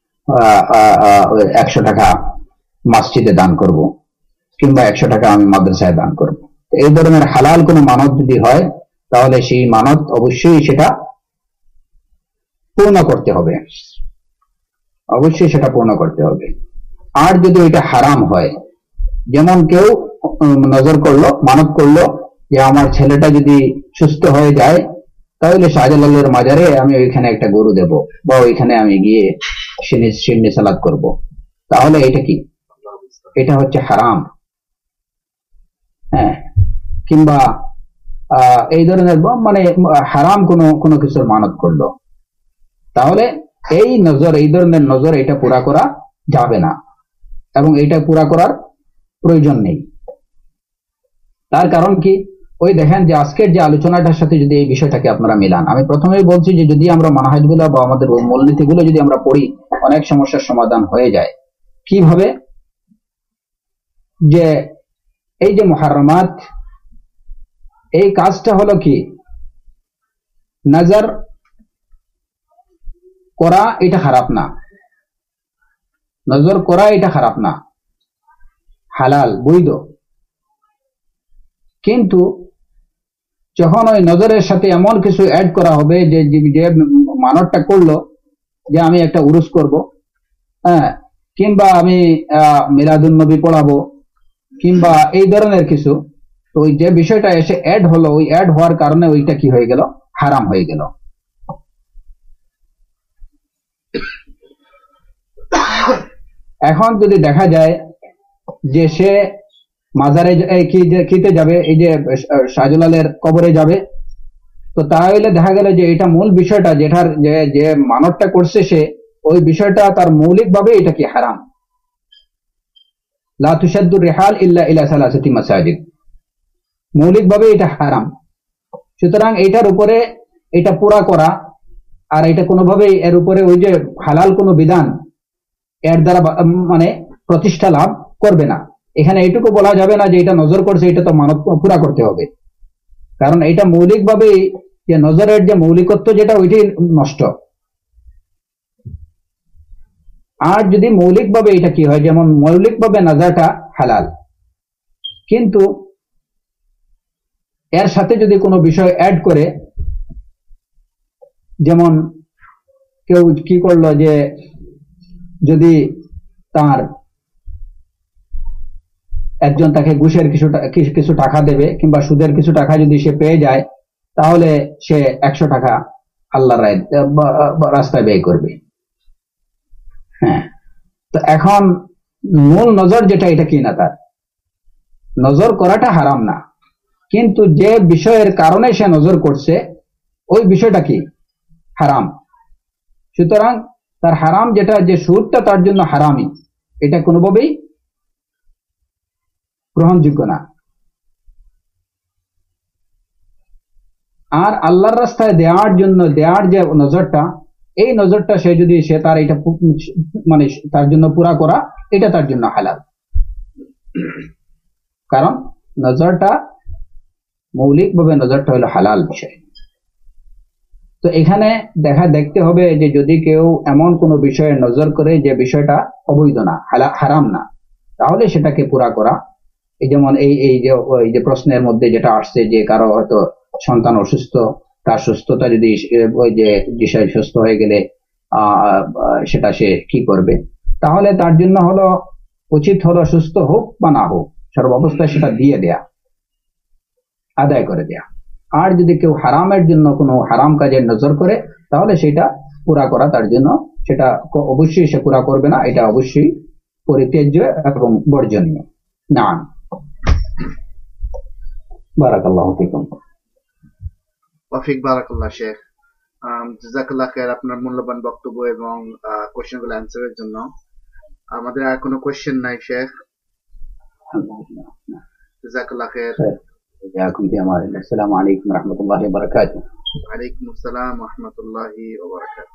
একশো টাকা মসজিদে দান করব কিংবা একশো টাকা আমি মাদ্রাসায় দান করব। এই ধরনের হালাল কোনো মানত যদি হয় তাহলে সেই মানত অবশ্যই সেটা পূর্ণ করতে হবে, অবশ্যই সেটা পূর্ণ করতে হবে। আর যদি এটা হারাম হয়, যেমন কেউ নজর করলো, মানত করলো যে আমার ছেলেটা যদি সুস্থ হয়ে যায় তাহলে শাহজালালের মাজারে আমি ওইখানে একটা গরু দেব বা ওইখানে আমি গিয়ে সিন্নি সালাত করব, তাহলে এটা কি? এটা হচ্ছে হারাম। হ্যাঁ, কিংবা আহ এই ধরনের মানে হারাম কোনো কোনো কিছুর মানত করলো, তাহলে এই নজর, এই ধরনের নজর এটা পুরা করা যাবে না এবং এটা পুরা করার প্রয়োজন নেই। তার কারণ কি? ওই দেখেন যে আজকের যে আলোচনাটার সাথে যদি এই বিষয়টাকে আপনারা মিলান, আমি প্রথমেই বলছি যে যদি আমরা মানহাজগুলো বা আমাদের মূলনীতিগুলো যদি আমরা পড়ি অনেক সমস্যার সমাধান হয়ে যায়। কিভাবে? যে এই যে মুহাররামাত, এই কাজটা হলো কি নজর করা, এটা খারাপ না, নজর করা এটা খারাপ না, হালাল বৈধ। কিন্তু যখন ওই নজরের সাথে এমন কিছু অ্যাড করা হবে যে যে মানতটা করলো যে আমি একটা উরুস করব, হ্যাঁ, কিংবা আমি মিলাদুন নবী পড়াবো, কিংবা এই ধরনের কিছু, তো ওই যে বিষয়টা এসে অ্যাড হলো, ওই অ্যাড হওয়ার কারণে ওইটা কি হয়ে গেল, হারাম হয়ে গেল। এখন যদি দেখা যায় যে সে মাজারে কিতে যাবে, এই যে শাহজালালের কবরে যাবে, তো তাহলে দেখা গেল যে এটা মূল বিষয়টা যেটার যে যে মানবটা করছে সে, ওই বিষয়টা তার মৌলিক ভাবে এটা কি হারাম। লা তুশাদ্দু রিহাল ইল্লা ইলা সালাসাতি মাসাজিদ, মৌলিক ভাবে এটা হারাম। সুতরাং এটার উপরে এটা পুরা করা আর এটা কোনোভাবেই এর উপরে ওই যে হালাল কোনো বিধান এর দ্বারা মানে প্রতিষ্ঠা লাভ করবে না। এখানে এইটুকু বলা যাবে না যে এটা নজর করছে এটা তো মানব পুরা করতে হবে, কারণ এটা মৌলিকভাবেই যে নজরের যে মৌলিকত্ব যেটা ওইটাই নষ্ট। আর যদি মৌলিকভাবে এটা কি হয়, যেমন মৌলিকভাবে নজরটা হালাল, কিন্তু এর সাথে যদি কোনো বিষয় অ্যাড করে, যেমন কেউ কি করলো যে যদি তার একজন তাকে ঘুষের কিছু কিছু টাকা দেবে কিংবা সুদের কিছু টাকা যদি সে পেয়ে যায়, তাহলে সে একশো টাকা আল্লাহর রাস্তায় ব্যয় করবে। হ্যাঁ, তো এখন মূল নজর যেটা এটা কি না, তার নজর করাটা হারাম না, কিন্তু যে বিষয়ের কারণে সে নজর করছে ওই বিষয়টা কি হারাম। সুতরাং তার হারাম যেটা, যে সুদটা তার জন্য হারামই, এটা কোনোভাবেই গ্রহণযোগ্য না। আর আল্লাহর রাস্তায় দেওয়ার জন্য দেওয়ার যে নজরটা, এই নজরটা সে যদি সে তার এটা মানে তার জন্য পুরা করা, এটা তার জন্য হালাল, কারণ নজরটা মৌলিকভাবে নজরটা হলো হালাল বিষয়। তো এখানে দেখা দেখতে হবে যে যদি কেউ এমন কোনো বিষয়ে নজর করে যে বিষয়টা অবৈধ না, হারাম না, তাহলে সেটাকে পুরা করা। এই যেমন এই এই যে ওই যে প্রশ্নের মধ্যে যেটা আসছে যে কারো হয়তো সন্তান অসুস্থ, তার সুস্থতা যদি ওই যে বিষয় সুস্থ হয়ে গেলে আহ সেটা সে কি করবে, তাহলে তার জন্য হলো উচিত হলো সুস্থ হোক বা না হোক সর্বাবস্থায় সেটা দিয়ে দেয়া, আদায় করে দেয়া। আর যদি কেউ হারামের জন্য কোনো হারাম কাজের নজর করে, তাহলে সেটা পুরা করা তার জন্য, সেটা অবশ্যই সে পুরা করবে না, এটা অবশ্যই পরিত্যাজ্য এবং বর্জনীয়। না, বারাকাল্লাহু ফিকুম। ওয়াফিক বারাকাল্লাহ শেখ, জাযাকাল্লাহ খায়ের আপনার মূল্যবান বক্তব্য এবং কোশ্চেন গুলো অ্যান্সারের জন্য। আমাদের আর কোনো কোশ্চেন নাই শেখ। জাযাকাল্লাহ খায়ের। আসসালামু আলাইকুম ওয়া রাহমাতুল্লাহি ওয়া বারাকাতুহু। ওয়া আলাইকুম আসসালাম ওয়া রাহমাতুল্লাহি ওয়া বারাকাতুহু।